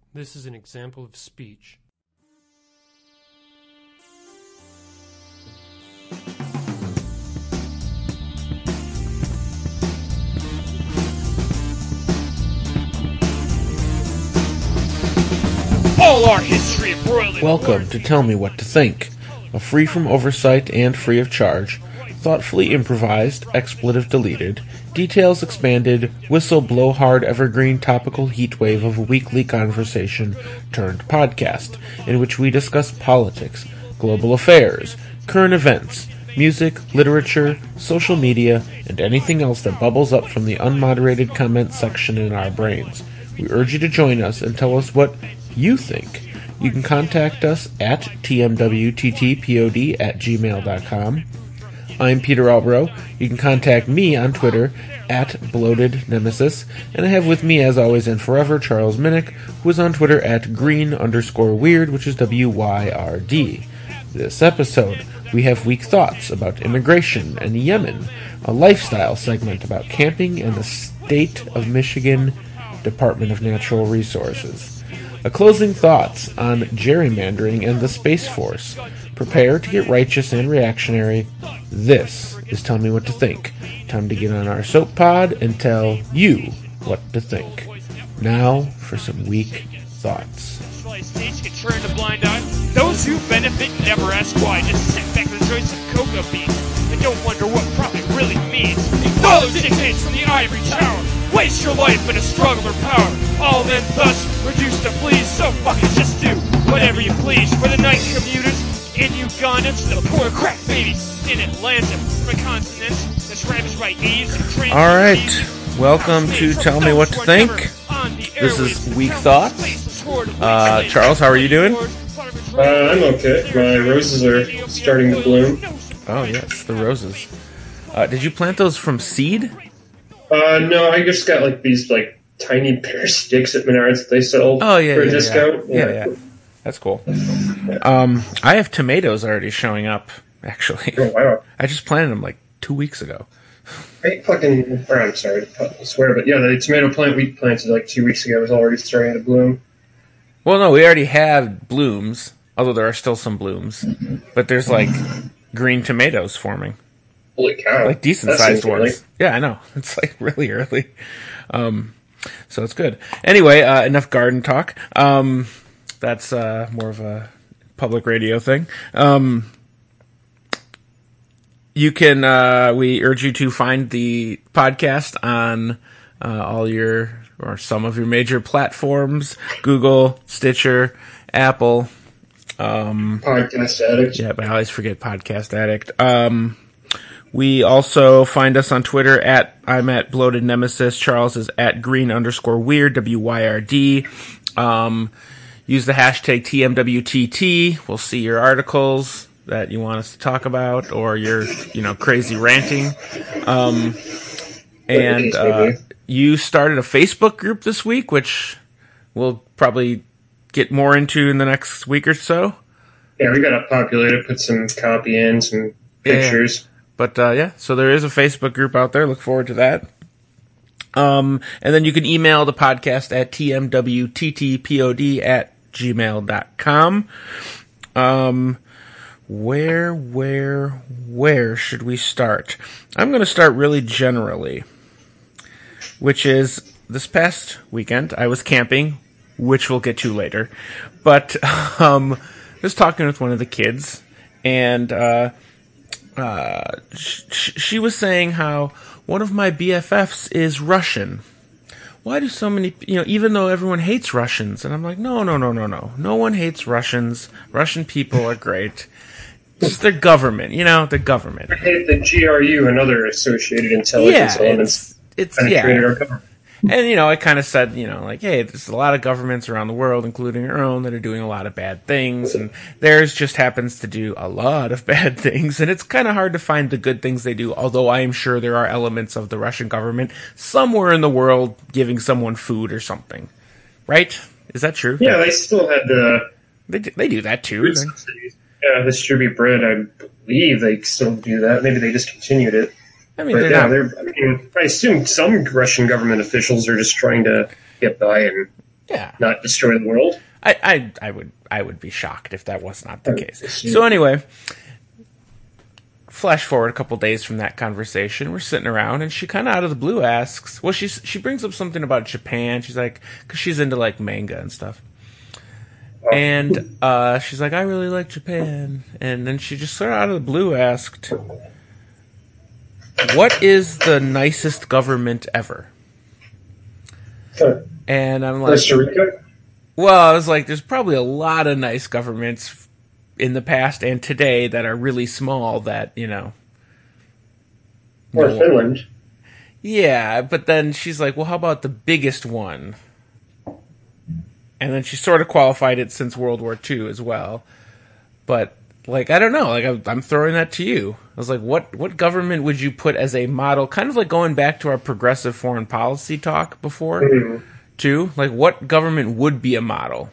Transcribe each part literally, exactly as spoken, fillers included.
This is an example of speech. All our history of royalty. Welcome to Tell Me What to Think, a free from oversight and free of charge, thoughtfully improvised, expletive deleted, details expanded, whistle blow hard evergreen topical heatwave of a weekly conversation turned podcast, in which we discuss politics, global affairs, current events, music, literature, social media, and anything else that bubbles up from the unmoderated comment section in our brains. We urge you to join us and tell us what you think. You can contact us at t m w t t pod at gmail dot com. I'm Peter Albro. You can contact me on Twitter at Bloated Nemesis, and I have with me, as always and forever, Charles Minnick, who is on Twitter at green underscore weird, which is W Y R D. This episode, we have weak thoughts about immigration and Yemen, a lifestyle segment about camping and the state of Michigan Department of Natural Resources. A closing thoughts on gerrymandering and the Space Force. Prepare to get righteous and reactionary. This is Tell Me What to Think. Time to get on our soap pod and tell you what to think. Now for some weak thoughts. States can turn a blind eye. Those who benefit never ask why. Just sit back and enjoy some cocoa beans and don't wonder what profit really means. Follow dictates from the ivory tower. Waste your life in a struggle for power. All men thus reduced to fleas. So fucking just do whatever you please. For the night commuters in Uganda, to the poor crack babies in Atlanta, from a continent that's ravaged by AIDS and trans. All right, welcome to Tell Me What to Think. This is Weak Thoughts. Uh, Charles, how are you doing? Uh, I'm okay. My roses are starting to bloom. Oh yes, the roses. Uh, did you plant those from seed? Uh, no, I just got like these like tiny pair of sticks at Menards that they sell oh, yeah, for a yeah, discount. Yeah, yeah, yeah. That's cool. Um, I have tomatoes already showing up, actually. Oh, wow. I just planted them like two weeks ago. I fucking, or I'm sorry to swear, but yeah, the tomato plant we planted like two weeks ago was already starting to bloom. Well, no, we already have blooms, although there are still some blooms. But there's like green tomatoes forming. Holy cow. Like decent-sized ones. Yeah, I know. It's like really early. Um, so it's good. Anyway, uh, enough garden talk. Um, that's uh, more of a public radio thing. Um, you can, uh, we urge you to find the podcast on uh, all your, or some of your major platforms, Google, Stitcher, Apple. Um, Podcast Addict. Yeah, but I always forget Podcast Addict. Um, we also find us on Twitter at, I'm at Bloated Nemesis, Charles is at green underscore weird, W Y R D. Um, use the hashtag T M W T T. We'll see your articles that you want us to talk about, or your, you know, crazy ranting. Um, and, uh, you started a Facebook group this week, which we'll probably get more into in the next week or so. Yeah, we got to populate it, put some copy in, some pictures. Yeah. But, uh, yeah, so there is a Facebook group out there. Look forward to that. Um, and then you can email the podcast at t m w t t pod at gmail dot com. Um, where, where, where should we start? I'm going to start really generally, which is this past weekend I was camping, which we'll get to later. But, um, I was talking with one of the kids, and, uh, Uh, sh- she was saying how one of my B F Fs is Russian. Why do so many, you know, even though everyone hates Russians? And I'm like, no, no, no, no, no. No one hates Russians. Russian people are great. Just their government, you know, the government. I hate the G R U and other associated intelligence yeah, elements. It's, it's yeah. Our government. And, you know, I kind of said, you know, like, hey, there's a lot of governments around the world, including our own, that are doing a lot of bad things, and theirs just happens to do a lot of bad things, and it's kind of hard to find the good things they do, although I am sure there are elements of the Russian government somewhere in the world giving someone food or something. Right? Is that true? Yeah, they still had the... They do, they do that, too. Yeah, distribute bread, I believe they still do that. Maybe they discontinued it. I mean, but they're yeah, not... they're, I mean, I assume some Russian government officials are just trying to get by and Yeah. not destroy the world. I, I, I would I would be shocked if that was not the I case. see. So anyway, flash forward a couple days from that conversation. We're sitting around, and she kind of out of the blue asks, well, she's, she brings up something about Japan. She's like, because she's into, like, manga and stuff. Oh. And uh, she's like, I really like Japan. And then she just sort of out of the blue asked, what is the nicest government ever? Huh. And I'm like, Costa Rica? well, I was like, there's probably a lot of nice governments in the past and today that are really small that, you know. Or no- Finland? Yeah, but then she's like, well, how about the biggest one? And then she sort of qualified it since World War Two as well. But, like, I don't know. Like, I- I'm throwing that to you. I was like, what, what government would you put as a model? Kind of like going back to our progressive foreign policy talk before, Mhm. too. Like, what government would be a model?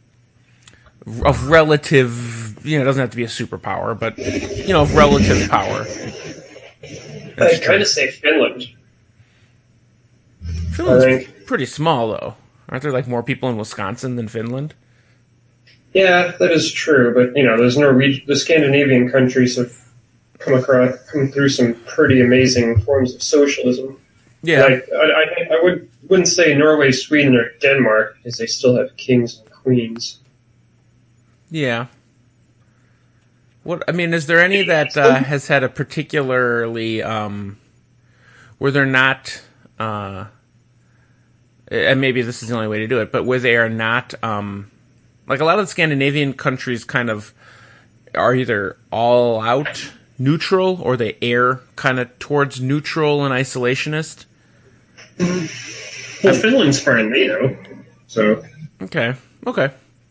Of relative, you know, it doesn't have to be a superpower, but, you know, of relative power. I'd kind of say Finland. Finland's I think. pretty small, though. Aren't there, like, more people in Wisconsin than Finland? Yeah, that is true. But you know, those Norwegian, the Scandinavian countries have come across, come through some pretty amazing forms of socialism. Yeah. Like, I, I, I would wouldn't say Norway, Sweden, or Denmark, because they still have kings and queens. Yeah. What I mean, is there any that uh, has had a particularly, um, where they're not, uh, and maybe this is the only way to do it, but where they are not, um, like a lot of the Scandinavian countries kind of are either all out neutral or they err kind of towards neutral and isolationist? Well, Finland's part of NATO, so Okay. Okay.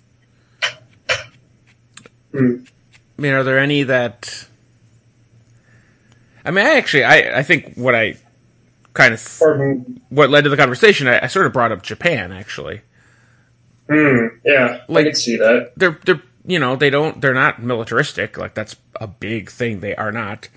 hmm. I mean, are there any that... I mean, I actually, I, I think what I kind of... Pardon. What led to the conversation, I, I sort of brought up Japan, actually. Hmm. Yeah, Like- I could see that. They're, they're, you know, they don't, they're not militaristic. Like, that's a big thing. They are not.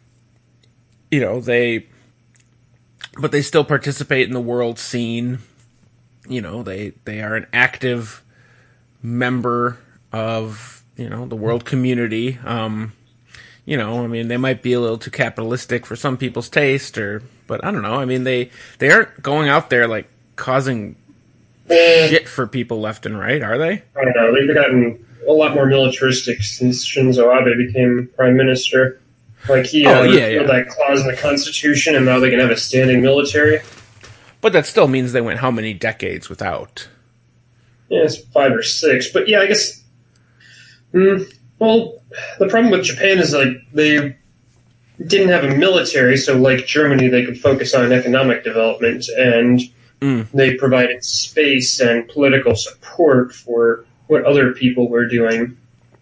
You know, they... But they still participate in the world scene. You know, they, they are an active member of, you know, the world community. Um, you know, I mean, they might be a little too capitalistic for some people's taste, or, but I don't know. I mean, they, they aren't going out there, like, causing Eh, shit for people left and right, are they? I don't know. They've gotten a lot more militaristic since Shinzo Abe became prime minister. Like he uh, Oh, yeah, repealed yeah. that clause in the constitution, and now they can have a standing military. But that still means they went how many decades without? Yeah, it's five or six. But yeah, I guess. Mm, well, the problem with Japan is like they didn't have a military, so like Germany, they could focus on economic development, and Mm. they provided space and political support for what other people were doing.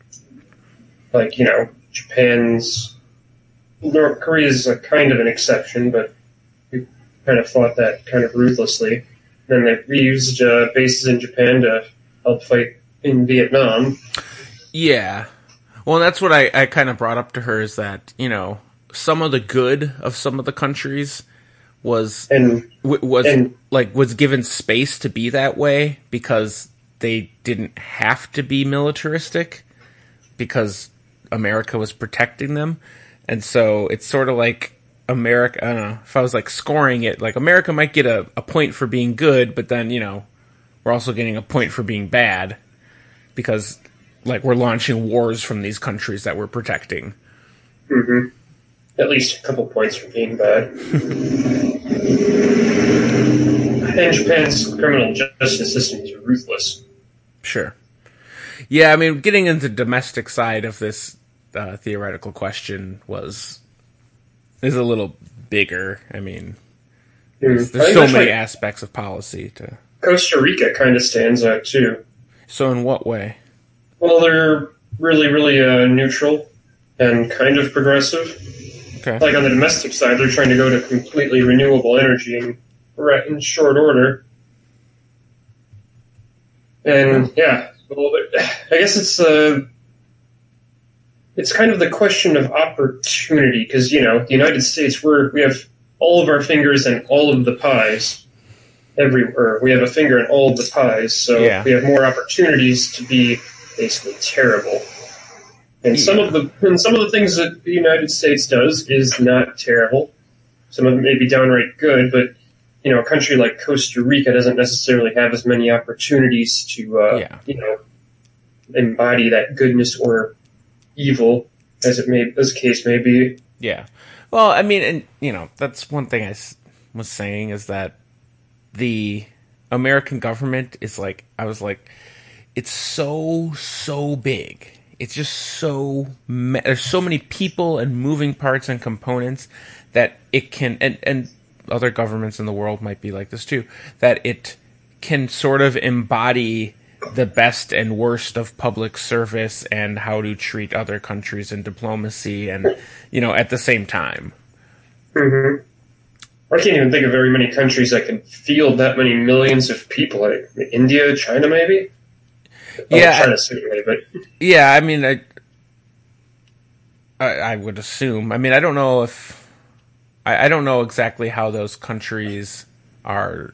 Like, you know, Japan's. North Korea is a kind of an exception, but we kind of fought that kind of ruthlessly. Then they reused uh, bases in Japan to help fight in Vietnam. Yeah. Well, that's what I, I kind of brought up to her is that, you know, some of the good of some of the countries was And w- was and- like was given space to be that way because they didn't have to be militaristic because America was protecting them. And so it's sort of like America, I don't know, if I was like scoring it, like America might get a, a point for being good, but then, you know, we're also getting a point for being bad because like we're launching wars from these countries that we're protecting. mhm, at least a couple points for being bad. And Japan's criminal justice system is ruthless. Sure. Yeah, I mean, getting into the domestic side of this uh, theoretical question was is a little bigger. I mean, Mm. there's I think so that's many why aspects of policy to. Costa Rica kind of stands out too. So, in what way? Well, they're really, really uh, neutral and kind of progressive. Okay. Like on the domestic side, they're trying to go to completely renewable energy in, right, in short order. And yeah, well, I guess it's uh, it's kind of the question of opportunity because you know the United States we're we have all of our fingers and all of the pies, everywhere. We have a finger in all of the pies, so Yeah. we have more opportunities to be basically terrible. And some Yeah. of the and some of the things that the United States does is not terrible. Some of it may be downright good, but you know, a country like Costa Rica doesn't necessarily have as many opportunities to uh, Yeah. you know, embody that goodness or evil as it may as the case may be. Yeah. Well, I mean, and you know, that's one thing I s- was saying is that the American government is like, I was like, it's so, so big. It's just so, ma- there's so many people and moving parts and components that it can, and, and other governments in the world might be like this too, that it can sort of embody the best and worst of public service and how to treat other countries in diplomacy and, you know, at the same time. Mm-hmm. I can't even think of very many countries that can field that many millions of people. Like India, China, maybe. Yeah, oh, China certainly, but Yeah, I mean, I, I, I would assume. I mean, I don't know if, I, I don't know exactly how those countries are,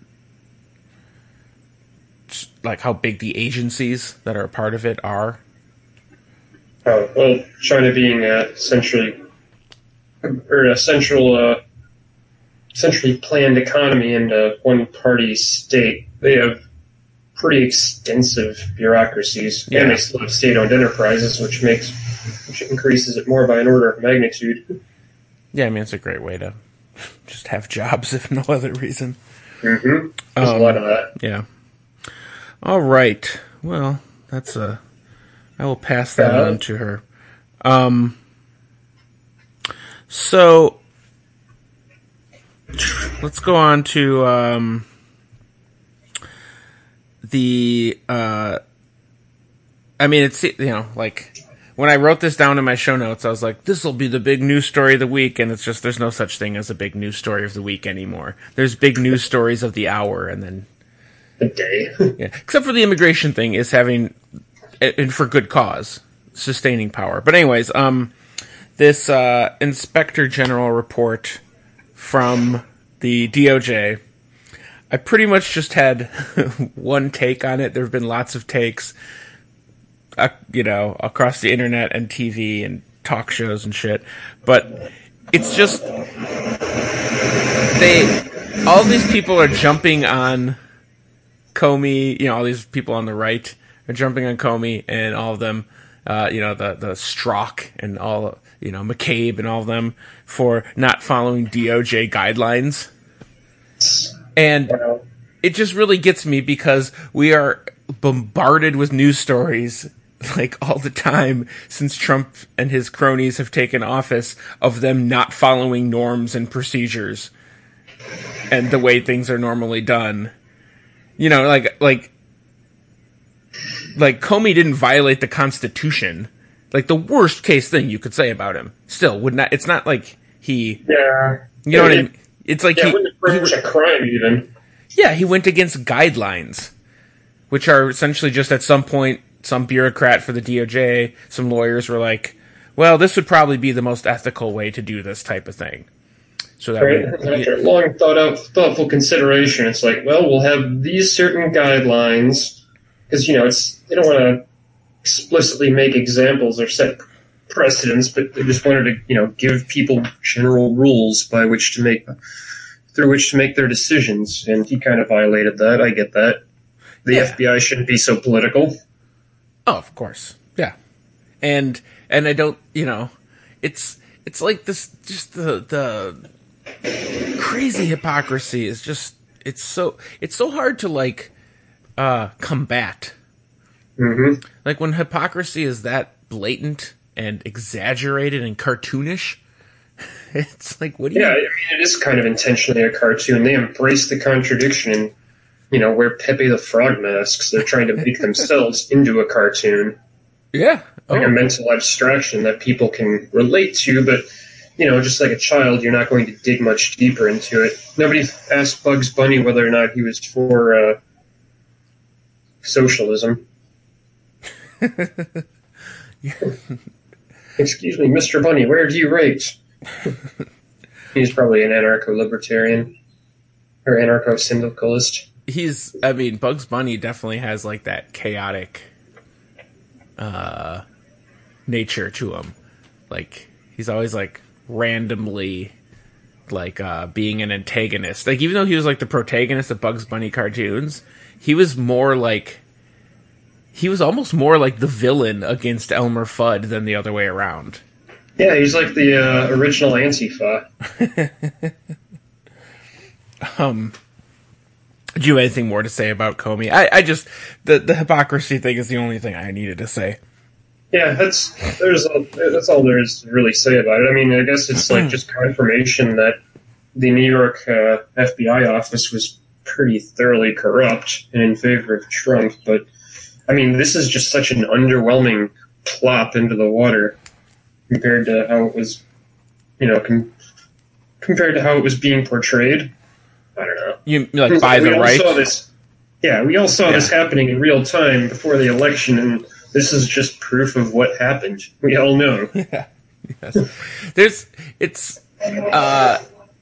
like how big the agencies that are a part of it are. oh, well, China being a centrally or a central, uh, centrally planned economy and a one-party state, they have pretty extensive bureaucracies, Yeah. and they still have state-owned enterprises, which makes which increases it more by an order of magnitude. Yeah, I mean, it's a great way to just have jobs, if no other reason. Mm-hmm. There's Um, a lot of that. Yeah. All right. Well, that's a. I will pass that Uh-huh. on to her. Um. So let's go on to um, the. Uh, I mean, it's you know like when I wrote this down in my show notes, I was like, this will be the big news story of the week, and it's just there's no such thing as a big news story of the week anymore. There's big news stories of the hour, and then. A day. Yeah, except for the immigration thing is having, and for good cause, sustaining power. But anyways, um, this uh, Inspector General report from the D O J, I pretty much just had one take on it. There have been lots of takes, uh, you know, across the internet and T V and talk shows and shit. But it's just they, all these people are jumping on Comey, you know, all these people on the right are jumping on Comey, and all of them, uh, you know, the the Strzok and all, you know, McCabe and all of them for not following D O J guidelines. And Wow. it just really gets me because we are bombarded with news stories like all the time since Trump and his cronies have taken office of them not following norms and procedures and the way things are normally done. You know, like, like, like Comey didn't violate the Constitution. Like the worst case thing you could say about him. Still, would not. It's not like he. Yeah. You know what I mean? It's like Yeah, he. it wouldn't approach a crime even. Yeah, he went against guidelines, which are essentially just at some point some bureaucrat for the D O J, some lawyers were like, "Well, this would probably be the most ethical way to do this type of thing." So that Right? would, After long thought out, thoughtful consideration, it's like, well, we'll have these certain guidelines because you know it's they don't want to explicitly make examples or set precedents, but they just wanted to you know give people general rules by which to make through which to make their decisions, and he kind of violated that. I get that. The Yeah. F B I shouldn't be so political. Oh, of course. Yeah. And and I don't, you know, it's it's like this just the the crazy hypocrisy is just it's so it's so hard to like uh combat. Mm-hmm. Like when hypocrisy is that blatant and exaggerated and cartoonish, it's like what do you Yeah, I mean, it is kind of intentionally a cartoon. They embrace the contradiction and, you know, wear Pepe the Frog masks. They're trying to make themselves into a cartoon, Yeah. like Oh. a mental abstraction that people can relate to, but, you know, just like a child, you're not going to dig much deeper into it. Nobody asked Bugs Bunny whether or not he was for uh, socialism. Excuse me, Mister Bunny, where do you rate? He's probably an anarcho-libertarian or anarcho-syndicalist. he's, I mean, Bugs Bunny definitely has like that chaotic uh, nature to him. Like, he's always like randomly like uh, being an antagonist. Like, even though he was like the protagonist of Bugs Bunny cartoons, he was more like, he was almost more like the villain against Elmer Fudd than the other way around. Yeah, he's like the uh, original Antifa. um, do you have anything more to say about Comey? I, I just, the, the hypocrisy thing is the only thing I needed to say. Yeah, that's there's all, that's all there is to really say about it. I mean, I guess it's like just confirmation that the New York uh, F B I office was pretty thoroughly corrupt and in favor of Trump. But I mean, this is just such an underwhelming plop into the water compared to how it was, you know, com- compared to how it was being portrayed. I don't know. You like by we the all right? Saw this, yeah, we all saw Yeah. this happening in real time before the election, and this is just proof of what happened. We all know. Yeah. Yes. There's, it's, uh,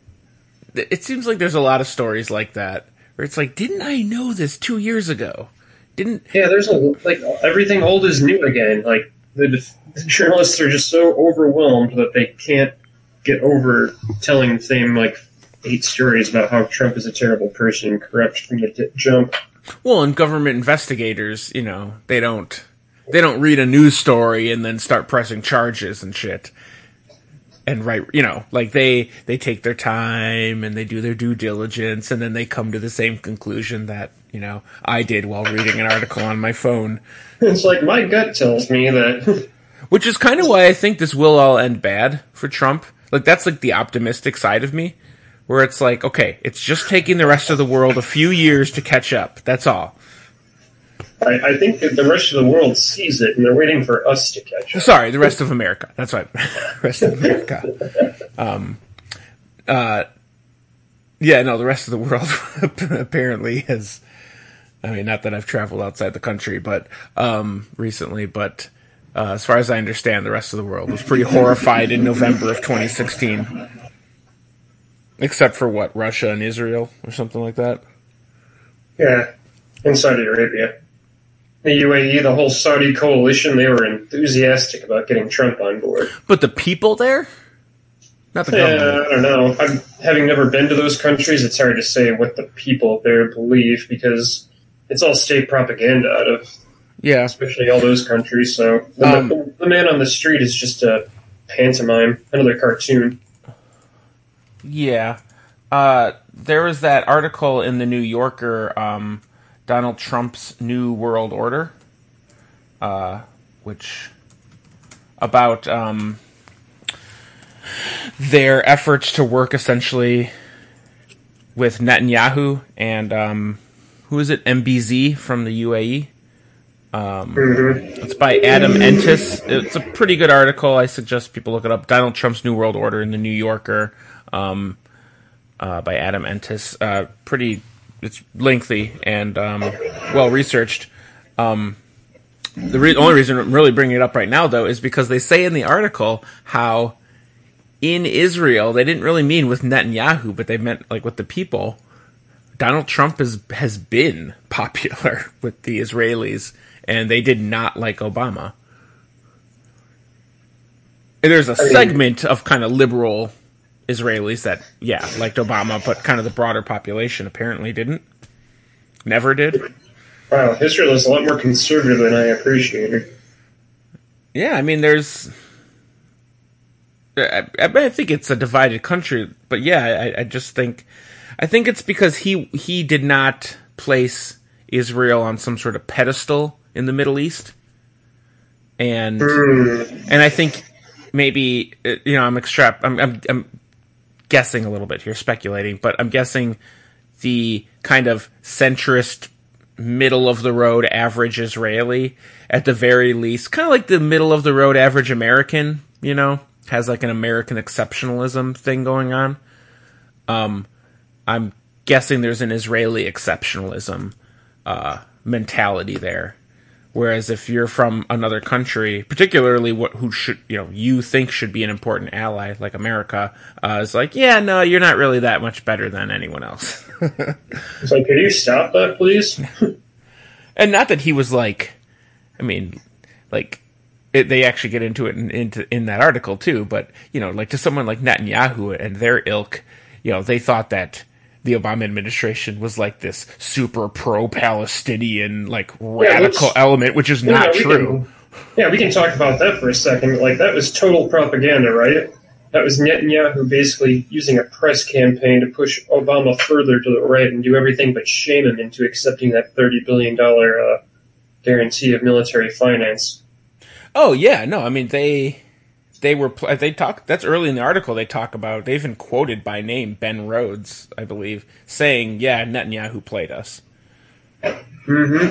it seems like there's a lot of stories like that where it's like, didn't I know this two years ago? Didn't? Yeah, there's a like everything old is new again. Like the, the journalists are just so overwhelmed that they can't get over telling the same like eight stories about how Trump is a terrible person and corrupt from the d- jump. Well, and government investigators, you know, they don't, they don't read a news story and then start pressing charges and shit. And right, you know, like they, they take their time and they do their due diligence and then they come to the same conclusion that, you know, I did while reading an article on my phone. It's like my gut tells me that. Which is kind of why I think this will all end bad for Trump. Like, that's like the optimistic side of me, where it's like, okay, it's just taking the rest of the world a few years to catch up. That's all. I, I think that the rest of the world sees it and they're waiting for us to catch up. Sorry, the rest of America. That's right. Rest of America. Um, uh, yeah, no, the rest of the world apparently has, I mean, not that I've traveled outside the country, but, um, recently, but, uh, as far as I understand, the rest of the world was pretty horrified in November of twenty sixteen. Except for what, Russia and Israel or something like that? Yeah, in Saudi Arabia. The U A E, the whole Saudi coalition, they were enthusiastic about getting Trump on board. But the people there? Not the Yeah, government. I don't know. I'm, having never been to those countries, it's hard to say what the people there believe because it's all state propaganda out of, Yeah. especially all those countries. So the, Um, the, the man on the street is just a pantomime, another cartoon. Yeah. Uh, there was that article in the New Yorker, um, Donald Trump's New World Order, uh, which, about, um, their efforts to work essentially with Netanyahu and, um, who is it? M B Z from the U A E. Um, Mm-hmm. It's by Adam Entis. It's a pretty good article. I suggest people look it up. Donald Trump's New World Order in the New Yorker, um, uh, by Adam Entis. Uh, pretty, it's lengthy and um, well researched. Um, the re- only reason I'm really bringing it up right now, though, is because they say in the article how in Israel they didn't really mean with Netanyahu, but they meant like with the people. Donald Trump has has been popular with the Israelis, and they did not like Obama. And there's a segment of kind of liberal Israelis that, yeah, liked Obama, but kind of the broader population apparently didn't. Never did. Wow, Israel is a lot more conservative than I appreciated. Yeah, I mean, there's... I, I think it's a divided country, but yeah, I, I just think... I think it's because he he did not place Israel on some sort of pedestal in the Middle East. And Mm. and I think maybe, you know, I'm extrap I'm, I'm I'm guessing a little bit here, speculating, but I'm guessing the kind of centrist, middle of the road average Israeli, at the very least, kind of like the middle of the road average American, you know, has like an American exceptionalism thing going on. Um, I'm guessing there's an Israeli exceptionalism uh, mentality there. Whereas if you're from another country, particularly what who should you know you think should be an important ally like America, uh, is like, yeah, no, you're not really that much better than anyone else. It's like, could you stop that, please? And not that he was like, I mean, like, it, they actually get into it in, into, in that article too, but, you know, like to someone like Netanyahu and their ilk, you know, they thought that the Obama administration was like this super pro-Palestinian, like, radical yeah, element, which is not yeah, true. Can, yeah, we can talk about that for a second. Like, that was total propaganda, right? That was Netanyahu basically using a press campaign to push Obama further to the right and do everything but shame him into accepting that thirty billion dollars uh, guarantee of military finance. Oh, yeah, no, I mean, they they were, they talk, that's early in the article, they talk about, they even quoted by name Ben Rhodes, I believe, saying, yeah, Netanyahu played us. Mm-hmm.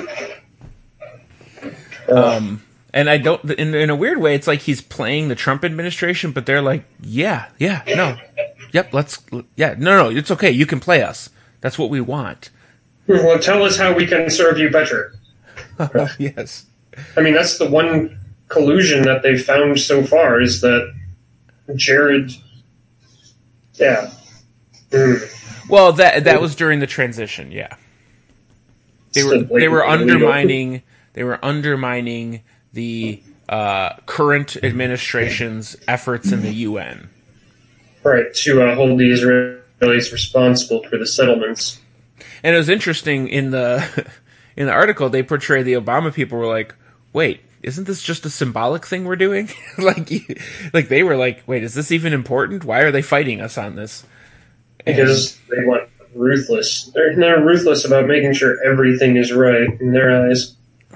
Uh, um... And I don't, in, in a weird way, it's like he's playing the Trump administration, but they're like, yeah, yeah, no, yep, let's, yeah, no, no, it's okay, you can play us. That's what we want. Well, tell us how we can serve you better. Yes. I mean, that's the one collusion that they've found so far, is that Jared, yeah. Mm. Well, that that was during the transition, yeah. They were, they were undermining, they were undermining the uh, current administration's efforts in the U N. Right, to uh, hold the Israelis responsible for the settlements. And it was interesting, in the in the article, they portray the Obama people were like, wait, isn't this just a symbolic thing we're doing? like, like they were like, wait, is this even important? Why are they fighting us on this? And because they want ruthless. They're, they're ruthless about making sure everything is right in their eyes.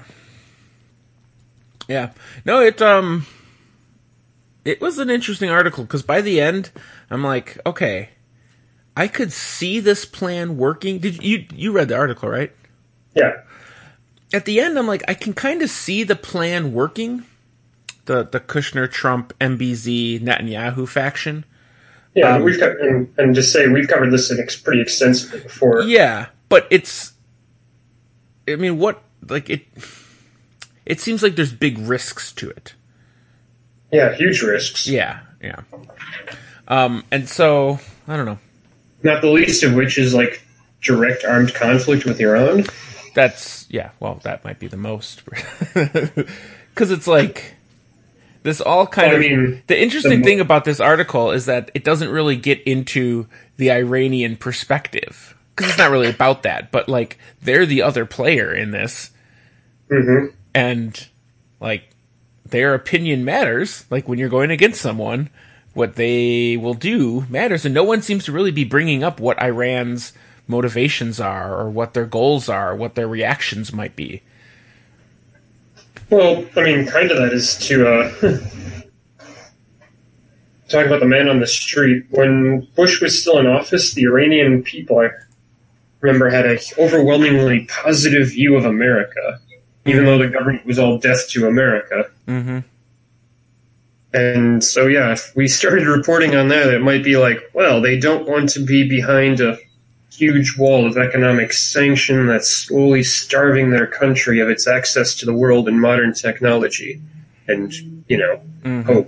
Yeah. No, it um it was an interesting article, because by the end I'm like, okay, I could see this plan working. Did you you read the article, right? Yeah. At the end I'm like, I can kind of see the plan working. The the Kushner, Trump, M B Z, Netanyahu faction. Yeah, um, we've got, and, and just say we've covered this ex- pretty extensively before. Yeah, but it's I mean, what like it It seems like there's big risks to it. Yeah, huge risks. Yeah, yeah. Um, and so, I don't know. Not the least of which is, like, direct armed conflict with Iran. That's, yeah, well, that might be the most. Because it's like, this all kind well, of... I mean, the interesting the, thing about this article is that it doesn't really get into the Iranian perspective. Because it's not really about that. But, like, they're the other player in this. Mm-hmm. And, like, their opinion matters. Like, when you're going against someone, what they will do matters. And no one seems to really be bringing up what Iran's motivations are, or what their goals are, what their reactions might be. Well, I mean, kind of that is to uh, talk about the man on the street. When Bush was still in office, the Iranian people, I remember, had an overwhelmingly positive view of America. Even though the government was all death to America. Mm-hmm. And so, yeah, if we started reporting on that, it might be like, well, they don't want to be behind a huge wall of economic sanction that's slowly starving their country of its access to the world and modern technology. And, you know, mm-hmm. hope.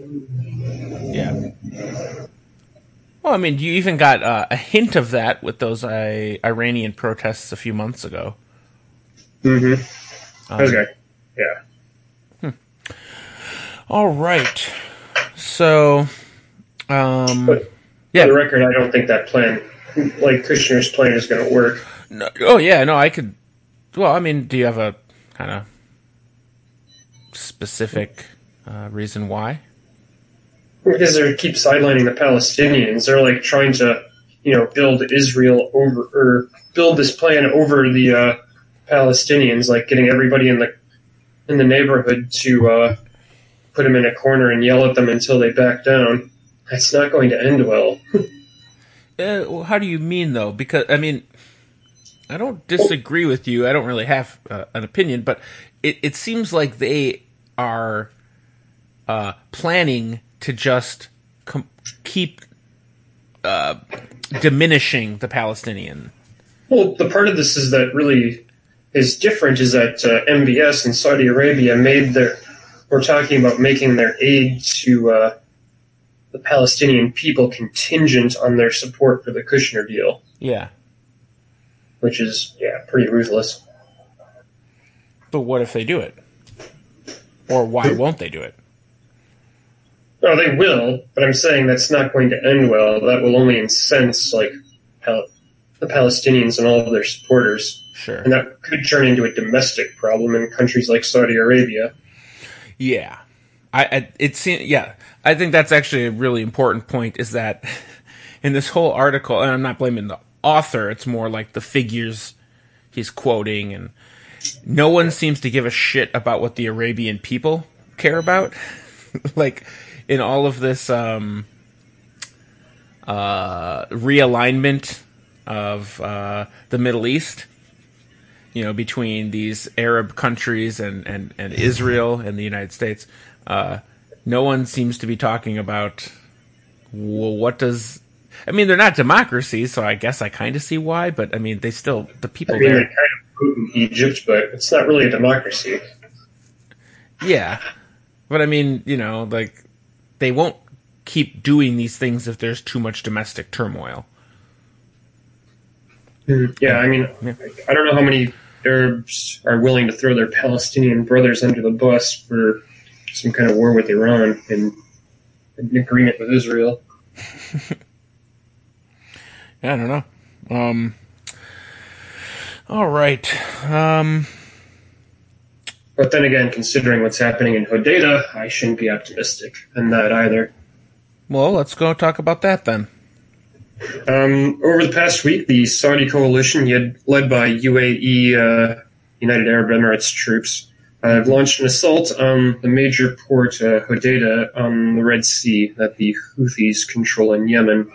Yeah. Well, I mean, you even got uh, a hint of that with those uh, Iranian protests a few months ago. Mm-hmm. Um, okay. Yeah. Hmm. All right. So, um, but yeah. For the record, I don't think that plan, like Kushner's plan, is going to work. No, oh, yeah, no, I could... Well, I mean, do you have a kind of specific uh, reason why? Because they keep sidelining the Palestinians. They're, like, trying to, you know, build Israel over, or build this plan over the, uh, Palestinians, like getting everybody in the in the neighborhood to uh, put them in a corner and yell at them until they back down. That's not going to end well. uh, well, how do you mean, though? Because, I mean, I don't disagree with you. I don't really have uh, an opinion, but it, it seems like they are uh, planning to just com- keep uh, diminishing the Palestinian. Well, the part of this is that really is different is that uh, M B S in Saudi Arabia made their, we're talking about making their aid to uh, the Palestinian people contingent on their support for the Kushner deal. Yeah. which is, yeah, pretty ruthless. But what if they do it? Or why won't they do it? Oh, they will, but I'm saying that's not going to end well. That will only incense, like, Pal- the Palestinians and all of their supporters. Sure. And that could turn into a domestic problem in countries like Saudi Arabia. Yeah. I, I it seems, yeah. I think that's actually a really important point, is that in this whole article, and I'm not blaming the author, it's more like the figures he's quoting, and no one seems to give a shit about what the Arabian people care about. Like, in all of this um, uh, realignment of uh, the Middle East, you know, between these Arab countries and, and, and Israel and the United States, uh, no one seems to be talking about, well, what does... I mean, they're not democracies, so I guess I kind of see why, but, I mean, they still... The people I mean, there... they kind of vote in Egypt, but it's not really a democracy. Yeah. But, I mean, you know, like, they won't keep doing these things if there's too much domestic turmoil. Yeah, I mean, Yeah. I don't know how many Arabs are willing to throw their Palestinian brothers under the bus for some kind of war with Iran and an agreement with Israel. Yeah, I don't know. Um, all right. Um, But then again, considering what's happening in Hodeidah, I shouldn't be optimistic in that either. well, let's go talk about that then. Um, over the past week, the Saudi coalition, yet led by U A E, uh, United Arab Emirates troops, uh, have launched an assault on the major port, uh, Hodeidah, on the Red Sea that the Houthis control in Yemen.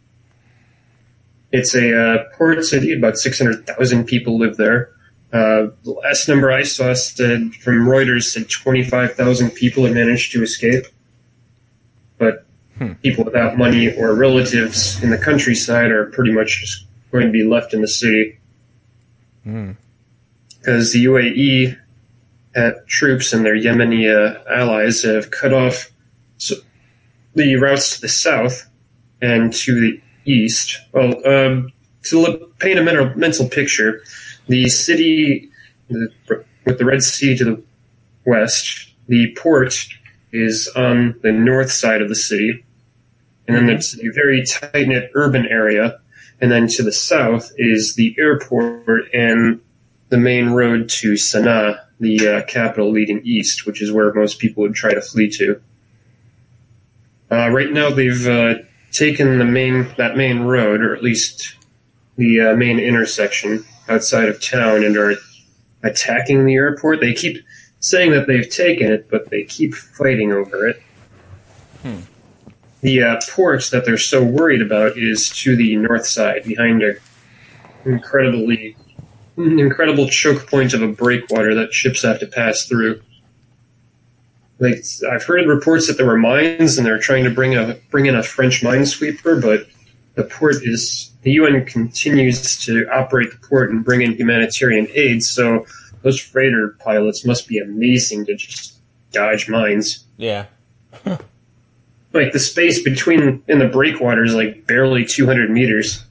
It's a uh, port city, about six hundred thousand people live there. Uh, the last number I saw said, from Reuters, said twenty-five thousand people had managed to escape. But Hmm. people without money or relatives in the countryside are pretty much just going to be left in the city. Hmm. Because the U A E uh, troops and their Yemeni uh, allies have cut off so the routes to the south and to the east. Well, um, to look, paint a mental, mental picture, the city the, with the Red Sea to the west, the port is on the north side of the city. And then there's a very tight-knit urban area. And then to the south is the airport and the main road to Sana'a, the uh, capital leading east, which is where most people would try to flee to. Uh, right now they've uh, taken the main that main road, or at least the uh, main intersection outside of town, and are attacking the airport. They keep saying that they've taken it, but they keep fighting over it. Hmm. The uh, port that they're so worried about is to the north side, behind an incredibly incredible choke point of a breakwater that ships have to pass through. Like, I've heard reports that there were mines and they're trying to bring a bring in a French minesweeper, but the port is the U N continues to operate the port and bring in humanitarian aid. So those freighter pilots must be amazing to just dodge mines. Yeah. Like, the space between in the breakwater is like barely two hundred meters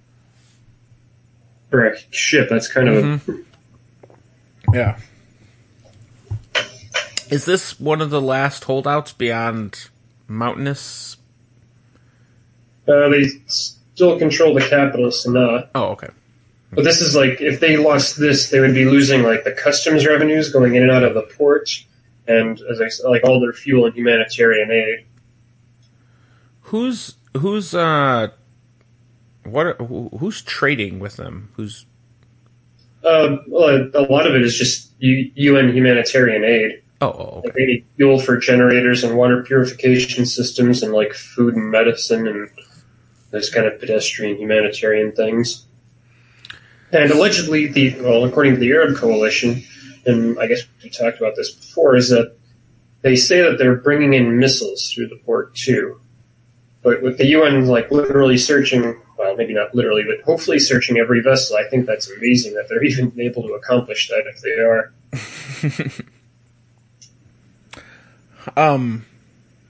for a ship. That's kind of Mhm. Yeah. Is this one of the last holdouts beyond mountainous? a. Uh, they still control the capital, Sana'a. Oh, okay. But this is like, if they lost this, they would be losing like the customs revenues going in and out of the port, and as I said, like all their fuel and humanitarian aid. Who's who's uh what are, who, who's trading with them? Who's Um, well, a lot of it is just U- UN humanitarian aid. oh, oh okay. Like, they need fuel for generators and water purification systems, and like food and medicine, and those kind of pedestrian humanitarian things. And allegedly, the well, according to the Arab Coalition, and I guess we talked about this before, is that they say that they're bringing in missiles through the port too. But with the U N like literally searching, well, maybe not literally, but hopefully searching every vessel, I think that's amazing that they're even able to accomplish that if they are. um,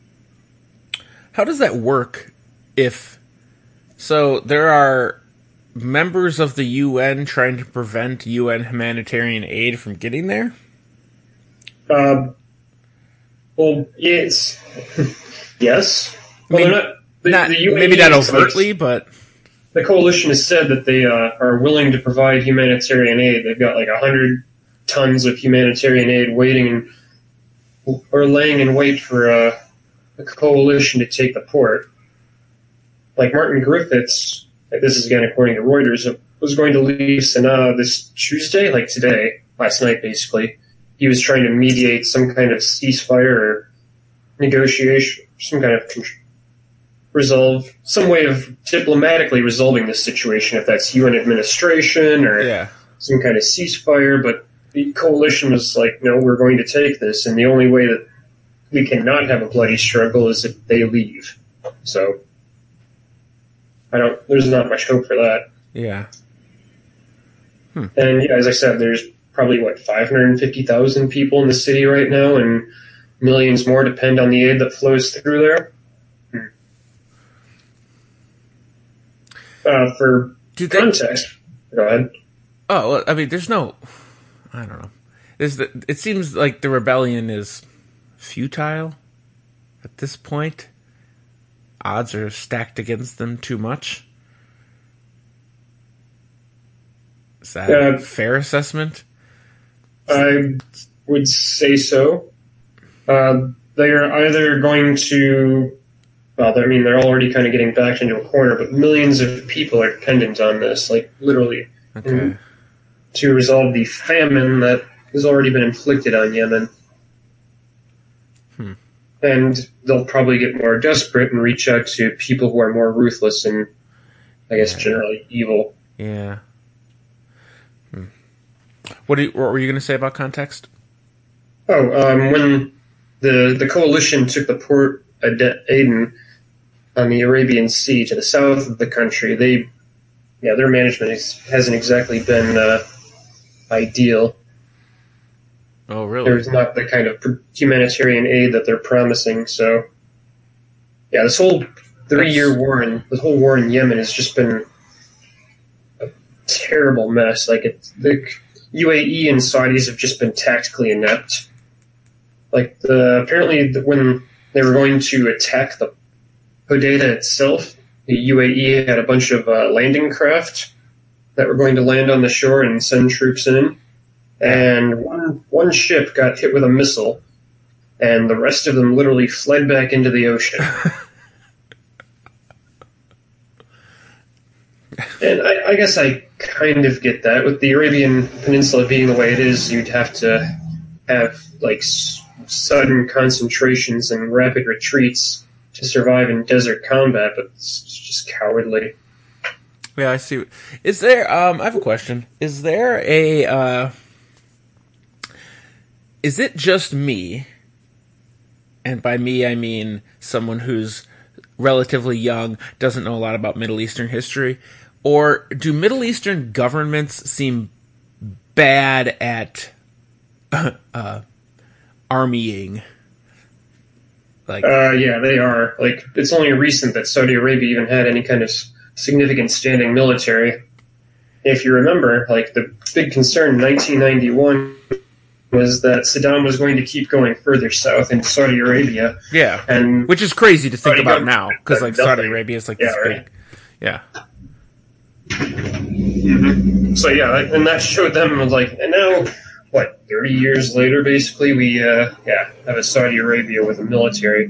how does that work? If so, there are members of the U N trying to prevent U N humanitarian aid from getting there? Uh, well, it's yes. Well, I mean, they're not, the, not the U A E maybe not is, overtly, like, but the coalition has said that they uh, are willing to provide humanitarian aid. They've got like a hundred tons of humanitarian aid waiting or laying in wait for uh, a coalition to take the port. Like Martin Griffiths, this is again according to Reuters, was going to leave Sanaa this Tuesday, like today, last night basically. He was trying to mediate some kind of ceasefire or negotiation, some kind of con- resolve, some way of diplomatically resolving this situation, if that's U N administration or yeah. some kind of ceasefire. But the coalition was like, no, we're going to take this, and the only way that we cannot have a bloody struggle is if they leave. So I don't. There's not much hope for that. Yeah. Hmm. And yeah, as I said, there's probably what five hundred fifty thousand people in the city right now, and millions more depend on the aid that flows through there. Hmm. Uh, for Do they, context, go ahead. Oh, well, I mean, there's no. I don't know. There's the, it seems like the rebellion is futile at this point. Odds are stacked against them too much. Is that Uh, a fair assessment? I would say so. Uh, they are either going to, well, I mean, they're already kind of getting backed into a corner, but millions of people are dependent on this, like literally, Okay. mm, to resolve the famine that has already been inflicted on Yemen. Hmm. And they'll probably get more desperate and reach out to people who are more ruthless and, I guess, Yeah. generally evil. Yeah. Hmm. What, do you, what were you going to say about context? Oh, um, when the the coalition took the port of Aden on the Arabian Sea to the south of the country, they, yeah, their management is, hasn't exactly been uh, ideal. Oh, really? There's not the kind of humanitarian aid that they're promising. So, yeah, this whole three-year war in the whole war in Yemen has just been a terrible mess. Like it, the U A E and Saudis have just been tactically inept. Like the apparently the, when they were going to attack the Hodeidah itself, the U A E had a bunch of uh, landing craft that were going to land on the shore and send troops in. And one one ship got hit with a missile, and the rest of them literally fled back into the ocean. And I, I guess I kind of get that. With the Arabian Peninsula being the way it is, you'd have to have like s- sudden concentrations and rapid retreats to survive in desert combat, but it's just cowardly. Yeah, I see. Is there, um, I have a question. Is there a, uh, is it just me, and by me I mean someone who's relatively young, doesn't know a lot about Middle Eastern history, or do Middle Eastern governments seem bad at uh, armying? Like, Uh, yeah, they are. Like, it's only recent that Saudi Arabia even had any kind of significant standing military. If you remember, like, the big concern in nineteen ninety-one was that Saddam was going to keep going further south into Saudi Arabia. yeah, And which is crazy to think Saudi about government now, because like done Saudi nothing. Arabia is like Yeah, this right. big, yeah. So yeah, and that showed them like, and now what? Thirty years later, basically, we uh, yeah have a Saudi Arabia with a military.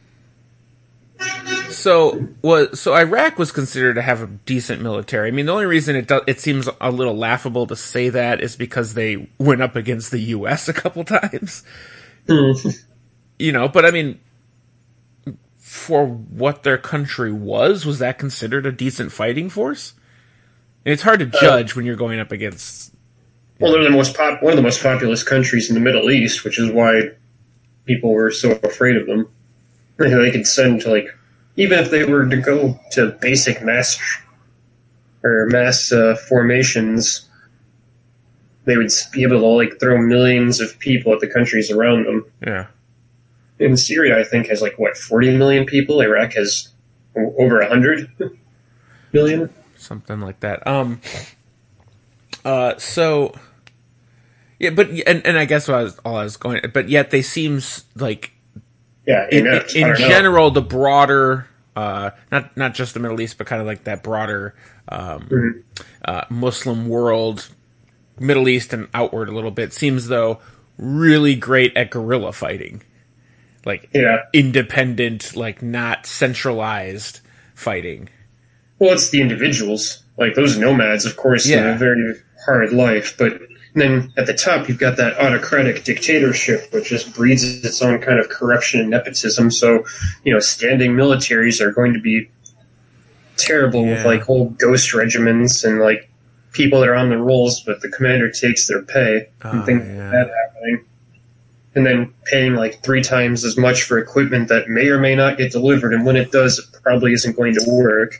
So was so Iraq was considered to have a decent military. I mean, the only reason it do, it seems a little laughable to say that is because they went up against the U S a couple times. You know, but I mean, for what their country was, was that considered a decent fighting force? And it's hard to judge uh, when you're going up against. Well, they're the most pop, one of the most populous countries in the Middle East, which is why people were so afraid of them. They could send to like, even if they were to go to basic mass or mass uh, formations, they would be able to like throw millions of people at the countries around them. Yeah. In Syria, I think has like what forty million people. Iraq has over a hundred million. something like that. Um. Uh. So. Yeah, but and, and I guess what I was, all I was going, but yet they seem like, yeah, in, inept. in I don't know. general, the broader, uh, not not just the Middle East, but kind of like that broader um, Mhm. uh, Muslim world, Middle East and outward a little bit, seems though really great at guerrilla fighting, like Yeah. independent, like not centralized fighting. Well, it's the individuals. Like, those nomads, of course, Yeah. live a very hard life, but then at the top, you've got that autocratic dictatorship, which just breeds its own kind of corruption and nepotism. So, you know, standing militaries are going to be terrible with, Yeah. like, whole ghost regiments and, like, people that are on the rolls, but the commander takes their pay and Oh, things yeah. like that happening. And then paying, like, three times as much for equipment that may or may not get delivered, and when it does, it probably isn't going to work.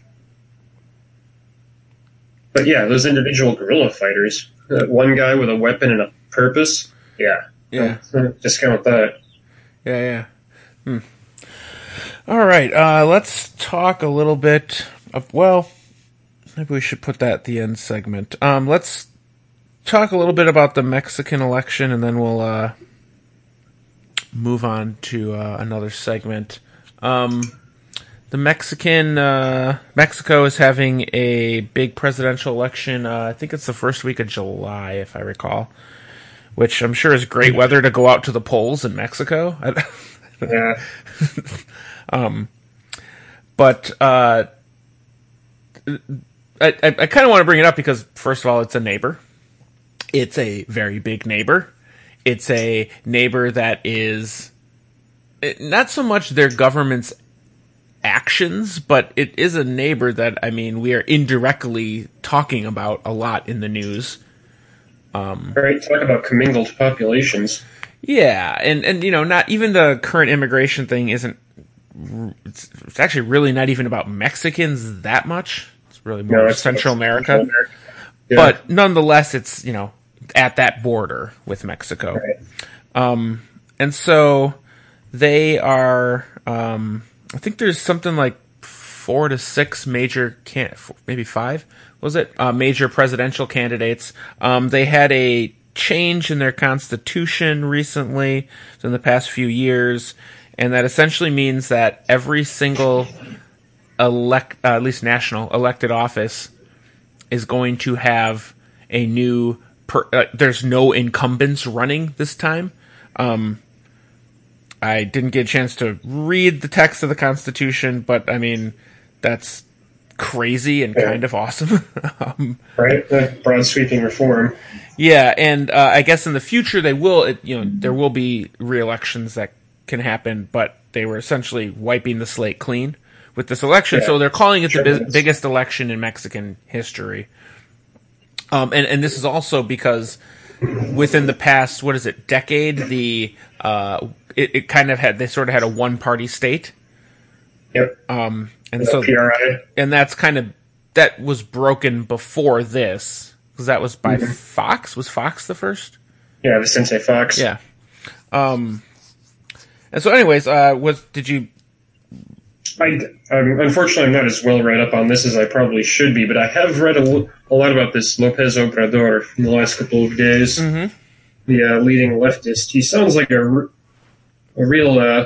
But yeah, those individual guerrilla fighters, uh, one guy with a weapon and a purpose, yeah, Yeah. don't discount that. Yeah, yeah. Hmm. All right, uh, let's talk a little bit of, well, maybe we should put that at the end segment. Um, let's talk a little bit about the Mexican election, and then we'll uh, move on to uh, another segment. Um, the Mexican, uh, Mexico is having a big presidential election. Uh, I think it's the first week of July, if I recall, which I'm sure is great weather to go out to the polls in Mexico. Yeah, Um, but uh, I, I, I kind of want to bring it up because, first of all, it's a neighbor. It's a very big neighbor. It's a neighbor that is it- not so much their government's actions, but it is a neighbor that, I mean, we are indirectly talking about a lot in the news. all right. Talk about commingled populations. Yeah, and, and you know, not even the current immigration thing isn't. It's, it's actually really not even about Mexicans that much. It's really more No, it's Central about America. Central America. Yeah, But nonetheless, it's, you know, at that border with Mexico. right. Um, and so they are, um, I think there's something like four to six major, can maybe five, was it? Uh, major presidential candidates. Um, they had a change in their constitution recently, so in the past few years, and that essentially means that every single elect, uh, at least national elected office is going to have a new. Per, uh, there's no incumbents running this time. Um, I didn't get a chance to read the text of the Constitution, but I mean that's crazy and Yeah. kind of awesome. um, Right, uh, broad sweeping reform. yeah, and uh, I guess in the future they will. It, you know, there will be re-elections that can happen, but they were essentially wiping the slate clean with this election. Yeah. So they're calling it Sure the bi- is. biggest election in Mexican history. Um, and, and this is also because within the past, what is it, decade, the uh, it, it kind of had, they sort of had a one-party state. Yep. Um, and The so, P R I. and that's kind of, that was broken before this, because that was by Mhm. Fox. Was Fox the first? Yeah, Vicente Fox. Yeah. Um, and so anyways, uh, was, did you, I, um, unfortunately, I'm not as well read up on this as I probably should be, but I have read a, lo- a lot about this Lopez Obrador in the last couple of days. Mhm. The uh, leading leftist. He sounds like a, r- a real uh,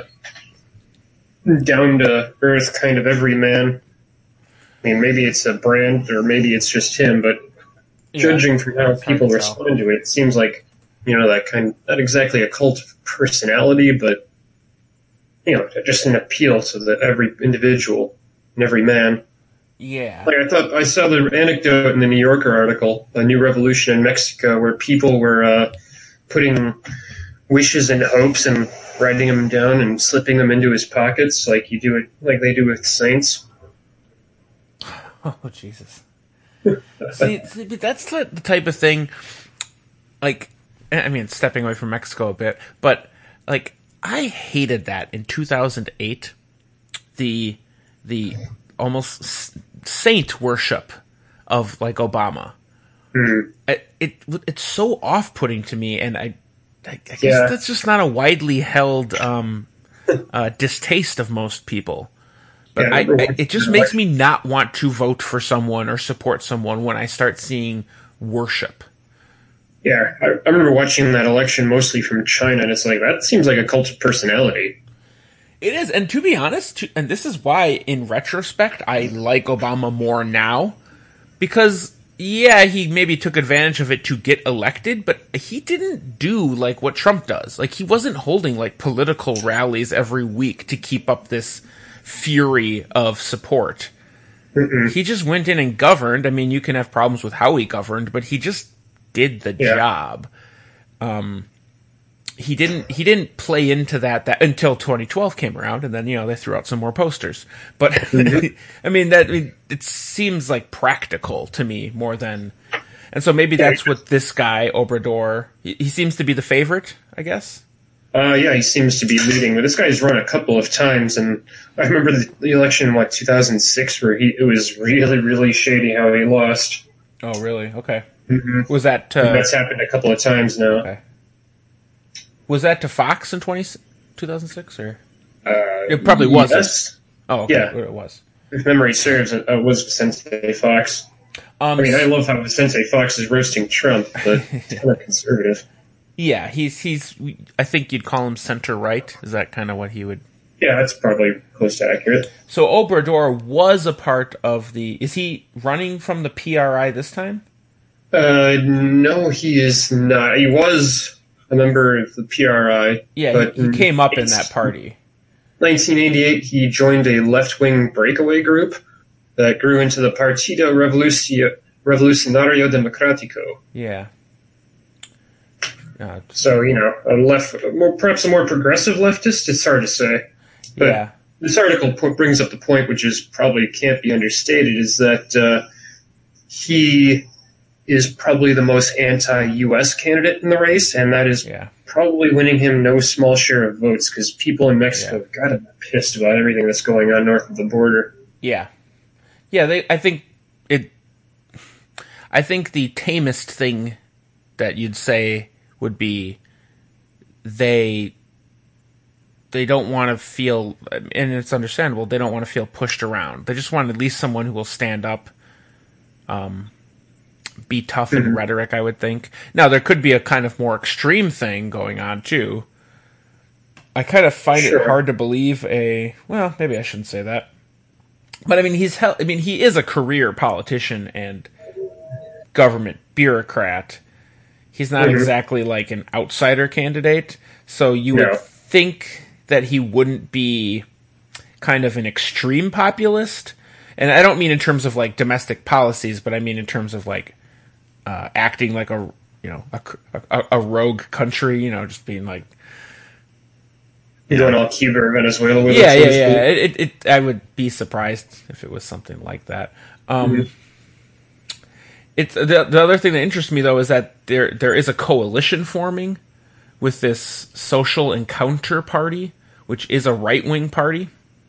down-to-earth kind of everyman. I mean, maybe it's a brand, or maybe it's just him, but judging from how It's hard people to tell. respond to it, it seems like, you know, that kind not exactly a cult of personality, but, you know, just an appeal to the every individual and every man. yeah. Like I thought, I saw the anecdote in the New Yorker article, "A New Revolution in Mexico," where people were uh, putting wishes and hopes and writing them down and slipping them into his pockets, like you do it, like they do with saints. Oh, Jesus. see, see, but that's the the type of thing, like, I mean, stepping away from Mexico a bit, but, like, I hated that in two thousand eight, the, the almost s- saint worship of, like, Obama. Mhm. It, it It's so off-putting to me, and I, I, I guess Yeah. that's just not a widely held um, uh, distaste of most people. But Yeah, I, I remember I, watching it just the makes election. me not want to vote for someone or support someone when I start seeing worship. Yeah, I, I remember watching that election mostly from China, and it's like, that seems like a cult of personality. It is, and to be honest, to, and this is why, in retrospect, I like Obama more now, because, yeah, he maybe took advantage of it to get elected, but he didn't do, like, what Trump does. Like, he wasn't holding, like, political rallies every week to keep up this fury of support. Mm-mm. He just went in and governed. I mean, you can have problems with how he governed, but he just did the Yeah. job. Um... He didn't. He didn't play into that, that until twenty twelve came around, and then you know they threw out some more posters. But Mm-hmm. I mean that I mean, it seems like practical to me more than, and so maybe that's what this guy Obrador. He, he seems to be the favorite, I guess. Uh, yeah, he seems to be leading, but this guy's run a couple of times, and I remember the, the election in, what, two thousand six, where he it was really, really shady how he lost. Oh, really? Okay. Mm-hmm. Was that uh, That's happened a couple of times now. okay. Was that to Fox in twenty, two thousand six or? Uh, It probably wasn't. yes. Oh, okay. Yeah. It was. If memory serves, it uh, was Vicente Fox. Um, I mean, I love how Vicente Fox is roasting Trump, but it's kind of conservative. yeah, he's he's. I think you'd call him center right. Is that kind of what he would? Yeah, that's probably close to accurate. So Obrador was a part of the. Is he running from the P R I this time? Uh, no, he is not. He was a member of the P R I. Yeah, but he, he came up in that party. nineteen eighty-eight, he joined a left-wing breakaway group that grew into the Partido Revolucio- Revolucionario Democrático. Yeah. Uh, So, you know, a left, more, perhaps a more progressive leftist. It's hard to say. But yeah. this article po- brings up the point, which is probably can't be understated, is that uh, he is probably the most anti-U S candidate in the race, and that is Yeah. probably winning him no small share of votes because people in Mexico have got to be pissed about everything that's going on north of the border. Yeah. Yeah, they I think it I think the tamest thing that you'd say would be they they don't want to feel, and it's understandable, they don't want to feel pushed around. They just want at least someone who will stand up, um, be tough in Mhm. rhetoric, I would think. Now, there could be a kind of more extreme thing going on, too. I kind of find Sure. it hard to believe a, well, maybe I shouldn't say that. But I mean, he's hel- I mean, he is a career politician and government bureaucrat. He's not Mhm. exactly like an outsider candidate, so you would No. think that he wouldn't be kind of an extreme populist. And I don't mean in terms of like domestic policies, but I mean in terms of like uh, acting like a you know a, a, a rogue country, you know, just being like You're doing all Cuba or Venezuela with yeah, it, so yeah, to yeah. speak. It, it, it, I would be surprised if it was something like that. Um, Mhm. It's the the other thing that interests me though is that there there is a coalition forming with this Social Encounter Party, which is a right wing party.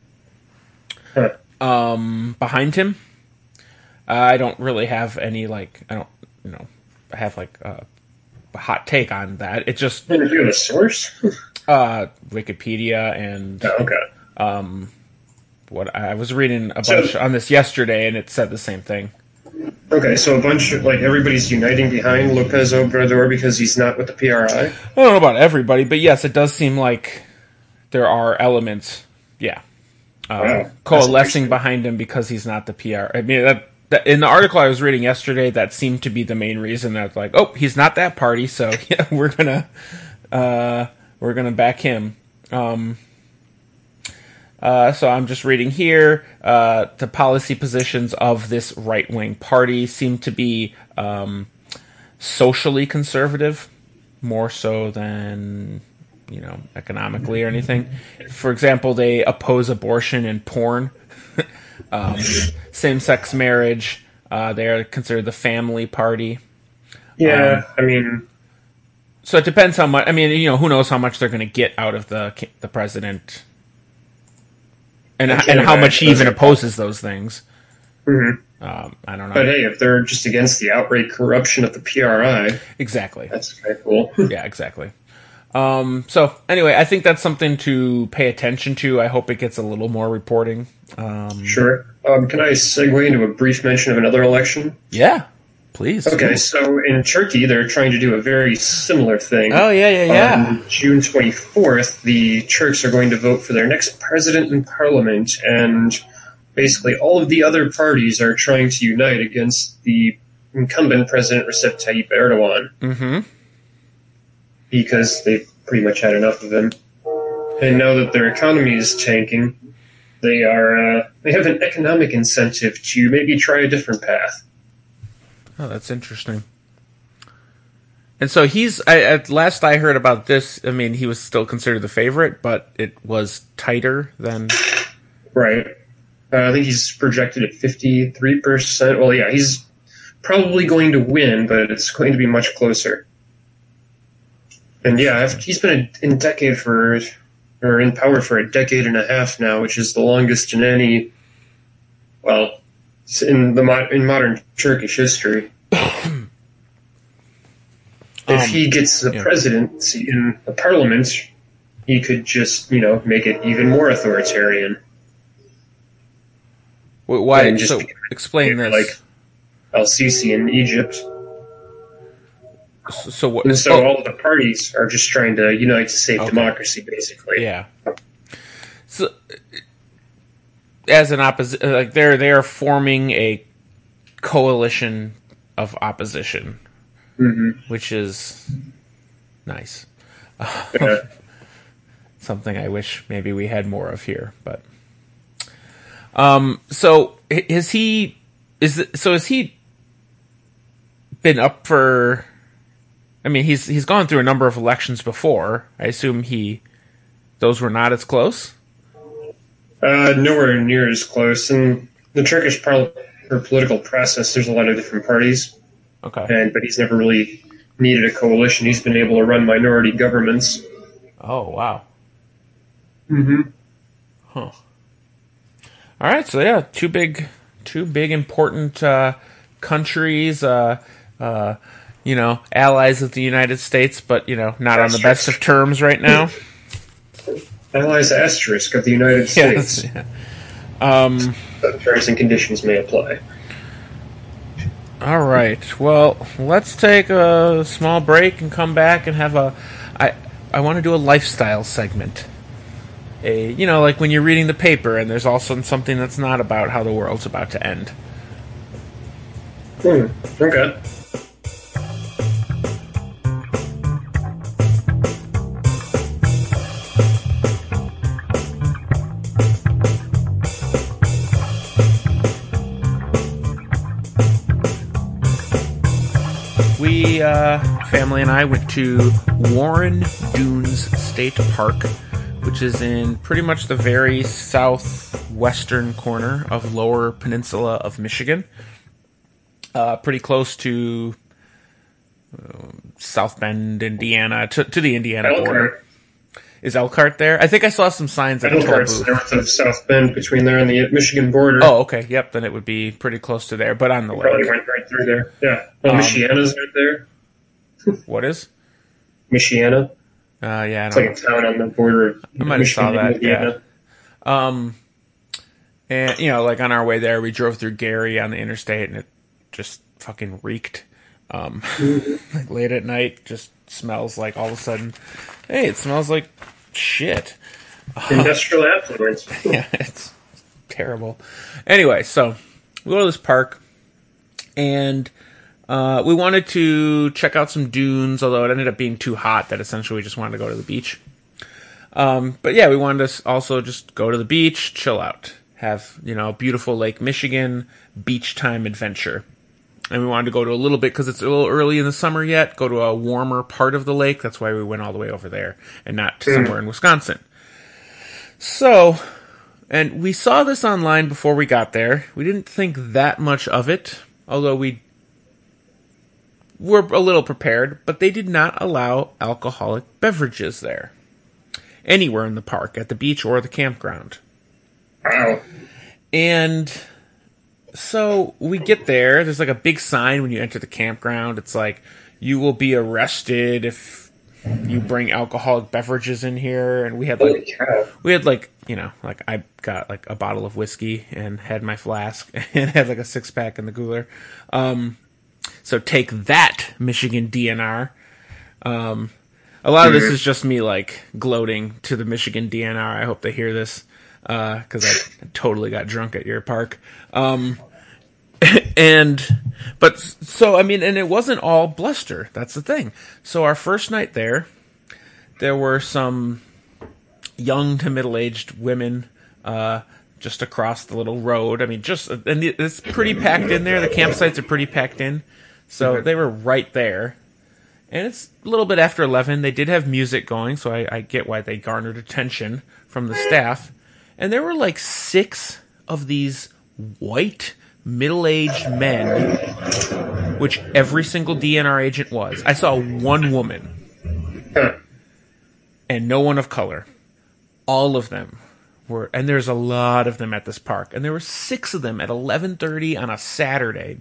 Huh. Um, behind him, uh, I don't really have any like I don't you know have like uh, a hot take on that. It just Do you have a source? uh, Wikipedia and Oh, okay. um, what I was reading a So- bunch on this yesterday, and it said the same thing. Okay, so a bunch of, like, everybody's uniting behind Lopez Obrador because he's not with the P R I? I don't know about everybody, but yes, it does seem like there are elements, yeah, uh, Wow, that's coalescing interesting. behind him because he's not the P R. I mean, that, that in the article I was reading yesterday, that seemed to be the main reason. That like, oh, he's not that party, so yeah, we're gonna uh, we're gonna back him. Um, Uh, so I'm just reading here. Uh, the policy positions of this right-wing party seem to be um, socially conservative, more so than you know economically or anything. For example, they oppose abortion and porn, um, same-sex marriage. Uh, they are considered the family party. Yeah, Um, I mean, So it depends how much. I mean, you know, who knows how much they're going to get out of the the president. And, I and can't how much he imagine even those are- opposes those things. mhm. Um, I don't know. But hey, if they're just against the outright corruption of the P R I, Exactly. that's kind of cool. Yeah, exactly. Um, so anyway, I think that's something to pay attention to. I hope it gets a little more reporting. Um, Sure. Um, can I segue into a brief mention of another election? Yeah, please. Okay, so in Turkey, they're trying to do a very similar thing. Oh, yeah, yeah, yeah. On June twenty-fourth, the Turks are going to vote for their next president and parliament, and basically all of the other parties are trying to unite against the incumbent President Recep Tayyip Erdogan. Mm-hmm. Because they've pretty much had enough of him. And now that their economy is tanking, they are uh, they have an economic incentive to maybe try a different path. Oh, that's interesting. And so he's, I, at last I heard about this, I mean, he was still considered the favorite, but it was tighter than... Right. Uh, I think he's projected at fifty-three percent. Well, yeah, he's probably going to win, but it's going to be much closer. And yeah, he's been in decade for, or in power for a decade and a half now, which is the longest in any, well, in the in modern Turkish history. If um, he gets the yeah. presidency in the parliament, he could just, you know, make it even more authoritarian. Why? And just So be- explain this. Like Al-Sisi in Egypt. So, so what? And so oh, all of the parties are just trying to unite to save Okay. democracy, basically. Yeah. So, as an opposition, like they're they are forming a coalition of opposition, hmm which is nice. Yeah. Something I wish maybe we had more of here, but um. So is he? Is it, so? Has he been up for? I mean, he's he's gone through a number of elections before. I assume he those were not as close. Uh, nowhere near as close. In the Turkish par- or political process, there's a lot of different parties, Okay. and but he's never really needed a coalition. He's been able to run minority governments. Oh wow. Mm-hmm. Huh. All right. So yeah, two big, two big important uh, countries. Uh, uh, you know, allies of the United States, but you know, not on the best of terms right now. Allies asterisk of the United States. Yes. Um. But terms and conditions may apply. All right. Well, let's take a small break and come back and have a. I I want to do a lifestyle segment. A you know like when you're reading the paper and there's also something that's not about how the world's about to end. Hmm. Okay. We, uh, family and I went to Warren Dunes State Park, which is in pretty much the very southwestern corner of Lower Peninsula of Michigan. Uh, pretty close to uh, South Bend, Indiana, to, to the Indiana border. Elkhart. Is Elkhart there? I think I saw some signs at a toll Elkhart's booth. north of South Bend, between there and the Michigan border. Oh, okay. Yep, then it would be pretty close to there, but on the Probably lake. went right through there. Yeah. Well, Um, Michiana's right there. What is? Michiana. Uh, yeah, I It's don't like a town on the border of I might have Michigan saw and that, Indiana. Um, and you know, like on our way there, we drove through Gary on the interstate, and it just fucking reeked. Um, like late at night, just smells like all of a sudden, hey, it smells like shit. Industrial affluence. Yeah, it's terrible. Anyway, so we go to this park, and uh, we wanted to check out some dunes, although it ended up being too hot that essentially we just wanted to go to the beach. Um, but yeah, we wanted to also just go to the beach, chill out, have, you know, beautiful Lake Michigan beach time adventure. And we wanted to go to a little bit, because it's a little early in the summer yet, go to a warmer part of the lake. That's why we went all the way over there and not to somewhere in Wisconsin. So, and we saw this online before we got there. We didn't think that much of it, although we were a little prepared, but they did not allow alcoholic beverages there. Anywhere in the park, at the beach or the campground. Wow. And so we get there. There's like a big sign when you enter the campground. It's like, you will be arrested if you bring alcoholic beverages in here, and we had like Holy cow. we had like you know like I got like a bottle of whiskey and had my flask and had like a six pack in the cooler. Um, so take that, Michigan D N R. Um, a lot of this is just me like gloating to the Michigan D N R. I hope they hear this because I totally got drunk at your park. Um, and but so I mean, and it wasn't all bluster. That's the thing. So our first night there, there were some young to middle-aged women uh, just across the little road. I mean, just and it's pretty packed in there. The campsites are pretty packed in, so they were right there. And it's a little bit after eleven. They did have music going, so I, I get why they garnered attention from the staff. And there were like six of these white middle-aged men, which every single D N R agent was. I saw one woman, and no one of color. All of them were, and there's a lot of them at this park, and there were six of them at eleven thirty on a Saturday.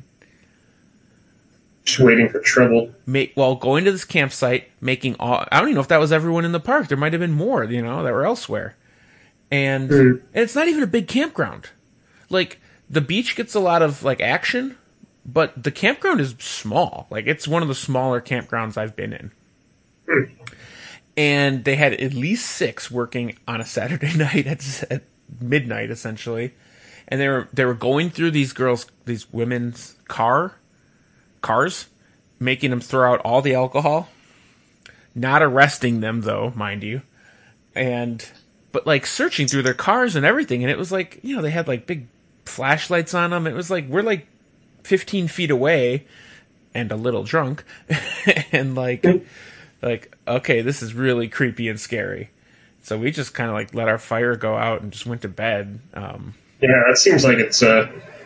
Just waiting for trouble. Make, while going to this campsite, making all, I don't even know if that was everyone in the park. There might have been more, you know, that were elsewhere. And, mm. and it's not even a big campground. Like, the beach gets a lot of, like, action, but the campground is small. Like, it's one of the smaller campgrounds I've been in. Mm. And they had at least six working on a Saturday night at, at midnight, essentially. And they were, they were going through these girls, these women's car, cars, making them throw out all the alcohol. Not arresting them, though, mind you. And, but, like, searching through their cars and everything. And it was like, you know, they had, like, big flashlights on them. It was like, we're, like, fifteen feet away and a little drunk. and, like, like, okay, this is really creepy and scary. So we just kind of, like, let our fire go out and just went to bed. Um, yeah, it seems like it's, uh...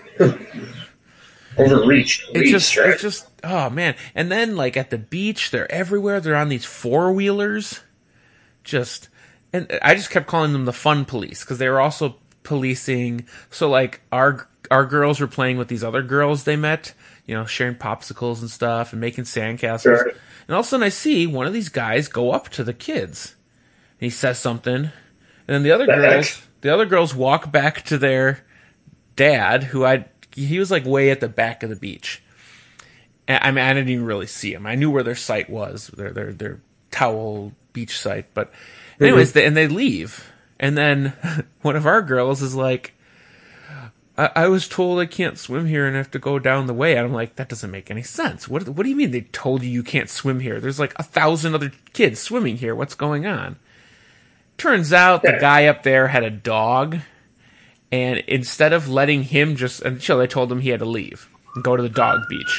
overreached. It's just, right? it's just, oh man. And then, like, at the beach, they're everywhere. They're on these four-wheelers. Just, and I just kept calling them the fun police, because they were also policing. So, like, our our girls were playing with these other girls they met, you know, sharing popsicles and stuff and making sandcastles. Sure. And all of a sudden I see one of these guys go up to the kids. And he says something. And then the other the girls, heck? the other girls walk back to their dad, who I... He was, like, way at the back of the beach. And, I mean, I didn't even really see him. I knew where their site was, their their, their towel beach site. But anyways, mm-hmm. they, and they leave. And then one of our girls is like, I, I was told I can't swim here and I have to go down the way. And I'm like, that doesn't make any sense. What, what do you mean they told you you can't swim here? There's, like, a thousand other kids swimming here. What's going on? Turns out the guy up there had a dog. And instead of letting him just... Until they told him he had to leave and go to the dog beach.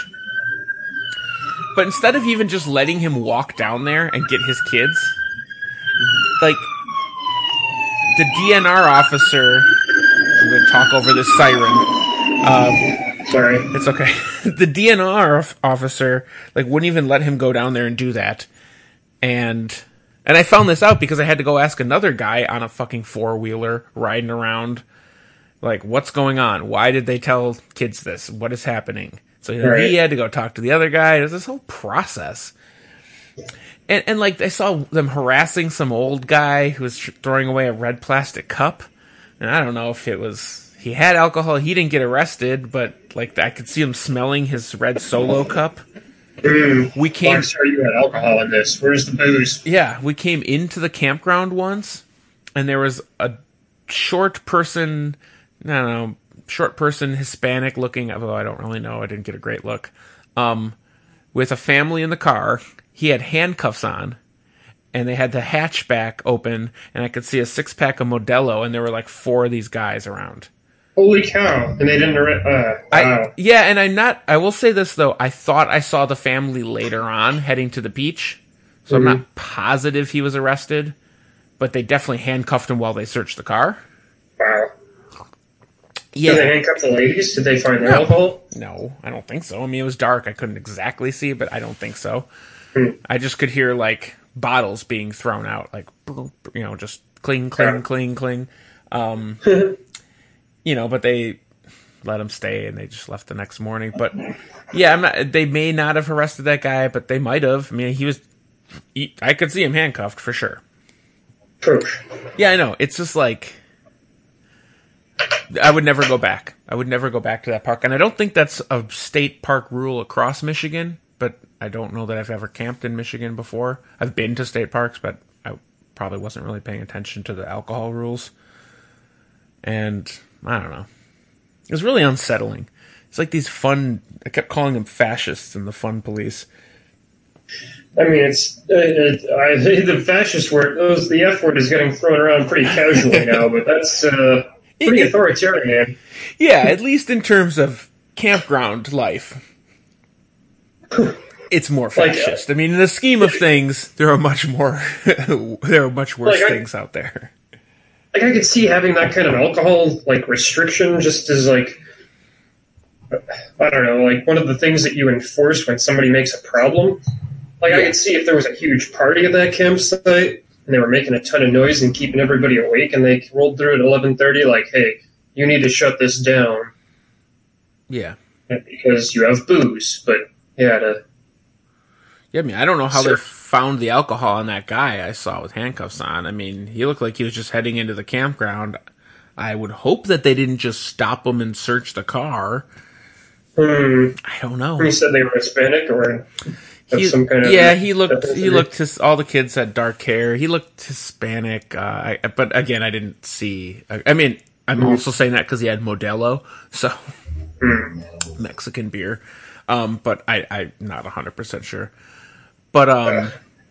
But instead of even just letting him walk down there and get his kids, like, the D N R officer... I'm going to talk over this siren. Um, Sorry. It's okay. The D N R officer, like, wouldn't even let him go down there and do that. And... And I found this out because I had to go ask another guy on a fucking four-wheeler riding around... Like, what's going on? Why did they tell kids this? What is happening? So right. he had to go talk to the other guy. It was this whole process. And, and like, I saw them harassing some old guy who was throwing away a red plastic cup. And I don't know if it was... He had alcohol. He didn't get arrested, but, like, I could see him smelling his red Solo cup. Mm, we came... I'm sorry you had alcohol in this. Where's the booze? Yeah, we came into the campground once, and there was a short person... I don't know, short person, Hispanic looking, although I don't really know, I didn't get a great look, um, with a family in the car. He had handcuffs on, and they had the hatchback open, and I could see a six-pack of Modelo, and there were like four of these guys around. Holy cow. And they didn't, uh, wow. I, yeah, and I'm not, I will say this though, I thought I saw the family later on heading to the beach, so mm-hmm. I'm not positive he was arrested, but they definitely handcuffed him while they searched the car. Wow. Yeah. Did they handcuff the ladies? Did they find their no. alcohol? No, I don't think so. I mean, it was dark. I couldn't exactly see, but I don't think so. Hmm. I just could hear, like, bottles being thrown out. Like, you know, just cling, cling, yeah. cling, cling. Um, you know, but they let him stay, and they just left the next morning. But, yeah, I'm not, they may not have arrested that guy, but they might have. I mean, he was I could see him handcuffed for sure. True. Yeah, I know. It's just like, I would never go back. I would never go back to that park. And I don't think that's a state park rule across Michigan, but I don't know that I've ever camped in Michigan before. I've been to state parks, but I probably wasn't really paying attention to the alcohol rules. And I don't know. It was really unsettling. It's like these fun, I kept calling them fascists and the fun police. I mean, it's uh, it, I, the fascist word, those, the F word is getting thrown around pretty casually now, but that's uh, pretty it, authoritarian. Yeah, at least in terms of campground life. It's more fascist. Like, uh, I mean, in the scheme of things, there are much more, there are much worse like things I, out there. Like, I could see having that kind of alcohol, like, restriction just as, like, I don't know, like, one of the things that you enforce when somebody makes a problem. Like, yeah. I could see if there was a huge party at that campsite, and they were making a ton of noise and keeping everybody awake, and they rolled through at eleven thirty, like, hey, you need to shut this down. Yeah. Because you have booze, but, yeah, to... Yeah, I mean, I don't know how Sir. they found the alcohol on that guy I saw with handcuffs on. I mean, he looked like he was just heading into the campground. I would hope that they didn't just stop him and search the car. Hmm. I don't know. He said they were Hispanic, or he, some kind of... Yeah, he looked, he looked, his, all the kids had dark hair. He looked Hispanic, uh, I, but again, I didn't see... I, I mean, I'm mm. also saying that because he had Modelo, so... Mm. Mexican beer. Um, but I, I'm not one hundred percent sure. But, um... Uh.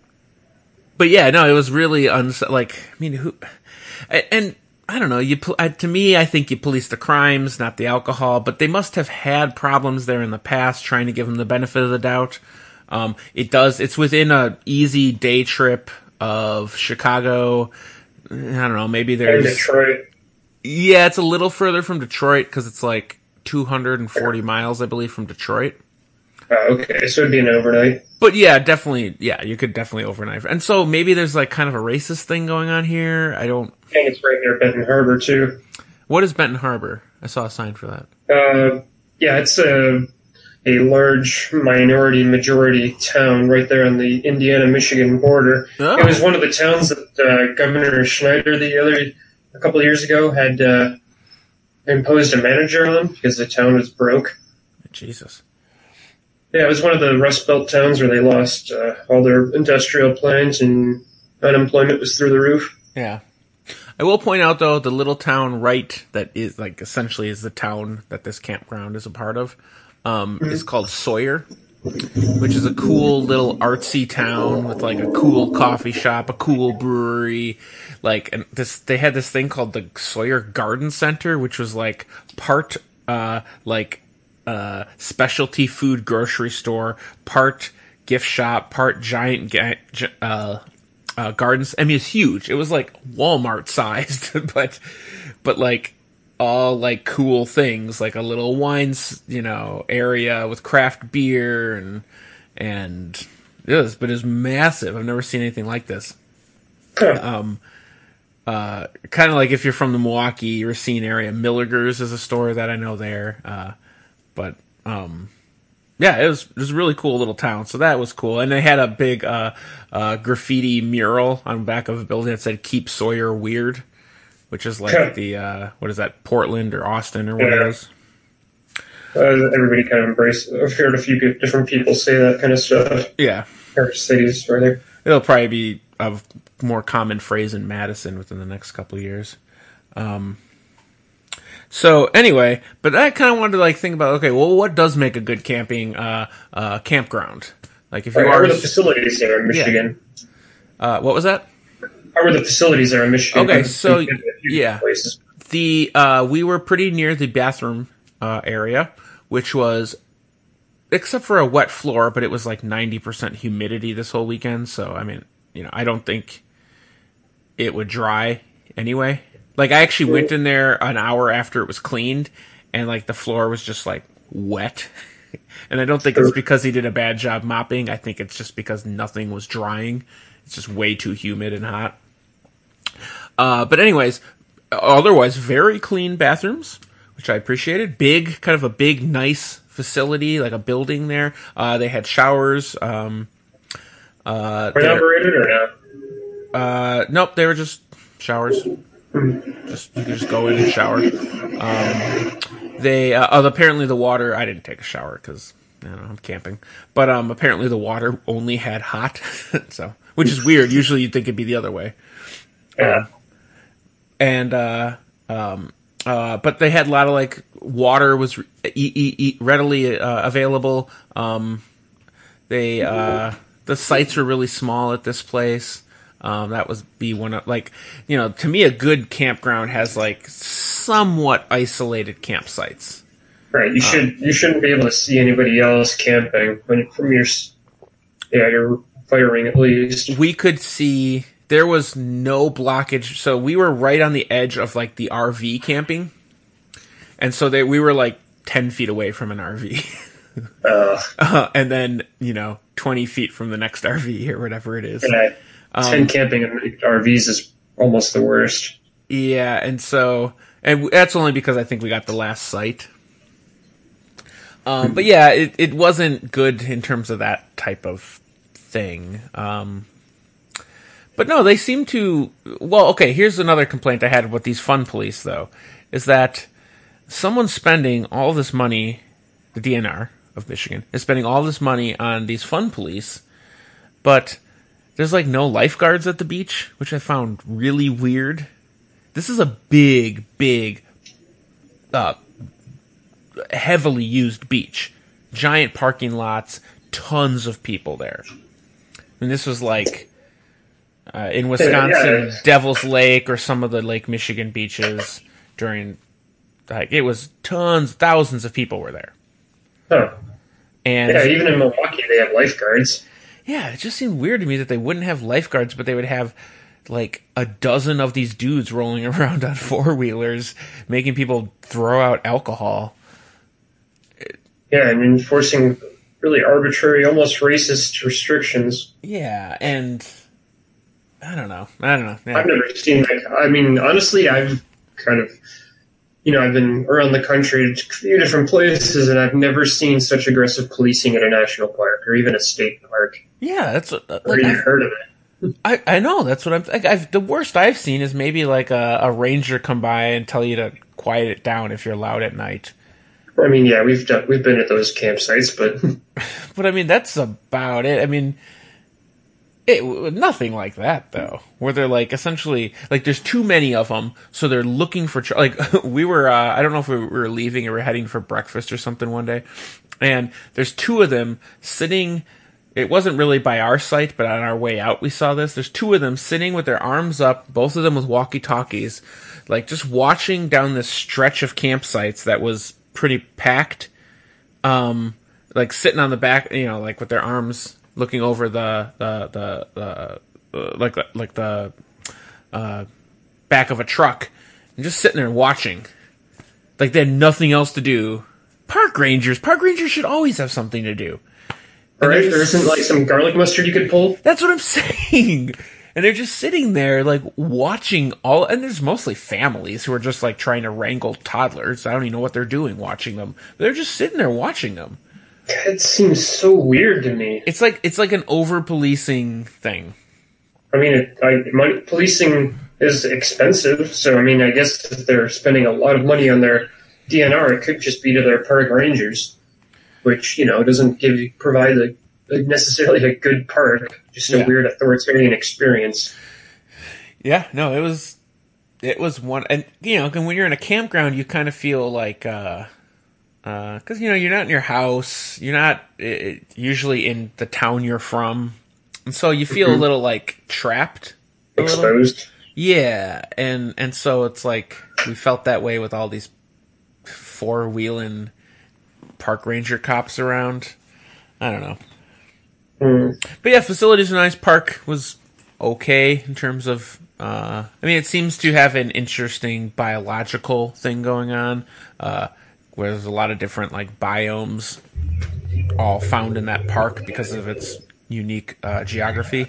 But yeah, no, it was really... Uns- like, I mean, who... And... I don't know. You to me, I think you police the crimes, not the alcohol. But they must have had problems there in the past, trying to give them the benefit of the doubt. Um, it does. It's within a easy day trip of Chicago. I don't know. Maybe there's and Detroit. Yeah, it's a little further from Detroit because it's like two hundred forty miles, I believe, from Detroit. Oh, okay, so it'd be an overnight. But yeah, definitely. Yeah, you could definitely overnight. And so maybe there's like kind of a racist thing going on here. I don't. I think it's right near Benton Harbor too. What is Benton Harbor? I saw a sign for that. Uh, yeah, it's a a large minority majority town right there on the Indiana-Michigan border. Oh. It was one of the towns that uh, Governor Schneider the other a couple of years ago had uh, imposed a manager on because the town was broke. Jesus. Yeah, it was one of the Rust Belt towns where they lost uh, all their industrial plants and unemployment was through the roof. Yeah. I will point out, though, the little town right that is, like, essentially is the town that this campground is a part of, um, mm-hmm. is called Sawyer, which is a cool little artsy town with, like, a cool coffee shop, a cool brewery. Like, and this, they had this thing called the Sawyer Garden Center, which was, like, part, uh, like, uh, specialty food grocery store, part gift shop, part giant, ga- uh, Uh, gardens. I mean, it's huge. It was like Walmart sized, but, but like all like cool things, like a little wine, you know, area with craft beer and, and it was, but it was massive. I've never seen anything like this. Um, uh, kind of like if you're from the Milwaukee, Racine area, Milligers is a store that I know there. Uh, but, um, yeah, it was it was a really cool little town, so that was cool. And they had a big uh, uh, graffiti mural on the back of a building that said "Keep Sawyer Weird," which is like the uh, what is that, Portland or Austin or what yeah. it is. Uh, everybody kind of embraced. I've heard a few different people say that kind of stuff. Yeah, or cities right there. It'll probably be a more common phrase in Madison within the next couple of years. Um, So anyway, but I kind of wanted to like think about, okay, well, what does make a good camping uh, uh, campground? Like if you right, are, how are the facilities there in Michigan? Yeah. Uh, what was that? How are the facilities there in Michigan? Okay, so yeah, places. the uh, we were pretty near the bathroom uh, area, which was, except for a wet floor, but it was like ninety percent humidity this whole weekend. So I mean, you know, I don't think it would dry anyway. Like, I actually went in there an hour after it was cleaned, and, like, the floor was just, like, wet. And I don't think it's because he did a bad job mopping. I think it's just because nothing was drying. It's just way too humid and hot. Uh, but anyways, otherwise, very clean bathrooms, which I appreciated. Big, kind of a big, nice facility, like a building there. Uh, they had showers. Um, Uh, Were they operated or not? Uh, nope, they were just showers. Just you could just go in and shower. Um, they uh, oh, apparently the water. I didn't take a shower because I don't know, I'm camping. But um, apparently the water only had hot, so which is weird. Usually you'd think it'd be the other way. Yeah. Um, and uh, um, uh, but they had a lot of like water was re- e- e- e- readily uh, available. Um, they uh, the sites were really small at this place. Um, that was be one of like, you know, to me a good campground has like somewhat isolated campsites. Right. You should um, you shouldn't be able to see anybody else camping when from your yeah your firing at least. We could see there was no blockage, so we were right on the edge of like the R V camping, and so they we were like ten feet away from an R V, uh, uh, and then you know twenty feet from the next R V or whatever it is. Yeah. Ten um, camping in R Vs is almost the worst. Yeah, and so, and that's only because I think we got the last site. Um, but yeah, it, it wasn't good in terms of that type of thing. Um, but no, they seem to, well, okay, here's another complaint I had with these fun police, though, is that someone's spending all this money, the D N R of Michigan, is spending all this money on these fun police, but there's like no lifeguards at the beach, which I found really weird. This is a big, big, uh, heavily used beach. Giant parking lots, tons of people there. And this was like uh, in Wisconsin, yeah. Devil's Lake or some of the Lake Michigan beaches during, like, it was tons, thousands of people were there. Huh. And yeah, even in Milwaukee, they have lifeguards. Yeah, it just seemed weird to me that they wouldn't have lifeguards, but they would have like a dozen of these dudes rolling around on four-wheelers, making people throw out alcohol. Yeah, I mean, enforcing really arbitrary, almost racist restrictions. Yeah, and I don't know. I don't know. Yeah. I've never seen that. I mean, honestly, I've kind of, you know, I've been around the country to a few different places, and I've never seen such aggressive policing at a national park or even a state park. Yeah, that's what, like, or even heard of it. I, I know that's what I'm. Like, I've, the worst I've seen is maybe like a, a ranger come by and tell you to quiet it down if you're loud at night. I mean, yeah, we've done, we've been at those campsites, but but I mean that's about it. I mean, it nothing like that though. Where they're like essentially like there's too many of them, so they're looking for tr- like we were. Uh, I don't know if we were leaving or we're heading for breakfast or something one day, and there's two of them sitting. It wasn't really by our site, but on our way out we saw this. There's two of them sitting with their arms up, both of them with walkie-talkies, like just watching down this stretch of campsites that was pretty packed, um, like sitting on the back, you know, like with their arms looking over the the the, the uh, like like the uh, back of a truck, and just sitting there watching, like they had nothing else to do. Park rangers, park rangers should always have something to do. All right, there isn't like some garlic mustard you could pull? That's what I'm saying. And they're just sitting there, like, watching all... And there's mostly families who are just, like, trying to wrangle toddlers. I don't even know what they're doing watching them. But they're just sitting there watching them. That seems so weird to me. It's like it's like an over-policing thing. I mean, it, I, money, policing is expensive. So, I mean, I guess if they're spending a lot of money on their D N R, it could just be to their park rangers. Which, you know, doesn't give you, provide a, a necessarily a good park, just a yeah. weird authoritarian experience. Yeah, no, it was, it was one, and, you know, when you're in a campground, you kind of feel like, uh, uh, cause, you know, you're not in your house, you're not uh, usually in the town you're from, and so you feel mm-hmm. a little, like, trapped. Exposed. Yeah, and, and so it's like, we felt that way with all these four-wheeling park ranger cops around. I don't know. Mm. But yeah, facilities are nice. Park was okay in terms of, uh, I mean, it seems to have an interesting biological thing going on, uh, where there's a lot of different, like, biomes all found in that park because of its unique, uh, geography.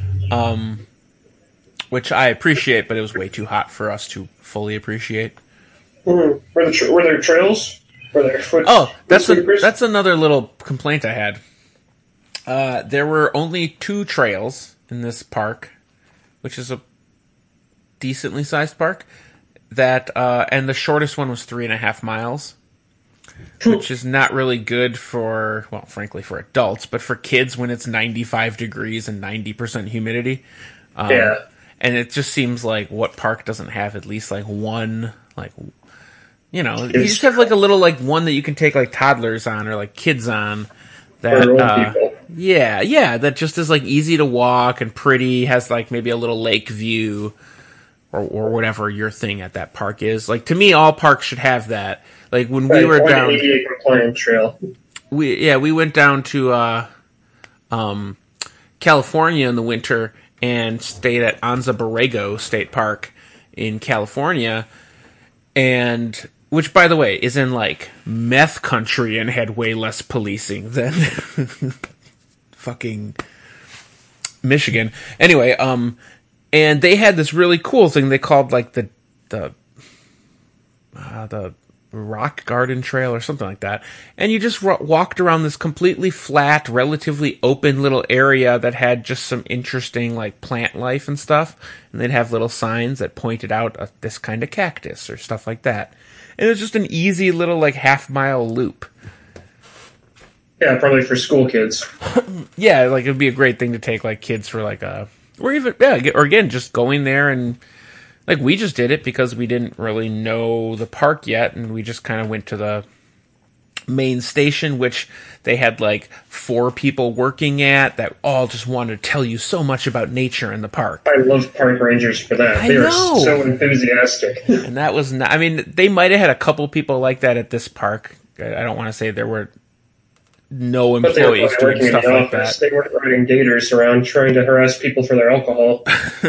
Um, which I appreciate, but it was way too hot for us to fully appreciate. Mm. Were, the tra- were there trails? Were there foot- oh, that's a, foot that's another little complaint I had. Uh, there were only two trails in this park, which is a decently sized park. That uh, and the shortest one was three and a half miles, which is not really good for, well, frankly, for adults, but for kids when it's ninety-five degrees and ninety percent humidity. Um, Yeah. And it just seems like what park doesn't have at least like one, like, you know, you just have like a little like one that you can take like toddlers on or like kids on. That For old uh, people. yeah, yeah, that just is like easy to walk and pretty, has like maybe a little lake view. Or, or whatever your thing at that park is. Like, to me, all parks should have that. Like, when we Right, were or an down... A D A compliant trail. we Yeah, we went down to uh, um, California in the winter and stayed at Anza Borrego State Park in California. And... Which, by the way, is in, like, meth country and had way less policing than fucking Michigan. Anyway, um... and they had this really cool thing they called like the the uh, the Rock Garden Trail or something like that. And you just ro- walked around this completely flat, relatively open little area that had just some interesting like plant life and stuff. And they'd have little signs that pointed out uh, this kind of cactus or stuff like that. And it was just an easy little like half mile loop. Yeah, probably for school kids. Yeah, like it'd be a great thing to take like kids for like a, or even, yeah, or again, just going there and, like, we just did it because we didn't really know the park yet, and we just kind of went to the main station, which they had, like, four people working at that all just wanted to tell you so much about nature in the park. I love park rangers for that. I they are know. so enthusiastic. And that was not, I mean, they might have had a couple people like that at this park. I I don't want to say there were no But they were employees probably doing working in stuff the like office. that. They weren't riding gators around trying to harass people for their alcohol.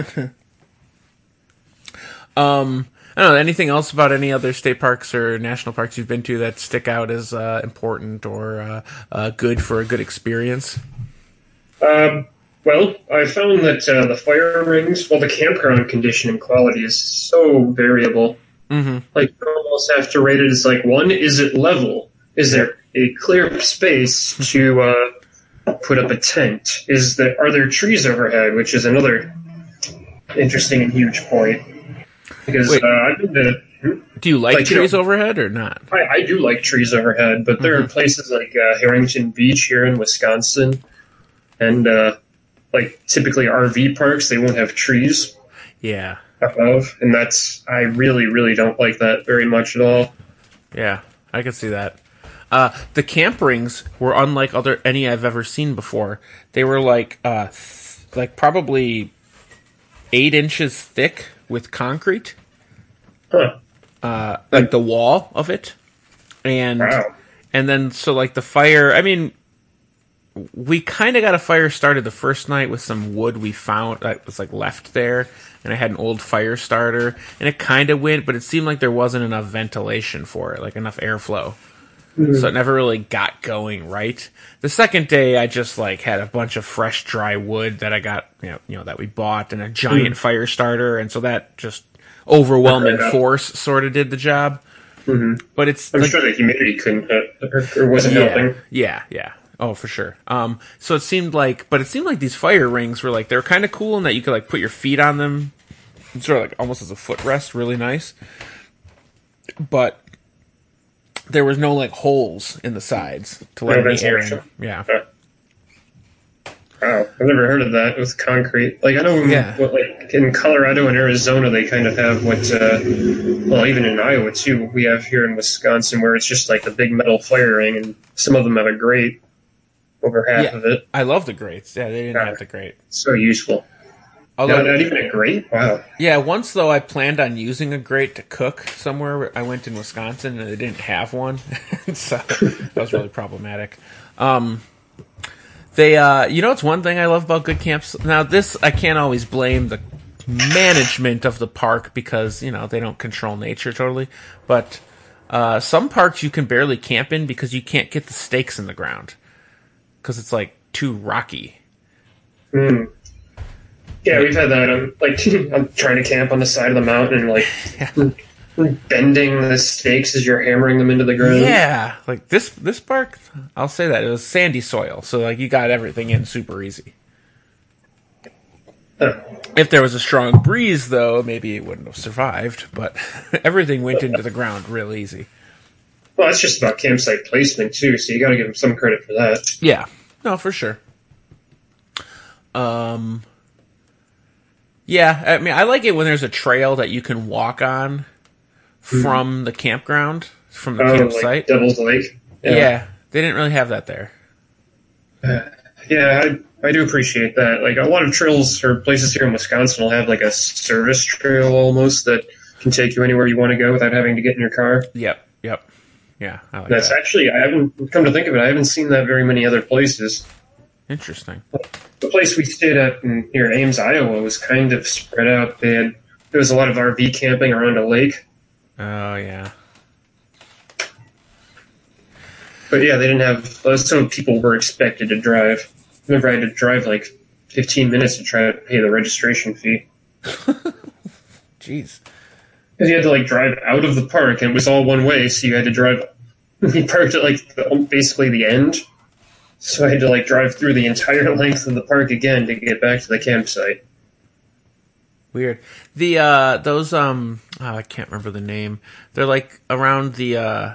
Um, I don't know, anything else about any other state parks or national parks you've been to that stick out as uh, important or uh, uh, good for a good experience? Um, well, I found that uh, the fire rings, well, the campground condition and quality is so variable. Mm-hmm. Like, you almost have to rate it as like, one, is it level? Is there a clear space to uh, put up a tent? Is there, are there trees overhead, which is another interesting and huge point. Because Wait. uh, I've been to... Do you like, Like, you trees know- overhead or not? I, I do like trees overhead, but there Mhm. are places like uh, Harrington Beach here in Wisconsin, and uh, like typically R V parks, they won't have trees Yeah, above, and that's I really, really don't like that very much at all. yeah, I can see that. Uh, the camp rings were unlike other any I've ever seen before. They were like, uh, th- like probably eight inches thick with concrete, Huh? uh, like the wall of it, and Wow. and then so like the fire. I mean, we kind of got a fire started the first night with some wood we found that was like left there, and I had an old fire starter, and it kind of went, but it seemed like there wasn't enough ventilation for it, like enough airflow. So it never really got going right. The second day, I just like had a bunch of fresh dry wood that I got, you know, you know that we bought, and a giant fire starter, and so that just overwhelming Right up. force sort of did the job. hmm But it's I'm like, sure the humidity couldn't hit, or, or wasn't yeah, helping. yeah, yeah. Oh, for sure. Um, so it seemed like, but it seemed like these fire rings were like, they were kind of cool in that you could like put your feet on them, sort of like almost as a footrest, really nice. But there was no like holes in the sides to let No any air in. ventilation. Yeah. Wow, I've never heard of that with concrete. Like I know, in, Yeah. what, like in Colorado and Arizona, they kind of have what. Uh, well, even in Iowa too, we have here in Wisconsin where it's just like a big metal fire ring, and some of them have a grate over half Yeah. of it. I love the grates. Yeah, they didn't Yeah. have the grate. So useful. Although, No, not even a grate. Wow. yeah, once though I planned on using a grate to cook somewhere. I went in Wisconsin and they didn't have one, so that was really problematic. Um, they, uh, you know, it's one thing I love about good camps. Now, this I can't always blame the management of the park because you know they don't control nature totally, but uh, some parks you can barely camp in because you can't get the stakes in the ground because it's like too rocky. Mm. Yeah, we've had that. I'm like, I'm trying to camp on the side of the mountain, and like, bending the stakes as you're hammering them into the ground. Yeah, like this this park, I'll say that it was sandy soil, so like you got everything in super easy. Oh. If there was a strong breeze, though, maybe it wouldn't have survived. But everything went into the ground real easy. Well, it's just about campsite placement too, so you got to give them some credit for that. Yeah, no, for sure. Um, yeah, I mean, I like it when there's a trail that you can walk on from mm-hmm. the campground, from the oh, campsite. Like Devil's Lake. Yeah. yeah, they didn't really have that there. Uh, yeah, I, I do appreciate that. Like, a lot of trails or places here in Wisconsin will have like a service trail almost that can take you anywhere you want to go without having to get in your car. Yep, yep. Yeah, I like That's that. actually, I haven't, come to think of it, I haven't seen that very many other places. Interesting. The place we stayed at in, near Ames, Iowa was kind of spread out. They had, there was a lot of R V camping around a lake. Oh, yeah. But yeah, they didn't have, so people were expected to drive. I remember I had to drive like fifteen minutes to try to pay the registration fee. Jeez. Because you had to like drive out of the park, and it was all one way, so you had to drive. We parked at like the, basically the end, so I had to like drive through the entire length of the park again to get back to the campsite. Weird. The uh, those um, oh, I can't remember the name. They're like around the uh,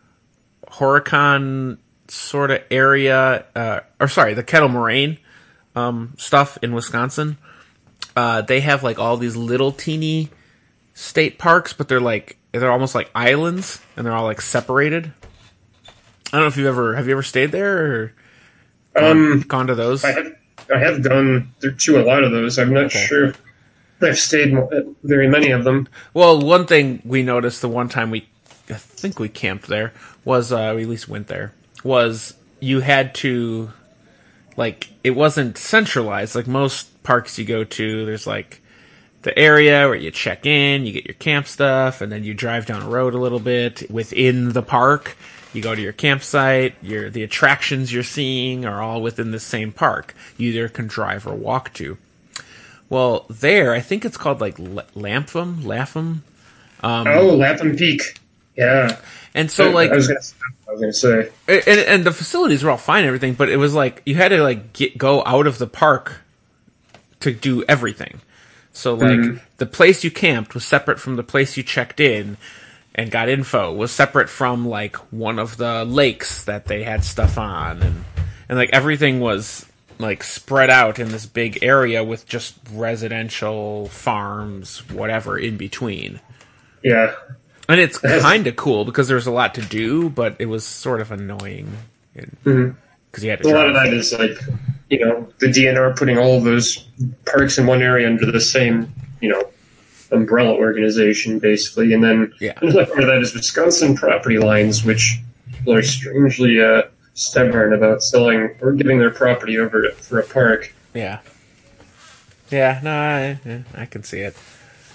Horicon sort of area, uh, or sorry, the Kettle Moraine um, stuff in Wisconsin. Uh, they have like all these little teeny state parks, but they're like they're almost like islands, and they're all like separated. I don't know if you've ever have you ever stayed there or gone, um, gone to those. I have I have gone to a lot of those. I'm not Okay. sure I've stayed at very many of them. Well, one thing we noticed the one time we, I think we camped there was uh, we at least went there was you had to like it wasn't centralized like most parks you go to. There's like the area where you check in, you get your camp stuff, and then you drive down a road a little bit within the park. You go to your campsite. Your the attractions you're seeing are all within the same park. You either can drive or walk to. Well, there, I think it's called like L- Lapham, Lapham. Um, Oh, Lapham Peak. Yeah. and so like I was gonna, I was gonna say. and, and the facilities were all fine and everything, but it was like you had to like get go out of the park to do everything. So like Mhm. the place you camped was separate from the place you checked in and got info, was separate from like one of the lakes that they had stuff on, and and like everything was like spread out in this big area with just residential farms, whatever in between. Yeah. And it's kind of cool because there's a lot to do, but it was sort of annoying because you had to A lot drive. of that is like, you know, the D N R putting all of those parks in one area under the same, you know, umbrella organization, basically. And then Yeah. another part of that is Wisconsin property lines, which people are strangely uh, stubborn about selling or giving their property over to, for a park. Yeah. Yeah, no, I, yeah, I can see it.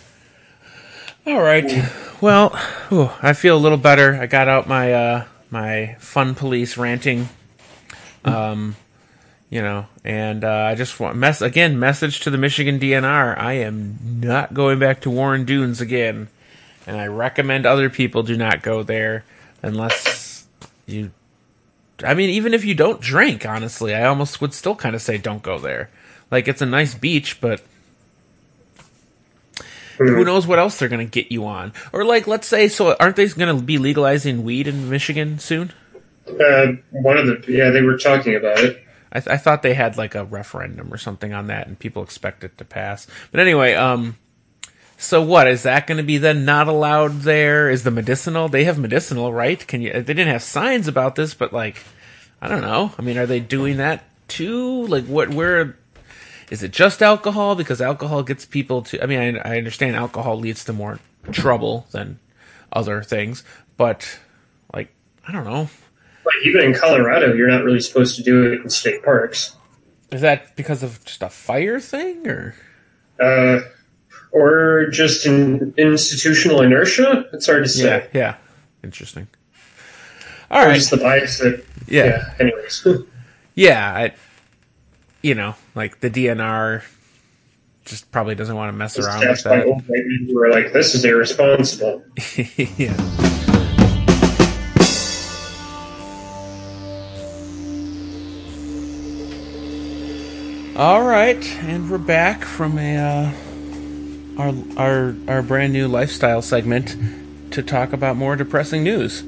All right. Well, whew, I feel a little better. I got out my uh, my fun police ranting. Um, you know, and uh, I just want mess again message to the Michigan D N R. I am not going back to Warren Dunes again, and I recommend other people do not go there unless you. I mean, even if you don't drink, honestly, I almost would still kind of say don't go there. Like, it's a nice beach, but who knows what else they're going to get you on. Or, like, let's say, so aren't they going to be legalizing weed in Michigan soon? Uh, one of the, yeah, they were talking about it. I, th- I thought they had, like, a referendum or something on that, and people expect it to pass. But anyway, um, so what, is that going to be then not allowed there? Is the medicinal, they have medicinal, right? Can you, they didn't have signs about this, but, like, I don't know. I mean, are they doing that too? Like, what, where... Is it just alcohol? Because alcohol gets people to... I mean, I, I understand alcohol leads to more trouble than other things. But, like, I don't know. But even in Colorado, you're not really supposed to do it in state parks. Is that because of just a fire thing? Or Uh, or just in institutional inertia? It's hard to say. Yeah, yeah. Interesting. All Or right. just the bias that... Yeah. yeah anyways. Yeah, I, you know, like the D N R just probably doesn't want to mess It's around with staffed by that. old white men who are like, this is irresponsible. Yeah. All right, and we're back from a uh, our our our brand new lifestyle segment to talk about more depressing news.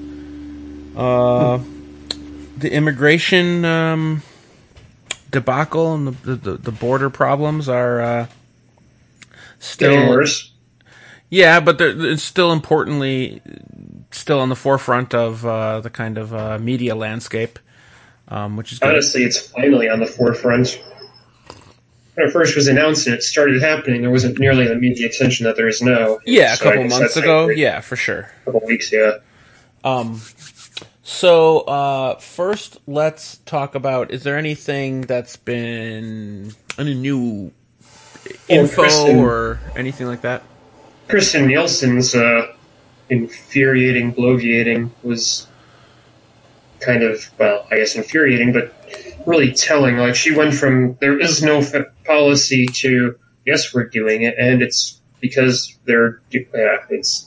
Uh, the immigration um, debacle and the, the the border problems are uh, still Getting worse. Yeah, but they're, it's still importantly still on the forefront of uh, the kind of uh, media landscape, um, which is good. Honestly, it's finally on the forefront. When it first was announced and it started happening, there wasn't nearly the media attention that there is now. Yeah, a So I couple guess months that's ago. how it- Yeah, for sure. A couple weeks, yeah. Um, so uh, first, let's talk about: is there anything that's been any new info Kristen- or anything like that? Kristen Nielsen's uh, infuriating, bloviating was kind of, well, I guess infuriating, but really telling. Like, she went from there is no f- policy to yes, we're doing it, and it's because they're yeah, it's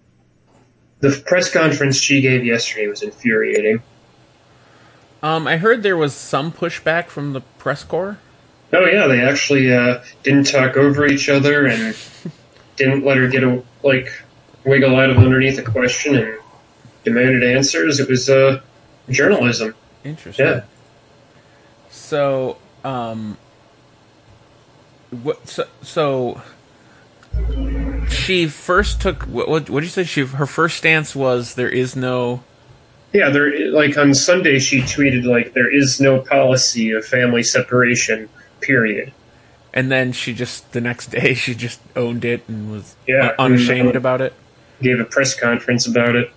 the press conference she gave yesterday was infuriating. Um, I heard there was some pushback from the press corps. Oh yeah, they actually uh, didn't talk over each other and didn't let her get a like wiggle out of underneath a question and demanded answers. It was uh, journalism. Interesting. Yeah. So, um, what? So, so she first took what? What did you say? She her first stance was there is no. Yeah, there. Like on Sunday, she tweeted like there is no policy of family separation. Period. And then she just the next day she just owned it and was Yeah, un- unashamed and, uh, about it. Gave a press conference about it.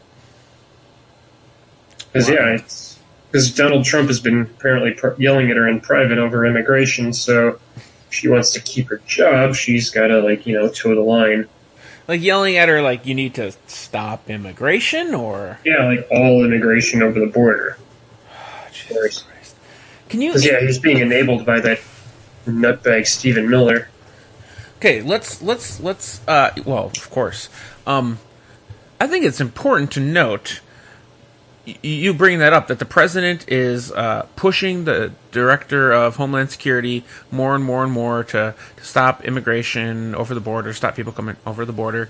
Because Wow. yeah, it's because Donald Trump has been apparently pr- yelling at her in private over immigration. So if she wants to keep her job, she's got to like you know toe the line. Like yelling at her, like you need to stop immigration, or Yeah, like all immigration over the border. Jesus Christ. Can you? Because yeah, he's being enabled by that nutbag Stephen Miller. Okay, let's let's let's. Uh, well, of course. Um, I think it's important to note. y- You bring that up that the president is uh, pushing the director of Homeland Security more and more and more to, to stop immigration over the border, stop people coming over the border,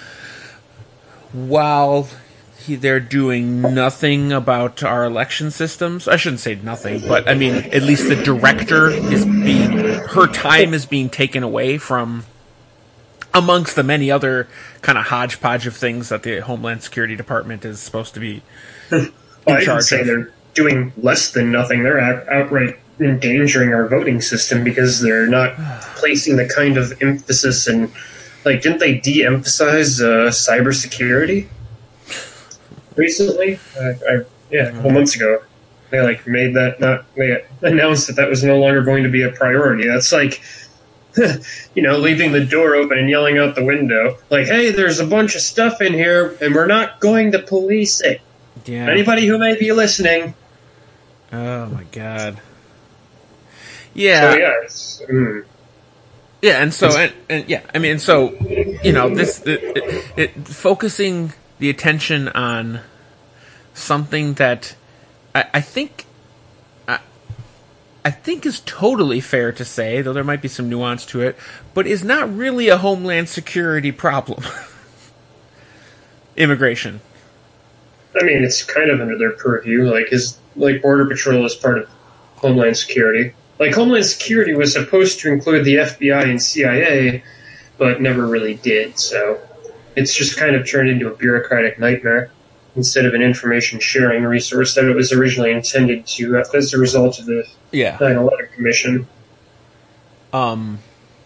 while he, they're doing nothing about our election systems. I shouldn't say nothing, but I mean at least the director is being her time is being taken away from. Amongst the many other kind of hodgepodge of things that the Homeland Security Department is supposed to be in I charge would say of. they're doing less than nothing. They're out- outright endangering our voting system because they're not placing the kind of emphasis and like didn't they de-emphasize uh, cybersecurity recently? Uh, I, yeah, a couple months ago. They like made that not they announced that that was no longer going to be a priority. That's like you know, leaving the door open and yelling out the window, like, hey, there's a bunch of stuff in here, and we're not going to police it. Yeah. Anybody who may be listening. Oh my god. Yeah. So, yeah, it's, mm. Yeah, and so and, and yeah, I mean, so you know, this it, it, it, focusing the attention on something that I, I think I, I think is totally fair to say, though there might be some nuance to it, but is not really a Homeland Security problem. Immigration. I mean, it's kind of under their purview. Like, is like Border Patrol is part of Homeland Security. Like, Homeland Security was supposed to include the F B I and C I A, but never really did. So it's just kind of turned into a bureaucratic nightmare instead of an information sharing resource that it was originally intended to, uh, as a result of the Yeah. nine eleven Commission. Um.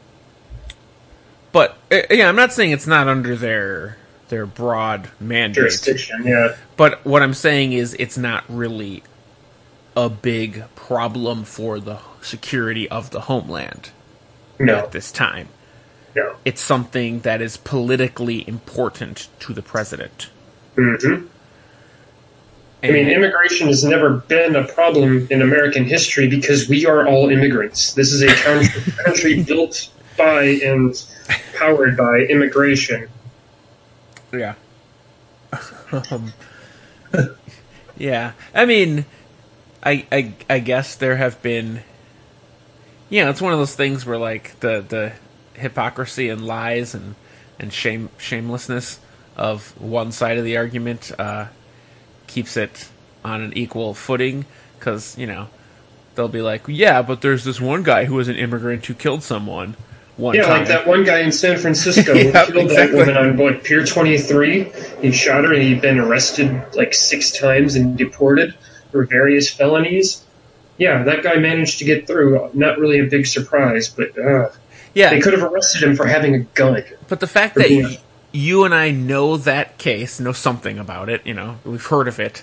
But uh, yeah, I'm not saying it's not under their their broad mandate. Jurisdiction, yeah. But what I'm saying is it's not really a big problem for the security of the homeland No, at this time. no. It's something that is politically important to the president. Mm-hmm. I mean, immigration has never been a problem in American history because we are all immigrants. This is a country, country built by and powered by immigration. Yeah. um, yeah. I mean, I, I I guess there have been. Yeah, it's one of those things where like the the hypocrisy and lies and and shame shamelessness of one side of the argument uh, keeps it on an equal footing, because you know they'll be like, yeah, but there's this one guy who was an immigrant who killed someone one yeah, time. like that one guy in San Francisco who Yep, killed exactly. that woman on what, Pier twenty-three. He shot her and he'd been arrested like six times and deported for various felonies. Yeah, that guy managed to get through. Not really a big surprise, but uh, Yeah, they could have arrested him for having a gun. but the fact that y- you and I know that case, know something about it, you know, we've heard of it.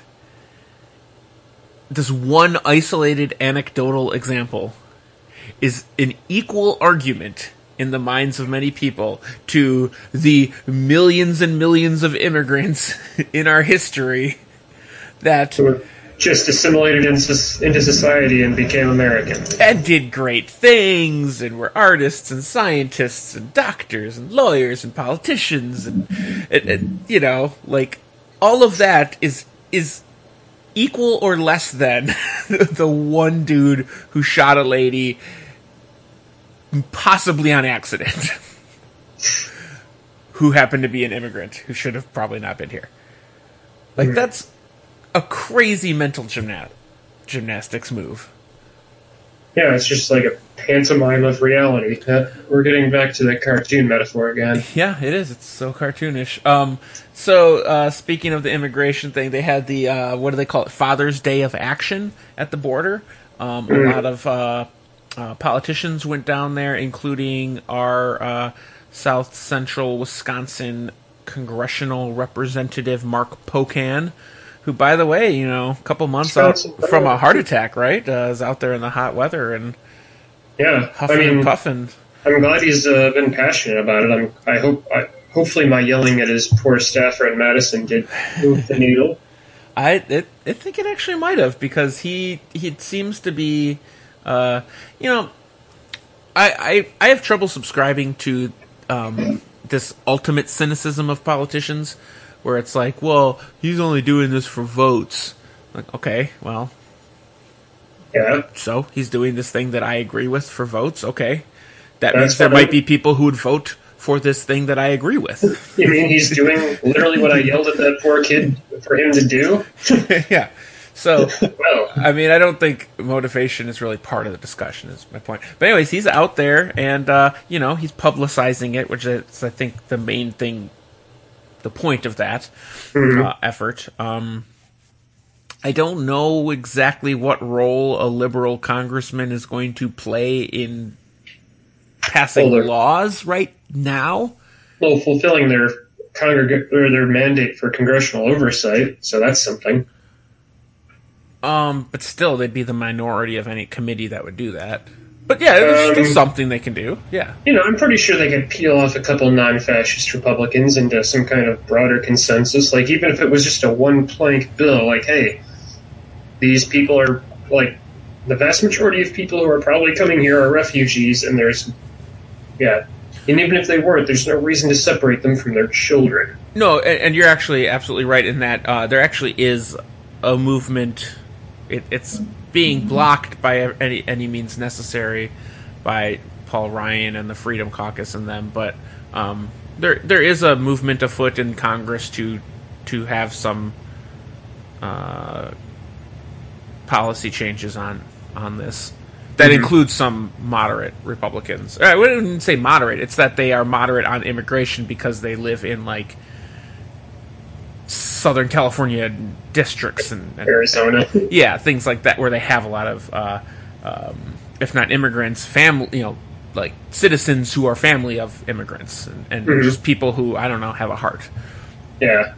This one isolated anecdotal example is an equal argument in the minds of many people to the millions and millions of immigrants in our history that So just assimilated into into society and became American. and did great things and were artists and scientists and doctors and lawyers and politicians and, and, and you know, like all of that is is equal or less than the one dude who shot a lady possibly on accident who happened to be an immigrant who should have probably not been here. Like, that's a crazy mental gymna- gymnastics move. Yeah, it's just like a pantomime of reality. Uh, we're getting back to the cartoon metaphor again. Yeah, it is. It's so cartoonish. Um, so, uh, speaking of the immigration thing, they had the, uh, what do they call it, Father's Day of Action at the border. Um, a lot of uh, uh, politicians went down there, including our uh, South Central Wisconsin congressional representative, Mark Pocan, who, by the way, you know, a couple months out from a heart attack, right? Uh, is out there in the hot weather and Yeah, huffing I mean, and puffing. I'm glad he's uh, been passionate about it. I'm, I hope, I, hopefully, my yelling at his poor staffer in Madison did move the needle. I it, I think it actually might have, because he he seems to be, uh, you know, I, I I have trouble subscribing to um, this ultimate cynicism of politicians, where it's like, well, he's only doing this for votes. Like, okay, well, Yeah, so he's doing this thing that I agree with for votes. Okay, that That's means there fine. might be people who would vote for this thing that I agree with. you mean he's doing literally what I yelled at that poor kid for him to do? Yeah. So, Well, I mean, I don't think motivation is really part of the discussion, is my point. But anyways, he's out there, and, uh, you know, he's publicizing it, which is, I think, the main thing, the point of that uh, effort. Um, I don't know exactly what role a liberal congressman is going to play in passing Well, they're- laws right now. well, fulfilling their congreg- or their mandate for congressional oversight, so that's something. Um, but still, they'd be the minority of any committee that would do that. But yeah, there's still Um, something they can do. Yeah. You know, I'm pretty sure they could peel off a couple non-fascist Republicans into some kind of broader consensus. Like, even if it was just a one-plank bill, like, hey, these people are, like, the vast majority of people who are probably coming here are refugees, and there's, yeah. And even if they weren't, there's no reason to separate them from their children. No, and, and you're actually absolutely right in that uh, there actually is a movement. It, it's being blocked by any any means necessary by Paul Ryan and the Freedom Caucus and them, but um, there there is a movement afoot in Congress to to have some uh, policy changes on on this. That Mhm. includes some moderate Republicans. I wouldn't say moderate. It's that they are moderate on immigration because they live in, like, Southern California districts and, and Arizona. yeah, things like that, where they have a lot of, uh, um, if not immigrants, family, you know, like citizens who are family of immigrants, and, and Mhm. just people who, I don't know, have a heart. Yeah.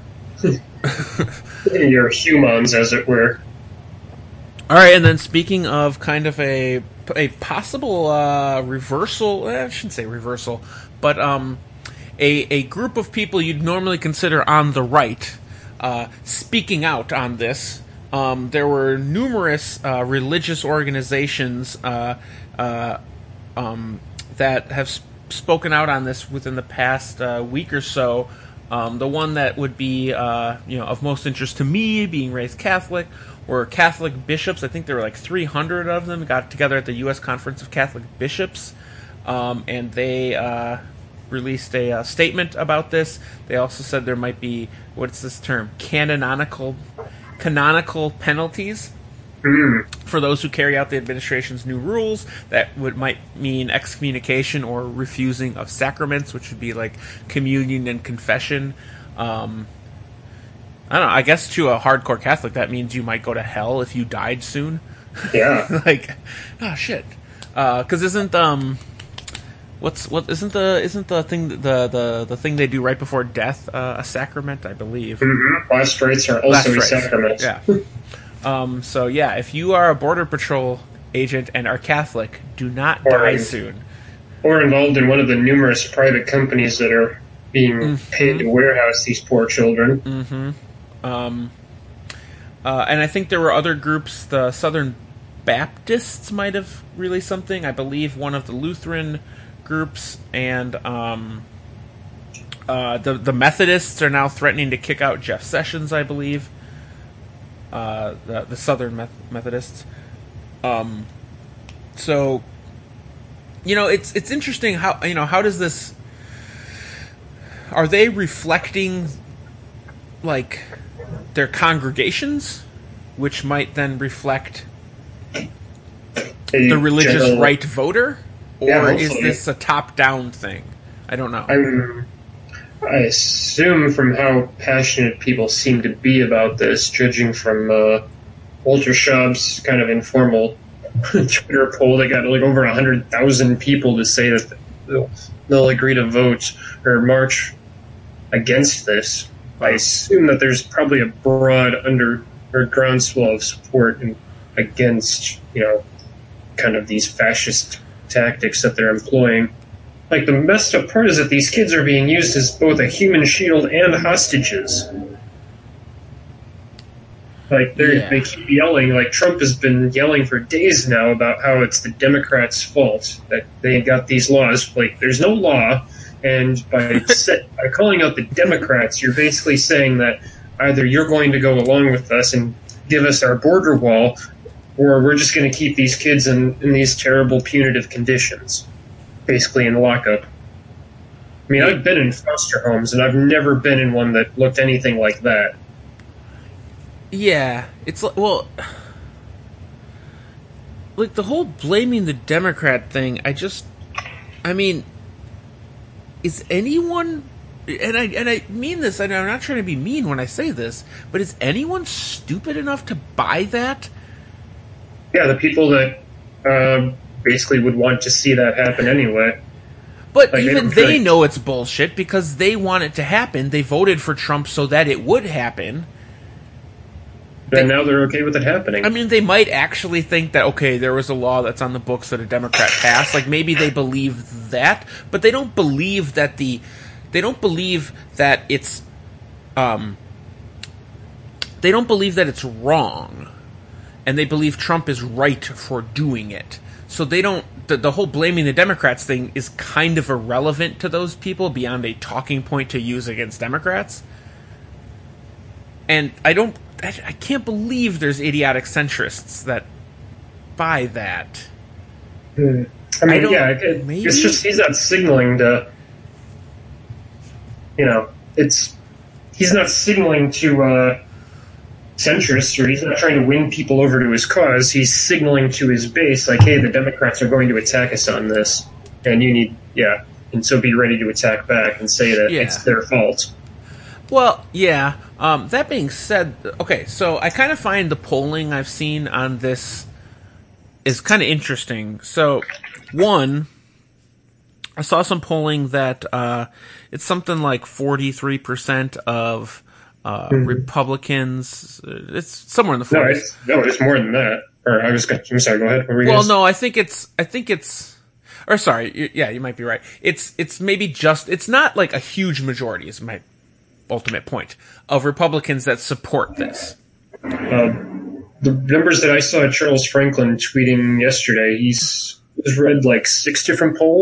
Your humans, as it were. All right, and then speaking of kind of a a possible uh, reversal, eh, I shouldn't say reversal, but um, a a group of people you'd normally consider on the right uh, speaking out on this. Um, there were numerous uh, religious organizations uh, uh, um, that have spoken out on this within the past uh, week or so. Um, the one that would be, uh, you know, of most interest to me, being raised Catholic, were Catholic bishops. I think there were like three hundred of them got together at the U S Conference of Catholic Bishops, um, and they uh, released a uh, statement about this. They also said there might be, what's this term, canonical, canonical penalties for those who carry out the administration's new rules. That would might mean excommunication or refusing of sacraments, which would be like communion and confession. Um, I don't know. I guess to a hardcore Catholic, that means you might go to hell if you died soon. Yeah. Like, oh shit. Because uh, isn't um, what's what isn't the isn't the thing the the the thing they do right before death uh, a sacrament? I believe. Mm-hmm. Last rites are also Last a rites. sacrament. Yeah. Um, so yeah, if you are a Border Patrol agent and are Catholic, do not Or die in- soon. Or involved in one of the numerous private companies that are being Mm-hmm. paid to warehouse these poor children. Mm-hmm. Um, uh, and I think there were other groups. The Southern Baptists might have released something. I believe one of the Lutheran groups and um, uh, the the Methodists are now threatening to kick out Jeff Sessions, I believe. Uh, the, the Southern Meth- Methodists. Um, so, you know, it's it's interesting how you know how does this? Are they reflecting like their congregations, which might then reflect A the religious general- right voter, or Yeah, is hopefully. this a top-down thing? I don't know. I'm, I assume from how passionate people seem to be about this, judging from uh, Walter Schaub's kind of informal Twitter poll that got like over one hundred thousand people to say that they'll, they'll agree to vote or march against this. I assume that there's probably a broad under or groundswell of support in, against, you know, kind of these fascist tactics that they're employing. Like, the messed up part is that these kids are being used as both a human shield and hostages. Like, they're, Yeah. they keep yelling, like, Trump has been yelling for days now about how it's the Democrats' fault that they got these laws. Like, there's no law, and by, set, by calling out the Democrats, you're basically saying that either you're going to go along with us and give us our border wall, or we're just going to keep these kids in, in these terrible punitive conditions. Basically in lockup. I mean, I've been in foster homes, and I've never been in one that looked anything like that. Yeah, it's like, well, like the whole blaming the Democrat thing. I just, I mean, is anyone, and I and I mean this, and I'm not trying to be mean when I say this, but is anyone stupid enough to buy that? Yeah, the people that uh, basically would want to see that happen anyway. But Like, even they- they like- know it's bullshit because they want it to happen. They voted for Trump so that it would happen. And now they're okay with it happening. I mean, they might actually think that, okay, there was a law that's on the books that a Democrat passed. Like, maybe they believe that, but they don't believe that the, they don't believe that it's, um, they don't believe that it's wrong. And they believe Trump is right for doing it. So they don't, the, the whole blaming the Democrats thing is kind of irrelevant to those people beyond a talking point to use against Democrats. And I don't, I, I can't believe there's idiotic centrists that buy that. Hmm. I mean, I don't- yeah, it, maybe? it's just he's not signaling to, you know, it's he's not signaling to uh, centrists, or he's not trying to win people over to his cause. He's signaling to his base, like, hey, the Democrats are going to attack us on this, and you need, yeah, and so be ready to attack back and say that Yeah. it's their fault. Well, yeah. Um, that being said, okay, so I kind of find the polling I've seen on this is kind of interesting. So, one, I saw some polling that uh, it's something like forty-three percent of uh, Republicans. It's somewhere in the No, forties. it's, no, it's more than that. Or I was, gonna- I'm sorry. Go ahead. What were you Well, gonna no, I think it's, I think it's, or sorry, y- yeah, you might be right. It's, it's maybe just, it's not like a huge majority is my ultimate point of Republicans that support this. Uh, the numbers that I saw Charles Franklin tweeting yesterday, he's, he's read like six different polls,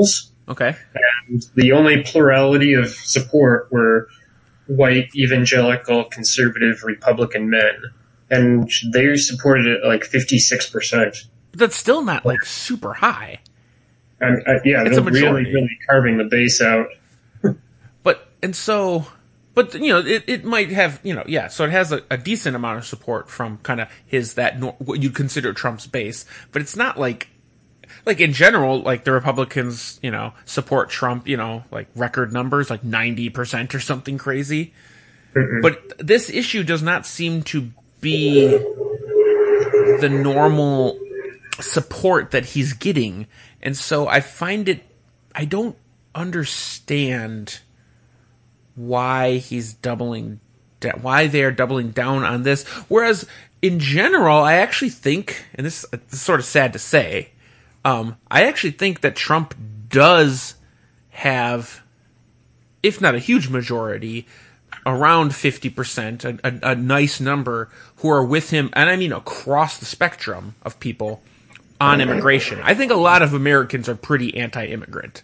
Okay. And the only plurality of support were white, evangelical, conservative, Republican men. And they supported it like fifty-six percent. But that's still not, like, super high. And, uh, yeah, It's a they're really, majority. really carving the base out. But, and so, but, you know, it, it might have, you know, yeah, so it has a, a decent amount of support from kind of his, that, nor- what you'd consider Trump's base, but it's not like, like in general, like the Republicans, you know, support Trump, you know, like record numbers, like ninety percent or something crazy. Mm-mm. But this issue does not seem to be the normal support that he's getting. And so I find it, I don't understand why he's doubling, da- why they're doubling down on this. Whereas in general, I actually think, and this is sort of sad to say, um, I actually think that Trump does have, if not a huge majority, around fifty percent, a, a, a nice number, who are with him, and I mean across the spectrum of people, on immigration. I think a lot of Americans are pretty anti-immigrant.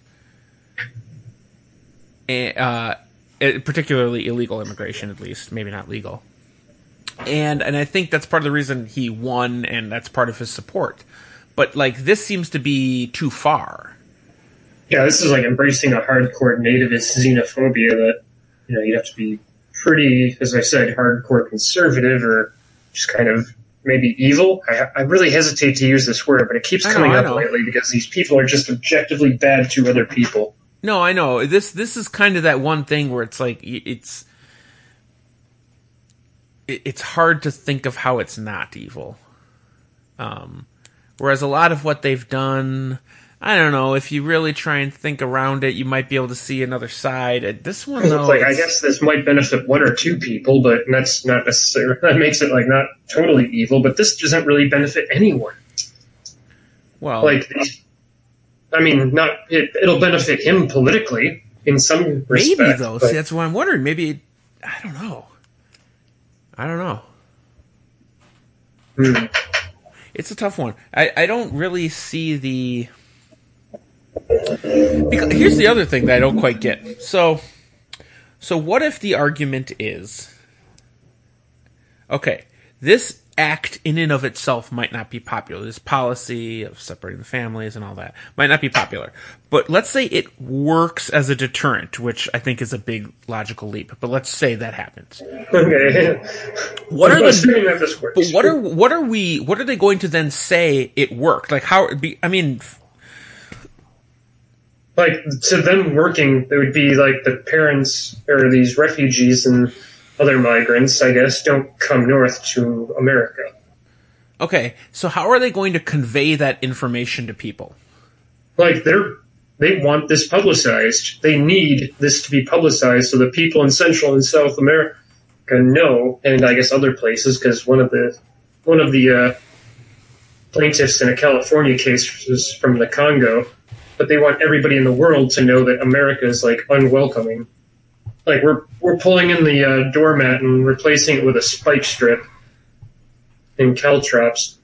And, uh, particularly illegal immigration, at least. Maybe not legal. And and I think that's part of the reason he won, and that's part of his support. But, like, this seems to be too far. Yeah, this is like embracing a hardcore nativist xenophobia that, you know, you'd have to be pretty, as I said, hardcore conservative or just kind of maybe evil. I, I really hesitate to use this word, but it keeps I know, coming I up know. lately because these people are just objectively bad to other people. No, I know. This this is kind of that one thing where it's like, it's it, it's hard to think of how it's not evil. Um, whereas a lot of what they've done, I don't know, if you really try and think around it, you might be able to see another side. Uh, This one, though, like, I it's- guess this might benefit one or two people, but that's not necessarily, that makes it like not totally evil, but this doesn't really benefit anyone. well, Like, these, I mean, not, it, it'll benefit him politically in some respect. maybe, though. but- See, that's what I'm wondering. Maybe, it, I don't know. I don't know. Hmm. It's a tough one. I, I don't really see the... Because here's the other thing that I don't quite get. So, so what if the argument is, okay, this act in and of itself might not be popular. This policy of separating the families and all that might not be popular. But let's say it works as a deterrent, which I think is a big logical leap. But let's say that happens. Okay. What I'm are the assuming that this works. but what are what are we what are they going to then say it worked? Like how it'd be, I mean, Like, to them working, it would be like the parents or these refugees and other migrants, I guess, don't come north to America. okay, so how are they going to convey that information to people? Like, they're, they want this publicized. They need this to be publicized so that people in Central and South America know, and I guess other places, because one of the, one of the, uh, plaintiffs in a California case was from the Congo, but they want everybody in the world to know that America is, like, unwelcoming. Like, we're we're pulling in the uh, doormat and replacing it with a spike strip and caltrops.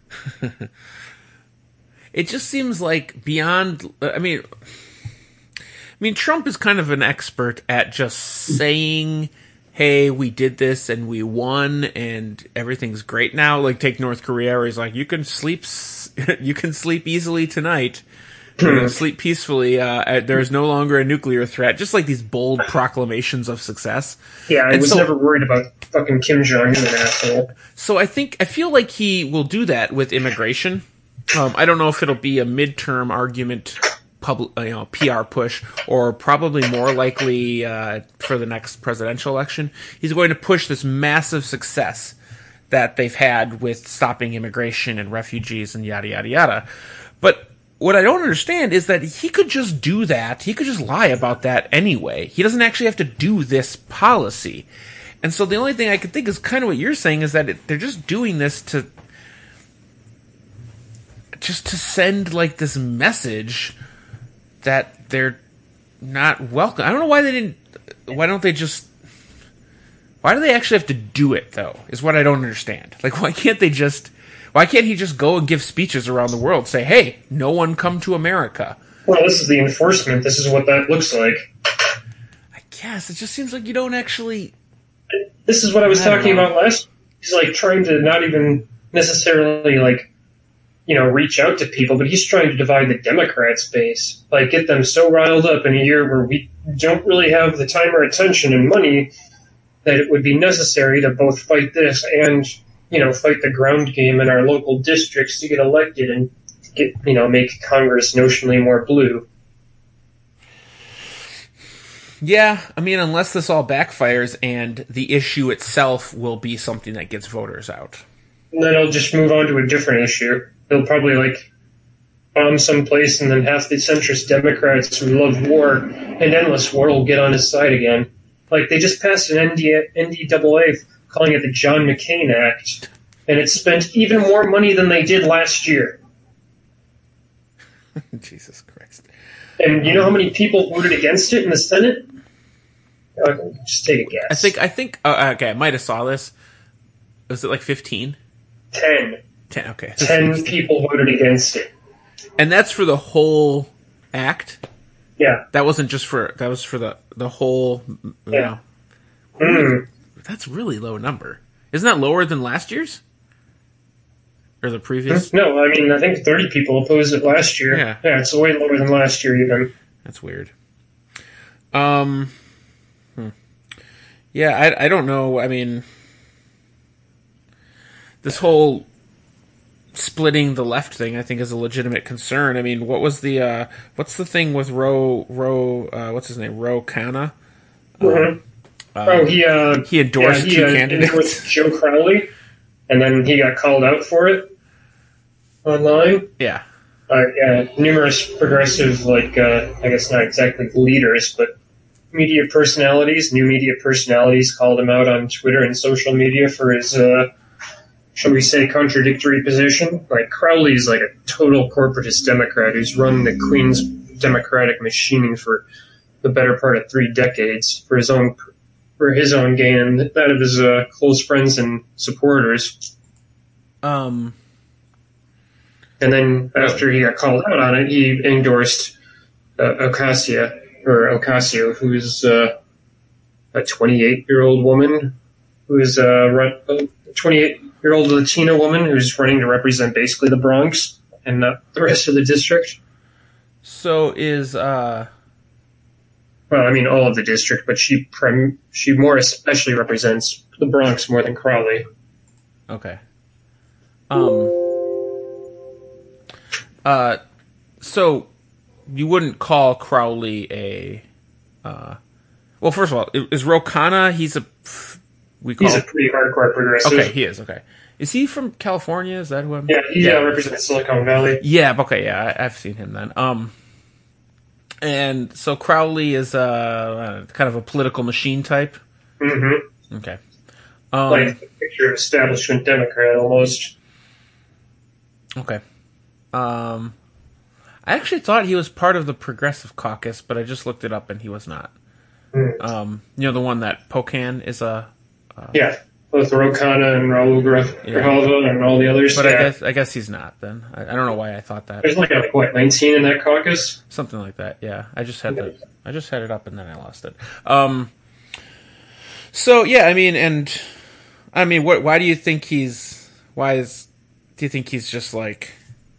It just seems like beyond. I mean, I mean, Trump is kind of an expert at just saying, "Hey, we did this and we won, and everything's great now." Like, take North Korea, where he's like, "You can sleep, s- you can sleep easily tonight." You're gonna sleep peacefully. Uh, there's no longer a nuclear threat. Just like these bold proclamations of success. Yeah, I And was so- never worried about fucking Kim Jong-un, an asshole. So I think I feel like he will do that with immigration. Um, I don't know if it'll be a midterm argument, public, you know, P R push, or probably more likely uh, for the next presidential election. He's going to push this massive success that they've had with stopping immigration and refugees and yada yada yada. But what I don't understand is that he could just do that. He could just lie about that anyway. He doesn't actually have to do this policy. And so the only thing I could think is kind of what you're saying is that it, they're just doing this to just to send like this message that they're not welcome. I don't know why they didn't. Why don't they just? Why do they actually have to do it though? Is what I don't understand. Like, why can't they just? Why can't he just go and give speeches around the world? Say, hey, no one come to America. Well, this is the enforcement. This is what that looks like. I guess it just seems like you don't actually. This is what I was I talking know. about last. He's like trying to not even necessarily like, you know, reach out to people, but he's trying to divide the Democrats' base, like get them so riled up in a year where we don't really have the time or attention and money that it would be necessary to both fight this and, you know, fight the ground game in our local districts to get elected and get, you know, make Congress notionally more blue. Yeah, I mean, unless this all backfires and the issue itself will be something that gets voters out. And then I'll just move on to a different issue. They'll probably, like, bomb someplace, and then half the centrist Democrats who love war and endless war will get on his side again. Like, they just passed an N D A A calling it the John McCain Act, and it spent even more money than they did last year. Jesus Christ. And you know how many people voted against it in the Senate? Uh, just take a guess. I think, I think, uh, okay, I might have saw this. Was it like fifteen? Ten. ten, okay. Ten people voted against it. And that's for the whole act? Yeah. That wasn't just for, that was for the, the whole, you Yeah. know. Mm. That's a really low number. Isn't that lower than last year's? Or the previous? No, I mean, I think thirty people opposed it last year. Yeah. Yeah, it's way lower than last year even. That's weird. Um, hmm. Yeah, I, I don't know. I mean, this whole splitting the left thing, I think, is a legitimate concern. I mean, what was the, uh, what's the thing with Ro, Ro, uh, what's his name? Ro Khanna? Mm-hmm. oh, he, uh, he endorsed yeah, he, two uh, candidates. endorsed Joe Crowley, and then he got called out for it online. Yeah. Uh, yeah, numerous progressive, like, uh, I guess not exactly leaders, but media personalities, new media personalities called him out on Twitter and social media for his, uh, shall we say, contradictory position. Like, Crowley's like a total corporatist Democrat who's run the Queen's Democratic machine for the better part of three decades for his own, for his own gain and that of his uh, close friends and supporters. Um... And then after he got called out on it, he endorsed uh, Ocasio, or Ocasio, who's uh, a twenty-eight-year-old woman, who's uh, run, a twenty-eight-year-old Latina woman who's running to represent basically the Bronx and not the rest of the district. So is, uh... Well, I mean, all of the district, but she prim- she more especially represents the Bronx more than Crowley. Okay. Um... Uh, so you wouldn't call Crowley a, uh, well, first of all, is Ro Khanna, he's a, we call He's a pretty hardcore progressive. Okay, he is, okay. Is he from California? Is that who I'm... Yeah, he yeah. Uh, represents Silicon Valley. Yeah, okay, yeah, I, I've seen him then. Um, and so Crowley is, uh, kind of a political machine type? Mm-hmm. Okay. Um, like the picture of establishment Democrat, almost. Okay. Um, I actually thought he was part of the Progressive Caucus, but I just looked it up and he was not. Mm. Um, you know, the one that Pocan is a... Uh, yeah, both Ro Khanna and Raul Grijalva yeah. and all the others. But yeah. I guess I guess he's not, then. I, I don't know why I thought that. There's like, like, what, nineteen in that caucus? Something like that, yeah. I just had the, I just had it up and then I lost it. Um, so, yeah, I mean, and... I mean, what? Why do you think he's... Why is... Do you think he's just, like...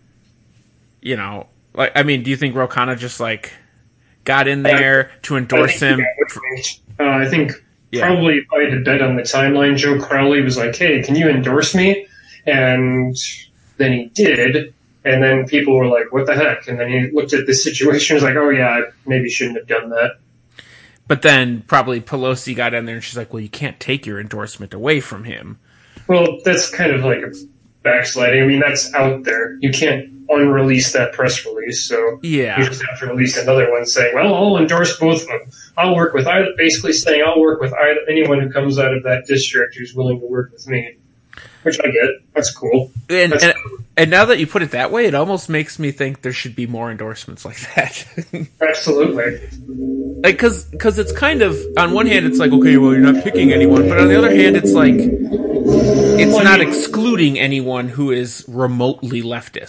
You know, like, I mean, do you think Ro Khanna just, like, got in there uh, to endorse him? Uh, I think yeah. probably if I had to bet on the timeline, Joe Crowley was like, hey, can you endorse me? And then he did, and then people were like, what the heck? And then he looked at the situation and was like, oh, yeah, I maybe shouldn't have done that. But then probably Pelosi got in there and she's like, well, you can't take your endorsement away from him. Well, that's kind of like a backsliding. I mean, that's out there. You can't unrelease that press release, so yeah. you just have to release another one saying, well, I'll endorse both of them. I'll work with either, basically saying I'll work with either, anyone who comes out of that district who's willing to work with me. Which I get. That's cool. And, That's and, cool. and now that you put it that way, it almost makes me think there should be more endorsements like that. Absolutely. Like, cause, cause it's kind of, on one hand, it's like, okay, well, you're not picking anyone, but on the other hand, it's like, it's well, not I mean, excluding anyone who is remotely leftist.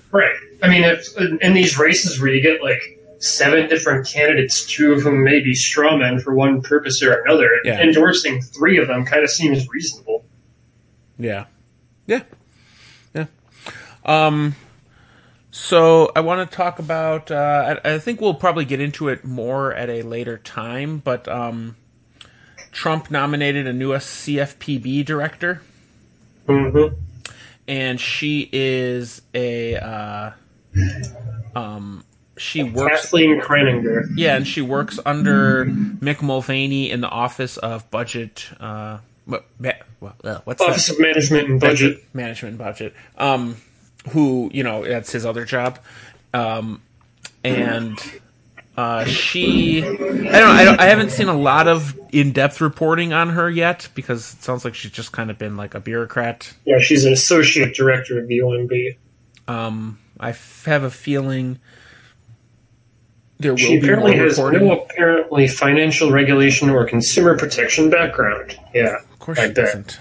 Right. I mean, if in these races where you get like seven different candidates, two of whom may be straw men for one purpose or another, Yeah. endorsing three of them kind of seems reasonable. Yeah. Yeah. Yeah. Um, so I want to talk about, uh, I, I think we'll probably get into it more at a later time, but um, Trump nominated a new C F P B director. Mm-hmm. And she is a, uh, um, she works... Kathleen Kreninger. Yeah, and she works under Mick Mulvaney in the Office of Budget, uh, what, well, what's Office that? of Management and Budget. Management and Budget. Um, who, you know, that's his other job. Um, and uh, she, I don't know, I, don't, I haven't seen a lot of in-depth reporting on her yet because it sounds like she's just kind of been like a bureaucrat. Yeah, she's an associate director of the O M B. Um, I f- have a feeling there will She be apparently more has reporting. no apparently financial regulation or consumer protection background. Yeah, Of course I she bet. doesn't.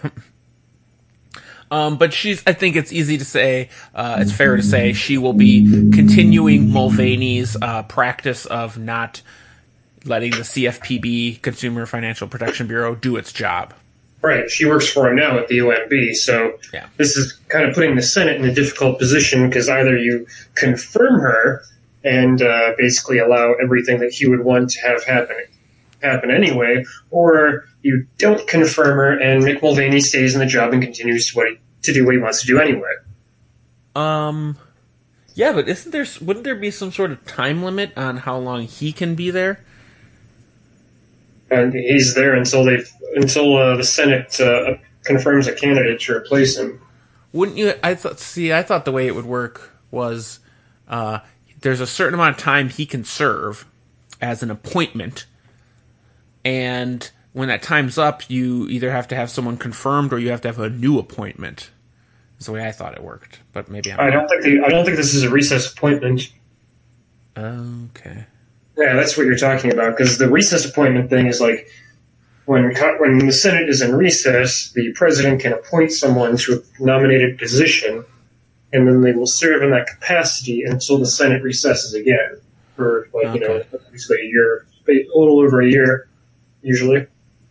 um, but she's, I think it's easy to say, uh, it's fair to say, she will be continuing Mulvaney's uh, practice of not letting the C F P B, Consumer Financial Protection Bureau, do its job. Right, she works for him now at the O M B, so Yeah. this is kind of putting the Senate in a difficult position because either you confirm her and uh, basically allow everything that he would want to have happen happen anyway, or you don't confirm her and Mick Mulvaney stays in the job and continues to, what he, to do what he wants to do anyway. Um, yeah, but isn't there, wouldn't there be some sort of time limit on how long he can be there? And he's there until they until uh, the Senate uh, confirms a candidate to replace him. Wouldn't you? I thought. See, I thought the way it would work was uh, there's a certain amount of time he can serve as an appointment, and when that time's up, you either have to have someone confirmed or you have to have a new appointment. That's the way I thought it worked, but maybe I'm I don't think they, I don't think this is a recess appointment. Okay. Yeah, that's what you're talking about, because the recess appointment thing is like when co- when the Senate is in recess, the president can appoint someone to a nominated position, and then they will serve in that capacity until the Senate recesses again for like you know Okay. basically a year, a little over a year, usually.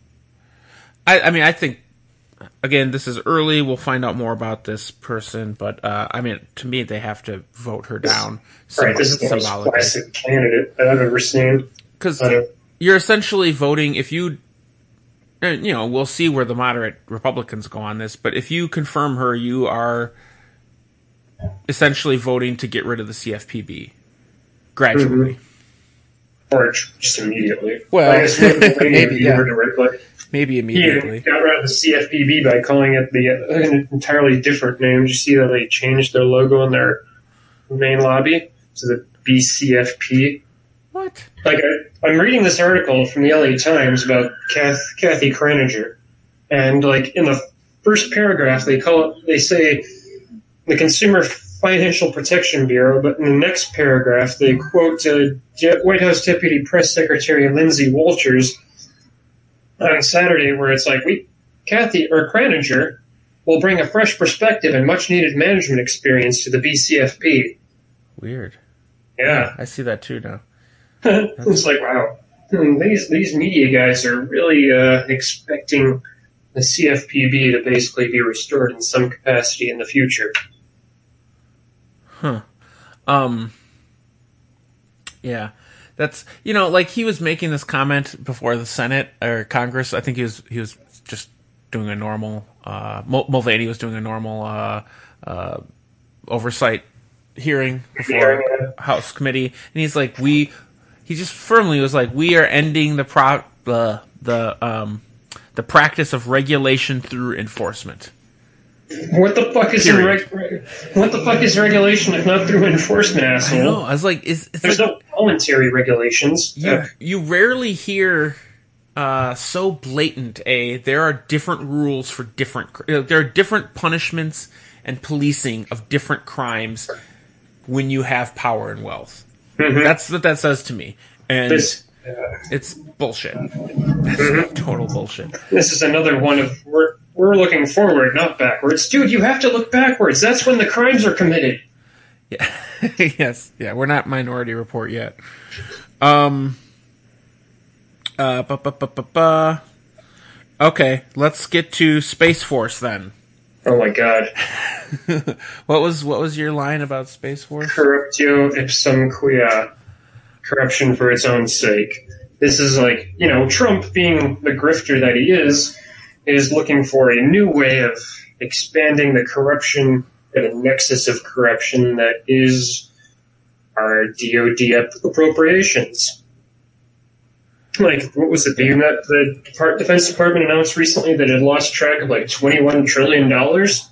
I, I mean, I think again, this is early. We'll find out more about this person, but uh, I mean, to me, they have to vote her down. Right, this is the most classic candidate that I've ever seen. Because Uh, you're essentially voting, if you, uh, you know, we'll see where the moderate Republicans go on this, but if you confirm her, you are essentially voting to get rid of the C F P B gradually. or just immediately. Well, I guess maybe, maybe, maybe, yeah. directly. Maybe He immediately. got rid of the C F P B by calling it the uh, an entirely different name. Did you see that they changed their logo on their main lobby to the B C F P? What? Like I, I'm reading this article from the L A Times about Kath, Kathy Kreninger, and like in the first paragraph they call it, they say the Consumer Financial Protection Bureau, but in the next paragraph they quote uh, De- White House Deputy Press Secretary Lindsay Walters on Saturday, where it's like we Kathy or Kreninger will bring a fresh perspective and much needed management experience to the B C F P. Weird. Yeah. I see that too now. It's like, wow, hmm, these these media guys are really uh, expecting the C F P B to basically be restored in some capacity in the future. Huh. Um. Yeah. That's, you know, like he was making this comment before the Senate or Congress. I think he was he was just doing a normal. Uh, Mul- Mulvaney was doing a normal uh, uh, oversight hearing before Hearing, yeah. House committee, and he's like, we. He just firmly was like, we are ending the pro the the um the practice of regulation through enforcement. What the fuck is in Period. reg- what the fuck is regulation if not through enforcement, I asshole? know. I was like, is it's There's like, no voluntary regulations. you, Uh, you rarely hear uh, so blatant a there are different rules for different cr- uh, there are different punishments and policing of different crimes when you have power and wealth. mhm. That's what that says to me, and This, uh, it's bullshit. That's total bullshit. this is another one of we're we're looking forward, not backwards, dude. You have to look backwards. That's when the crimes are committed. Yeah. Yes. Yeah, we're not Minority Report yet. Um. Uh. Ba, ba, ba, ba, ba. Okay, let's get to Space Force then. Oh my god. What was what was your line about Space Force? Corruptio ipsum quia. Corruption for its own sake. This is like, you know, Trump, being the grifter that he is, is looking for a new way of expanding the corruption, the nexus of corruption that is our D O D appropriations. Like, what was it? The, the Depart- Defense Department announced recently that it lost track of like twenty-one trillion dollars.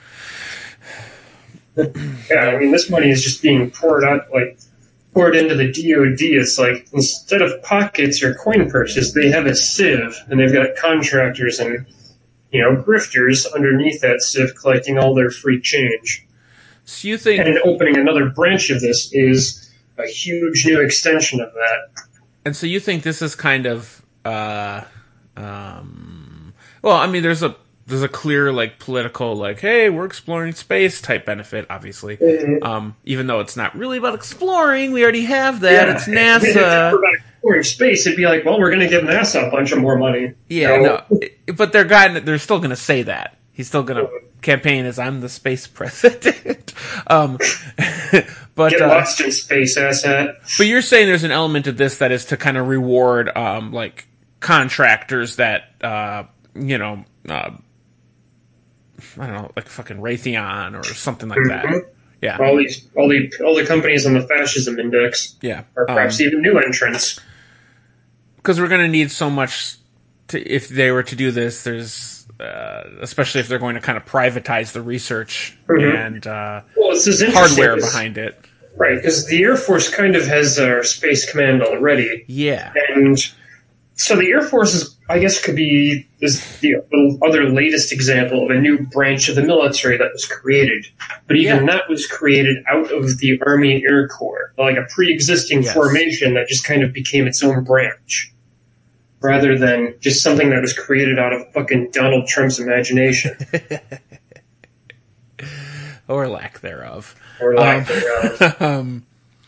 Yeah, I mean, this money is just being poured out, like, poured into the D O D. It's like, instead of pockets or coin purses, they have a sieve, and they've got contractors and, you know, grifters underneath that sieve collecting all their free change. So you think... And opening another branch of this is a huge new extension of that. And so you think this is kind of... Uh, um, well, I mean, there's a there's a clear, like, political, like, hey, we're exploring space type benefit, obviously. Mm-hmm. Um, even though it's not really about exploring, we already have that. Yeah. It's NASA. I mean, if it were about exploring space, it'd be like, well, we're going to give NASA a bunch of more money. Yeah, you know? no. But they're, guy, they're still going to say that. He's still going to campaign as, I'm the space president. um, but, Get uh, lost in space, asshat. But you're saying there's an element of this that is to kind of reward, um, like, contractors that, uh, you know, uh, I don't know, like fucking Raytheon or something like mm-hmm. that. Yeah. All these, all the, all the companies on the fascism index. Yeah. Or perhaps um, even new entrants. Because we're going to need so much to, if they were to do this, there's, uh, especially if they're going to kind of privatize the research mm-hmm. and, uh, well, it's just hardware behind it. Right. Because the Air Force kind of has our space command already. Yeah. And so the Air Force is, I guess, could be is the other latest example of a new branch of the military that was created. But even yeah. that was created out of the Army Air Corps, like a pre-existing yes. formation that just kind of became its own branch, rather than just something that was created out of fucking Donald Trump's imagination. Or lack thereof. Or lack um, thereof. um,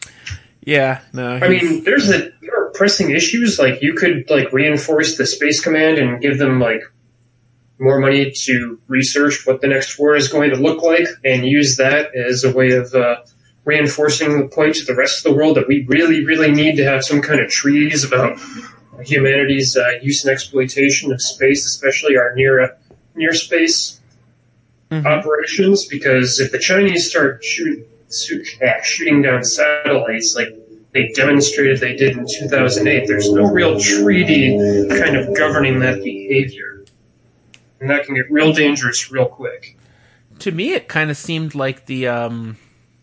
yeah, no. I mean, there's a... pressing issues, like you could like reinforce the Space Command and give them like more money to research what the next war is going to look like, and use that as a way of uh, reinforcing the point to the rest of the world that we really, really need to have some kind of treaties about humanity's uh, use and exploitation of space, especially our near uh, near space mm-hmm. operations. Because if the Chinese start shoot, shoot, uh, shooting down satellites, like they demonstrated they did in two thousand eight, there's no real treaty kind of governing that behavior. And that can get real dangerous real quick. To me, it kind of seemed like the, um,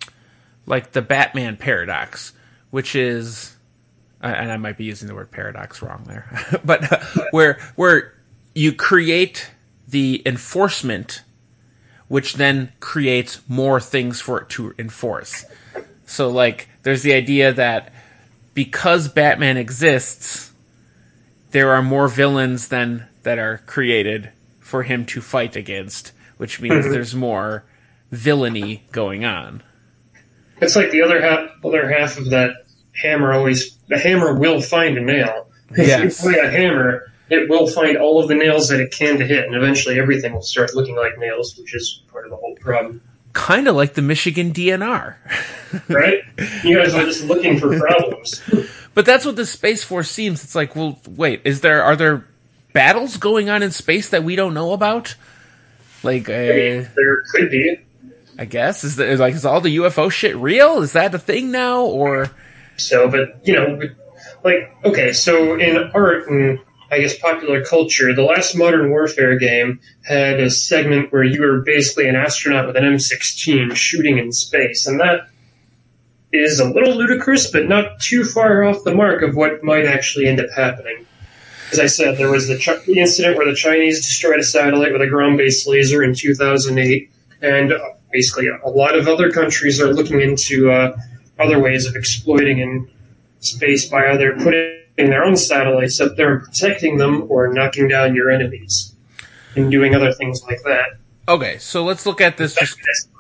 like the Batman paradox, which is, and I might be using the word paradox wrong there, but uh, where, where you create the enforcement, which then creates more things for it to enforce. So, like, there's the idea that because Batman exists, there are more villains than that are created for him to fight against, which means mm-hmm. there's more villainy going on. It's like the other half, other half of that hammer always... The hammer will find a nail. Yes. If you play a hammer, it will find all of the nails that it can to hit, and eventually everything will start looking like nails, which is part of the whole problem. Kind of like the Michigan D N R. Right? You guys are just looking for problems. But that's what the Space Force seems. It's like, well, wait, is there are there battles going on in space that we don't know about? Like, uh, I mean, there could be. I guess is there, like is all the U F O shit real? Is that a thing now, or so? But you know, like, okay, so in art and I guess popular culture, the last Modern Warfare game had a segment where you were basically an astronaut with an M sixteen shooting in space, and that is a little ludicrous, but not too far off the mark of what might actually end up happening. As I said, there was the, Ch- the incident where the Chinese destroyed a satellite with a ground-based laser in two thousand eight, and uh, basically a lot of other countries are looking into uh, other ways of exploiting in space by either putting their own satellites up there and protecting them, or knocking down your enemies and doing other things like that. Okay, so let's look at this. Just all the way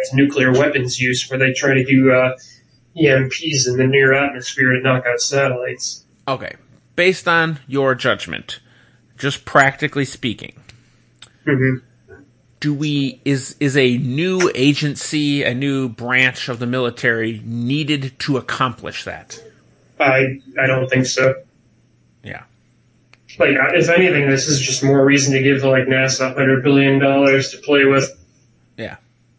to nuclear weapons use, where they try to do uh, E M Ps in the near atmosphere to knock out satellites. Okay. Based on your judgment, just practically speaking, Mm-hmm. do we is is a new agency, a new branch of the military needed to accomplish that? I I don't think so. Yeah. Like, if anything, this is just more reason to give like NASA one hundred billion dollars to play with. Yeah.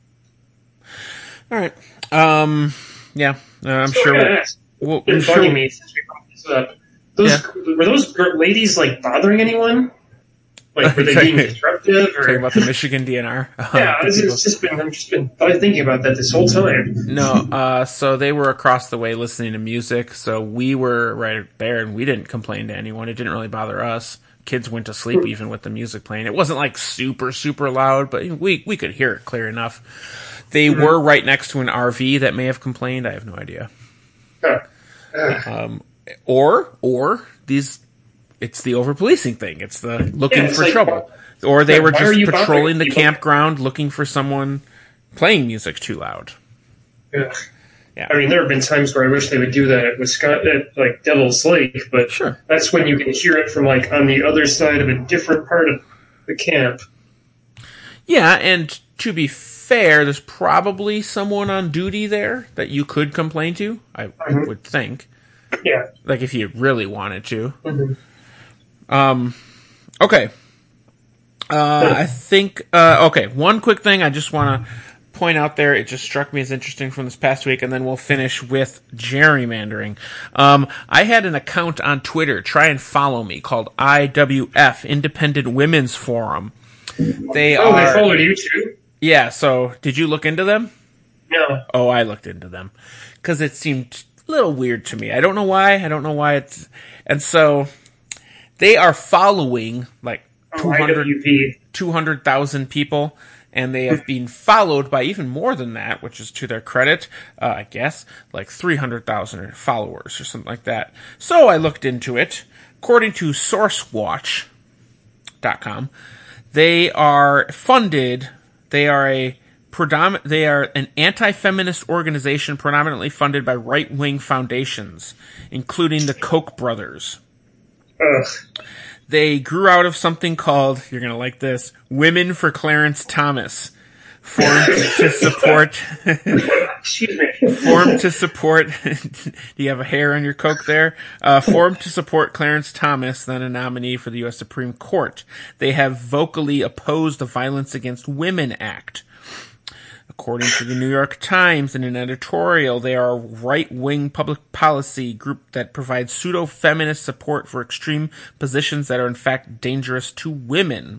All right. Um. Yeah. Uh, I'm So sure. I gotta We'll, ask, we'll, it's been I'm sure. bugging me since we brought this up. Those were those gr- ladies like bothering anyone? Like, were they being disruptive? Or Talking about the Michigan D N R. yeah, The it's, people- it's just been I've just been I've been thinking about that this whole time. No, uh, so they were across the way listening to music, so we were right there, and we didn't complain to anyone. It didn't really bother us. Kids went to sleep even with the music playing. It wasn't like super, super loud, but we we could hear it clear enough. They Mm-hmm. were right next to an R V that may have complained. I have no idea. Huh. Uh, Or, or these, it's the over-policing thing. It's the looking Yeah, it's for like, trouble. Or they yeah, were why are just you bothering patrolling the people? campground looking for someone playing music too loud. yeah. Yeah. I mean, there have been times where I wish they would do that at Wisconsin, at like Devil's Lake, but Sure. that's when you can hear it from like on the other side of a different part of the camp. Yeah, and to be fair, there's probably someone on duty there that you could complain to, I Mhm. would think. Yeah. Like, if you really wanted to. Mhm. Um, okay. Uh, I think, uh, okay, one quick thing I just want to point out there, it just struck me as interesting from this past week, and then we'll finish with gerrymandering. Um, I had an account on Twitter, try and follow me, called I W F, Independent Women's Forum. They Oh, are, they followed you too? yeah, so, did you look into them? No. Oh, I looked into them. Because it seemed a little weird to me. I don't know why. I don't know why it's... And so, they are following, like, Oh, two hundred I W P. two hundred thousand people, and they have been followed by even more than that, which is to their credit, uh, I guess, like three hundred thousand followers or something like that. So I looked into it. According to sourcewatch dot com, they are funded, they are a predomin- they are an anti-feminist organization predominantly funded by right-wing foundations, including the Koch brothers. Ugh. They grew out of something called, you're going to like this, Women for Clarence Thomas, formed to support, Excuse me. formed to support, do you have a hair on your Coke there? Uh, formed to support Clarence Thomas, then a nominee for the U S Supreme Court. They have vocally opposed the Violence Against Women Act. According to the New York Times, in an editorial, they are a right-wing public policy group that provides pseudo-feminist support for extreme positions that are in fact dangerous to women.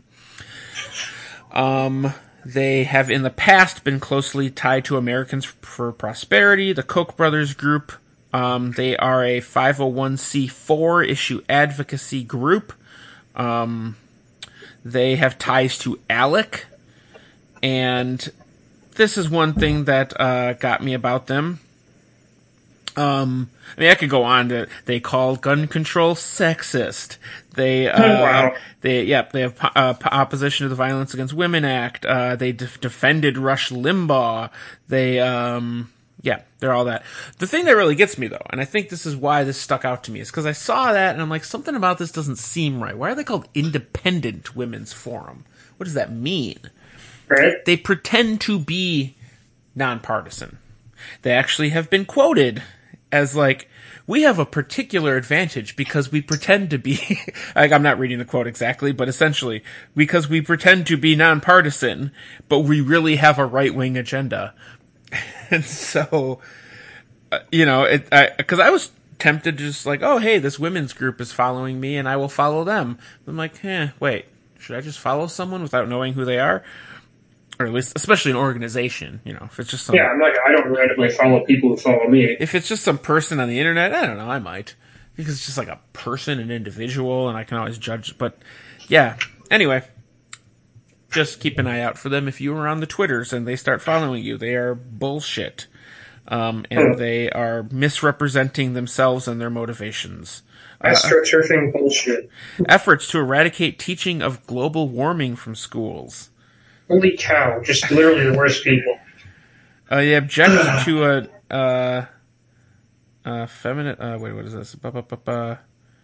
Um, they have in the past been closely tied to Americans for Prosperity, the Koch brothers group. Um, they are a five oh one c four issue advocacy group. Um, they have ties to ALEC, and this is one thing that uh, got me about them. Um, I mean, I could go on to. They call gun control sexist. They, uh, Oh, wow. they, yep, they have uh, opposition to the Violence Against Women Act. Uh, they de- defended Rush Limbaugh. They, um, yeah, they're all that. The thing that really gets me though, and I think this is why this stuck out to me, is because I saw that and I'm like, something about this doesn't seem right. Why are they called Independent Women's Forum? What does that mean? Right? They pretend to be nonpartisan. They actually have been quoted as like, we have a particular advantage because we pretend to be, like, I'm not reading the quote exactly, but essentially, because we pretend to be nonpartisan, but we really have a right-wing agenda. And so, uh, you know, it, I, cause I was tempted to just like, oh, hey, this women's group is following me and I will follow them. I'm like, eh, wait, should I just follow someone without knowing who they are? Or at least, especially an organization, you know, if it's just some, Yeah, I'm like, I don't randomly follow people who follow me. if it's just some person on the internet, I don't know, I might. Because it's just like a person, an individual, and I can always judge, but yeah. Anyway, just keep an eye out for them if you are on the Twitters and they start following you. They are bullshit. Um, and Hmm. they are misrepresenting themselves and their motivations. Uh, Astroturfing bullshit. efforts to eradicate teaching of global warming from schools. Holy cow, just literally the worst people. Uh, they objected to a uh, uh, feminine. Uh, wait, what is this? Ba, ba, ba, ba.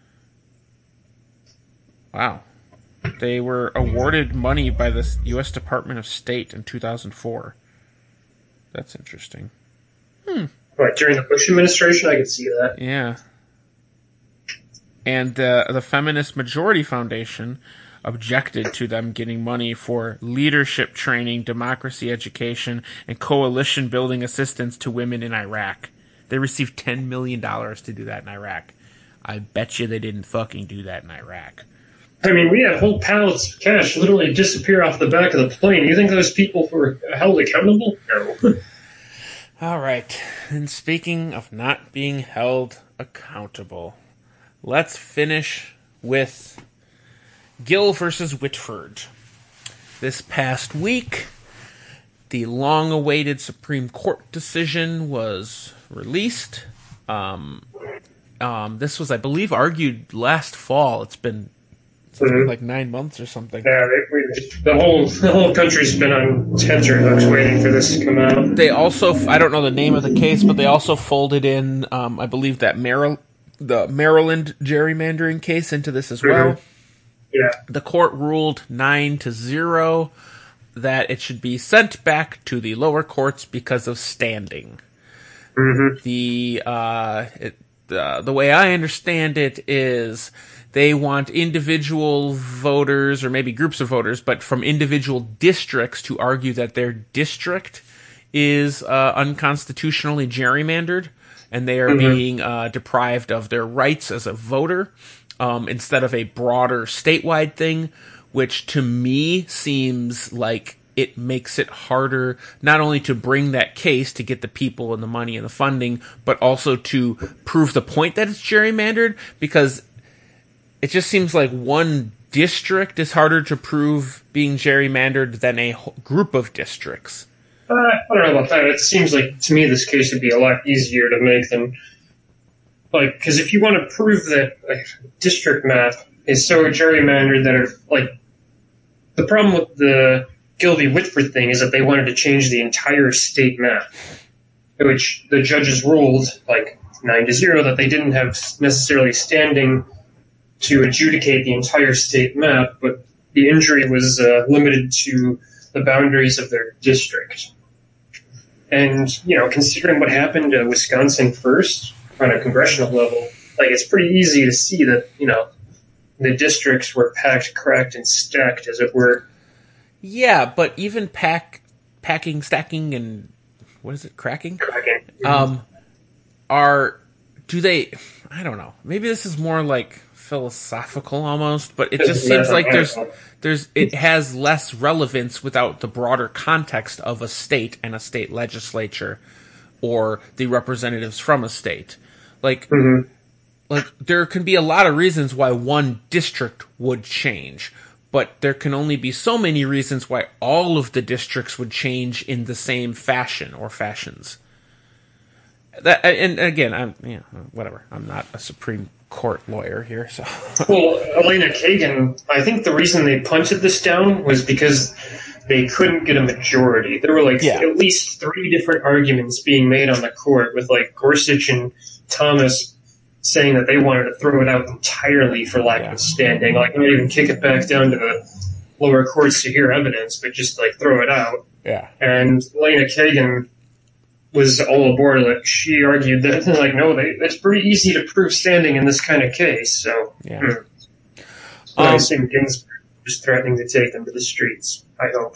Wow. They were awarded money by the U S Department of State in two thousand four. That's interesting. Hmm. What, during the Bush administration? I could see that. Yeah. And uh, the Feminist Majority Foundation objected to them getting money for leadership training, democracy education, and coalition building assistance to women in Iraq. They received ten million dollars to do that in Iraq. I bet you they didn't fucking do that in Iraq. I mean, we had whole pallets of cash literally disappear off the back of the plane. You think those people were held accountable? No. All right. And speaking of not being held accountable, let's finish with Gill versus Whitford. This past week, the long-awaited Supreme Court decision was released. Um, um, this was, I believe, argued last fall. It's been, it's been Mm-hmm. like nine months or something. Yeah, they, we, the whole the whole country's been on tenterhooks waiting for this to come out. They also, I don't know the name of the case, but they also folded in, um, I believe, that Maryland, the Maryland gerrymandering case into this as well. Mm-hmm. Yeah. The court ruled nine to zero that it should be sent back to the lower courts because of standing. Mm-hmm. The uh, it, uh, the way I understand it is they want individual voters, or maybe groups of voters, but from individual districts to argue that their district is uh, unconstitutionally gerrymandered, and they are Mm-hmm. being uh, deprived of their rights as a voter, um, instead of a broader statewide thing, which to me seems like it makes it harder not only to bring that case to get the people and the money and the funding, but also to prove the point that it's gerrymandered, because it just seems like one district is harder to prove being gerrymandered than a whole group of districts. Uh, I don't know about that. It seems like, to me, this case would be a lot easier to make than... Like, because if you want to prove that a district map is so gerrymandered that, it, like, the problem with the Gilby Whitford thing is that they wanted to change the entire state map, which the judges ruled, like, nine to zero, that they didn't have necessarily standing to adjudicate the entire state map, but the injury was uh, limited to the boundaries of their district. And, you know, considering what happened to Wisconsin first on a congressional level, like, it's pretty easy to see that, you know, the districts were packed, cracked, and stacked, as it were. Yeah, but even pack, packing, stacking, and what is it, cracking? Cracking. Um, are, do they, I don't know, maybe this is more like philosophical almost, but it just seems like there's, there's, it has less relevance without the broader context of a state and a state legislature or the representatives from a state. Like, Mm-hmm. like there can be a lot of reasons why one district would change, but there can only be so many reasons why all of the districts would change in the same fashion or fashions. That, and again, I'm, yeah, whatever. I'm not a Supreme Court lawyer here, so. Well, Elena Kagan, I think the reason they punted this down was because they couldn't get a majority. There were, like, Yeah. at least three different arguments being made on the court, with, like, Gorsuch and Thomas saying that they wanted to throw it out entirely for lack Yeah. of standing. Like, not even kick it back down to the lower courts to hear evidence, but just, like, throw it out. Yeah. And Elena Kagan was all aboard. Like, she argued that, like, no, they, it's pretty easy to prove standing in this kind of case. So, Yeah. hmm. I Um, assume Ginsburg was threatening to take them to the streets. I hope.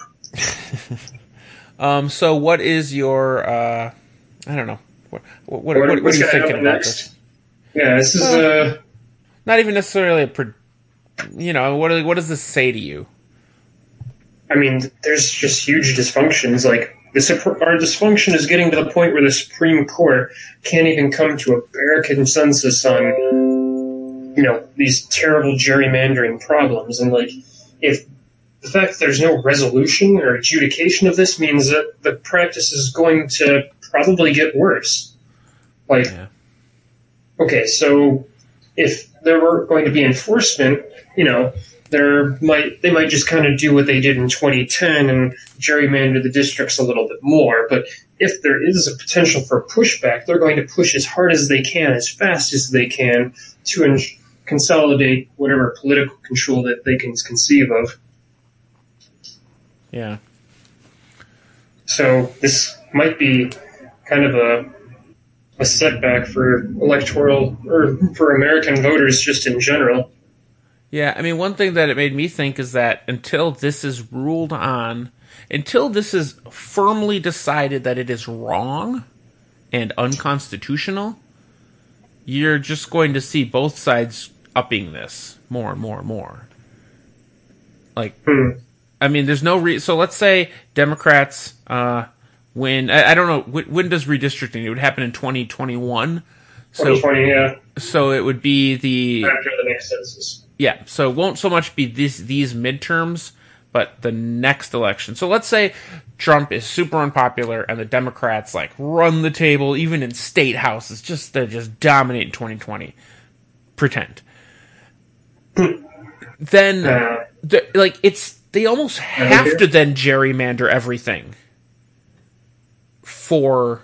Um, so what is your, uh, I don't know, what, what, what, What- what, what what's are you gonna thinking happen about next? this? Yeah, this is uh, Not even necessarily a, pro- you know, what, what does this say to you? I mean, there's just huge dysfunctions. Like, the, Sup- our dysfunction is getting to the point where the Supreme Court can't even come to a bare consensus on, you know, these terrible gerrymandering problems. And, like, if the fact that there's no resolution or adjudication of this means that the practice is going to probably get worse. Like, Yeah. okay, so if there were going to be enforcement, you know, there might they might just kind of do what they did in twenty ten and gerrymander the districts a little bit more. But if there is a potential for pushback, they're going to push as hard as they can, as fast as they can, to in- consolidate whatever political control that they can conceive of. Yeah. So this might be kind of a a setback for electoral or for American voters just in general. Yeah, I mean, one thing that it made me think is that until this is ruled on, until this is firmly decided that it is wrong and unconstitutional, you're just going to see both sides upping this more and more and more. Like, Hmm. I mean, there's no re- so let's say Democrats uh, win. I, I don't know when, when does redistricting? It would happen in twenty twenty-one. So, twenty twenty, yeah, so it would be the after the next census. yeah. So it won't so much be these these midterms, but the next election. So let's say Trump is super unpopular and the Democrats like run the table, even in state houses. Just they just dominate in twenty twenty. Pretend. Then, Uh, the, like it's. They almost have to then gerrymander everything for,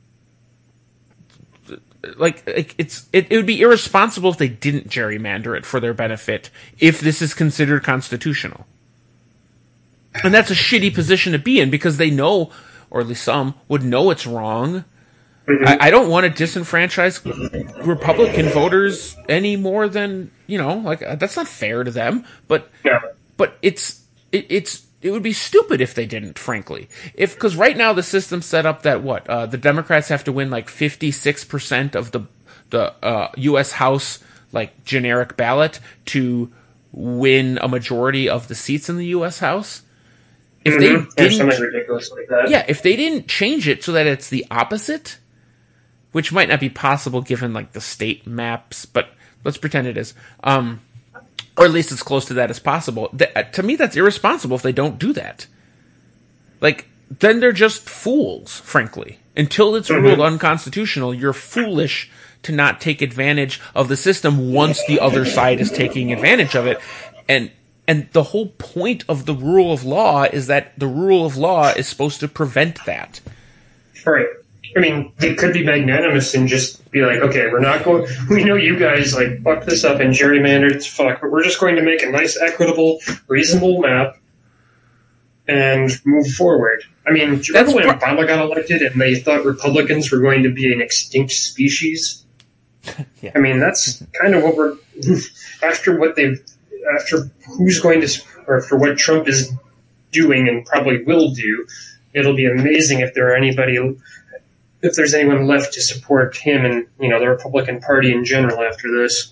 like, like it's it, it would be irresponsible if they didn't gerrymander it for their benefit if this is considered constitutional. And that's a shitty position to be in because they know, or at least some, would know it's wrong. Mm-hmm. I, I don't want to disenfranchise Republican voters any more than, you know, like, that's not fair to them, but, yeah. but it's, It, it's it would be stupid if they didn't, frankly. If because right now the system's set up that what uh, the Democrats have to win like fifty-six percent of the the uh, U S House like generic ballot to win a majority of the seats in the U S House. If Mm-hmm. they Or didn't, something ridiculous like that. yeah, if they didn't change it so that it's the opposite, which might not be possible given like the state maps, but let's pretend it is. Um, Or at least as close to that as possible. Th- to me, that's irresponsible if they don't do that. Like, then they're just fools, frankly. Until it's Mm-hmm. ruled unconstitutional, you're foolish to not take advantage of the system once the other side is taking advantage of it. And and the whole point of the rule of law is that the rule of law is supposed to prevent that. Right. I mean, they could be magnanimous and just be like, okay, we're not going, we know you guys, like, fucked this up and gerrymandered, it's fuck, but we're just going to make a nice, equitable, reasonable map and move forward. I mean, do you remember when That's Obama got elected and they thought Republicans were going to be an extinct species? Yeah. I mean, that's kind of what we're, after what they've, after who's going to, or after what Trump is doing and probably will do, it'll be amazing if there are anybody, if there's anyone left to support him and, you know, the Republican Party in general after this.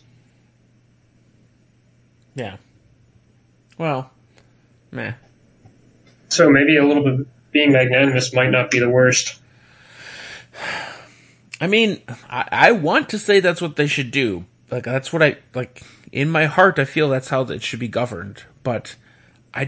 Yeah. Well, meh. So maybe a little bit being magnanimous might not be the worst. I mean, I, I want to say that's what they should do. Like, that's what I, like, in my heart, I feel that's how it should be governed. But, I,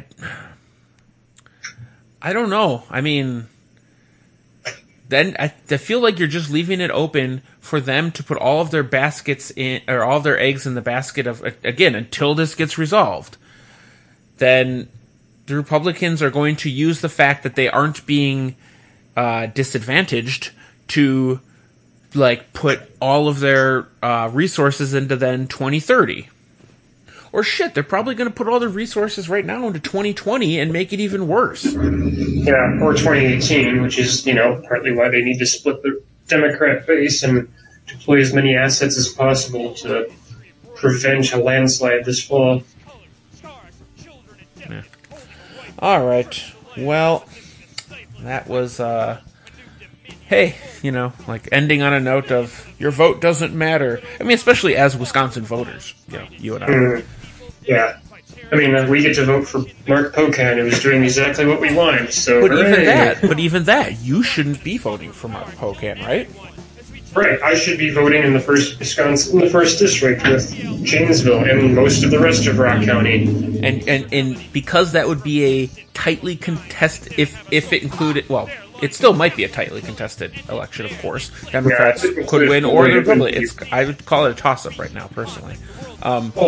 I don't know. I mean, then I, I feel like you're just leaving it open for them to put all of their baskets in, or all of their eggs in the basket of, again, until this gets resolved. Then the Republicans are going to use the fact that they aren't being uh, disadvantaged to, like, put all of their uh, resources into then twenty thirty. Or shit, they're probably going to put all their resources right now into twenty twenty and make it even worse. Yeah, or twenty eighteen, which is, you know, partly why they need to split the Democrat base and deploy as many assets as possible to prevent a landslide this fall. Yeah. All right. Well, that was, uh, hey, you know, like ending on a note of your vote doesn't matter. I mean, especially as Wisconsin voters, you know, you and I. Mm, yeah. I mean, uh, we get to vote for Mark Pocan, who is doing exactly what we want, so... But even hooray. that, but even that, you shouldn't be voting for Mark Pocan, right? Right, I should be voting in the first Wisconsin, in the first district with Janesville and most of the rest of Rock County. And and and because that would be a tightly contested, if if it included, well, it still might be a tightly contested election, of course. Democrats Yeah, could win, or the it would Republic. be. It's I would call it a toss-up right now, personally. Um, Well,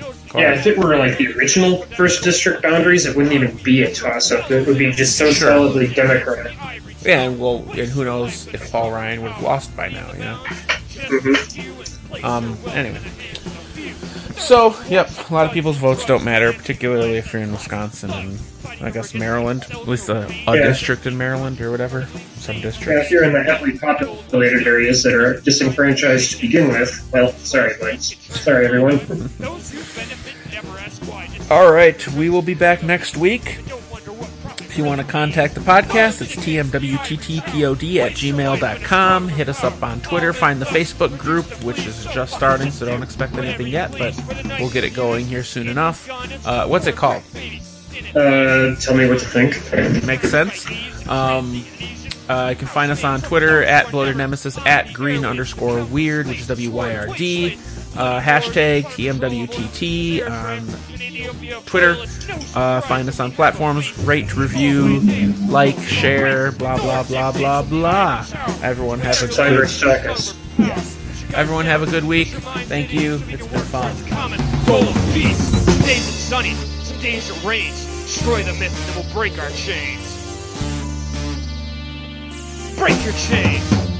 Go Yeah, ahead. if it were like the original first district boundaries, it wouldn't even be a toss-up. It would be just so Sure. solidly Democrat. Yeah, and well, and who knows if Paul Ryan would have lost by now, you know? Mm-hmm. Um, anyway. So, yep, a lot of people's votes don't matter, particularly if you're in Wisconsin and, I guess, Maryland. At least a, a Yeah. district in Maryland or whatever. Some Yeah, districts. if you're in the heavily populated areas that are disenfranchised to begin with, well, sorry, Lance. Sorry, everyone. Those who benefit never ask why. Just All right, we will be back next week. don't wonder what profit If you want to contact the podcast, it's t m w t t pod at gmail dot com. Hit us up on Twitter. Find the Facebook group, which is just starting, so don't expect anything yet, but we'll get it going here soon enough. Uh, what's it called? Uh, tell me what to think. Makes sense. Um, uh, you can find us on Twitter at Bloated Nemesis, at green underscore weird, which is W Y R D. Uh, hashtag T M W T T on Twitter. Uh, find us on platforms. Rate, review, like, share, blah, blah, blah, blah, blah. Everyone have a Cyber good, Stalkers. everyone have a good week. Thank you. It's been fun. common goal of peace. Some days it's sunny, some days it rains. Destroy the myth that will break our chains. Break your chains.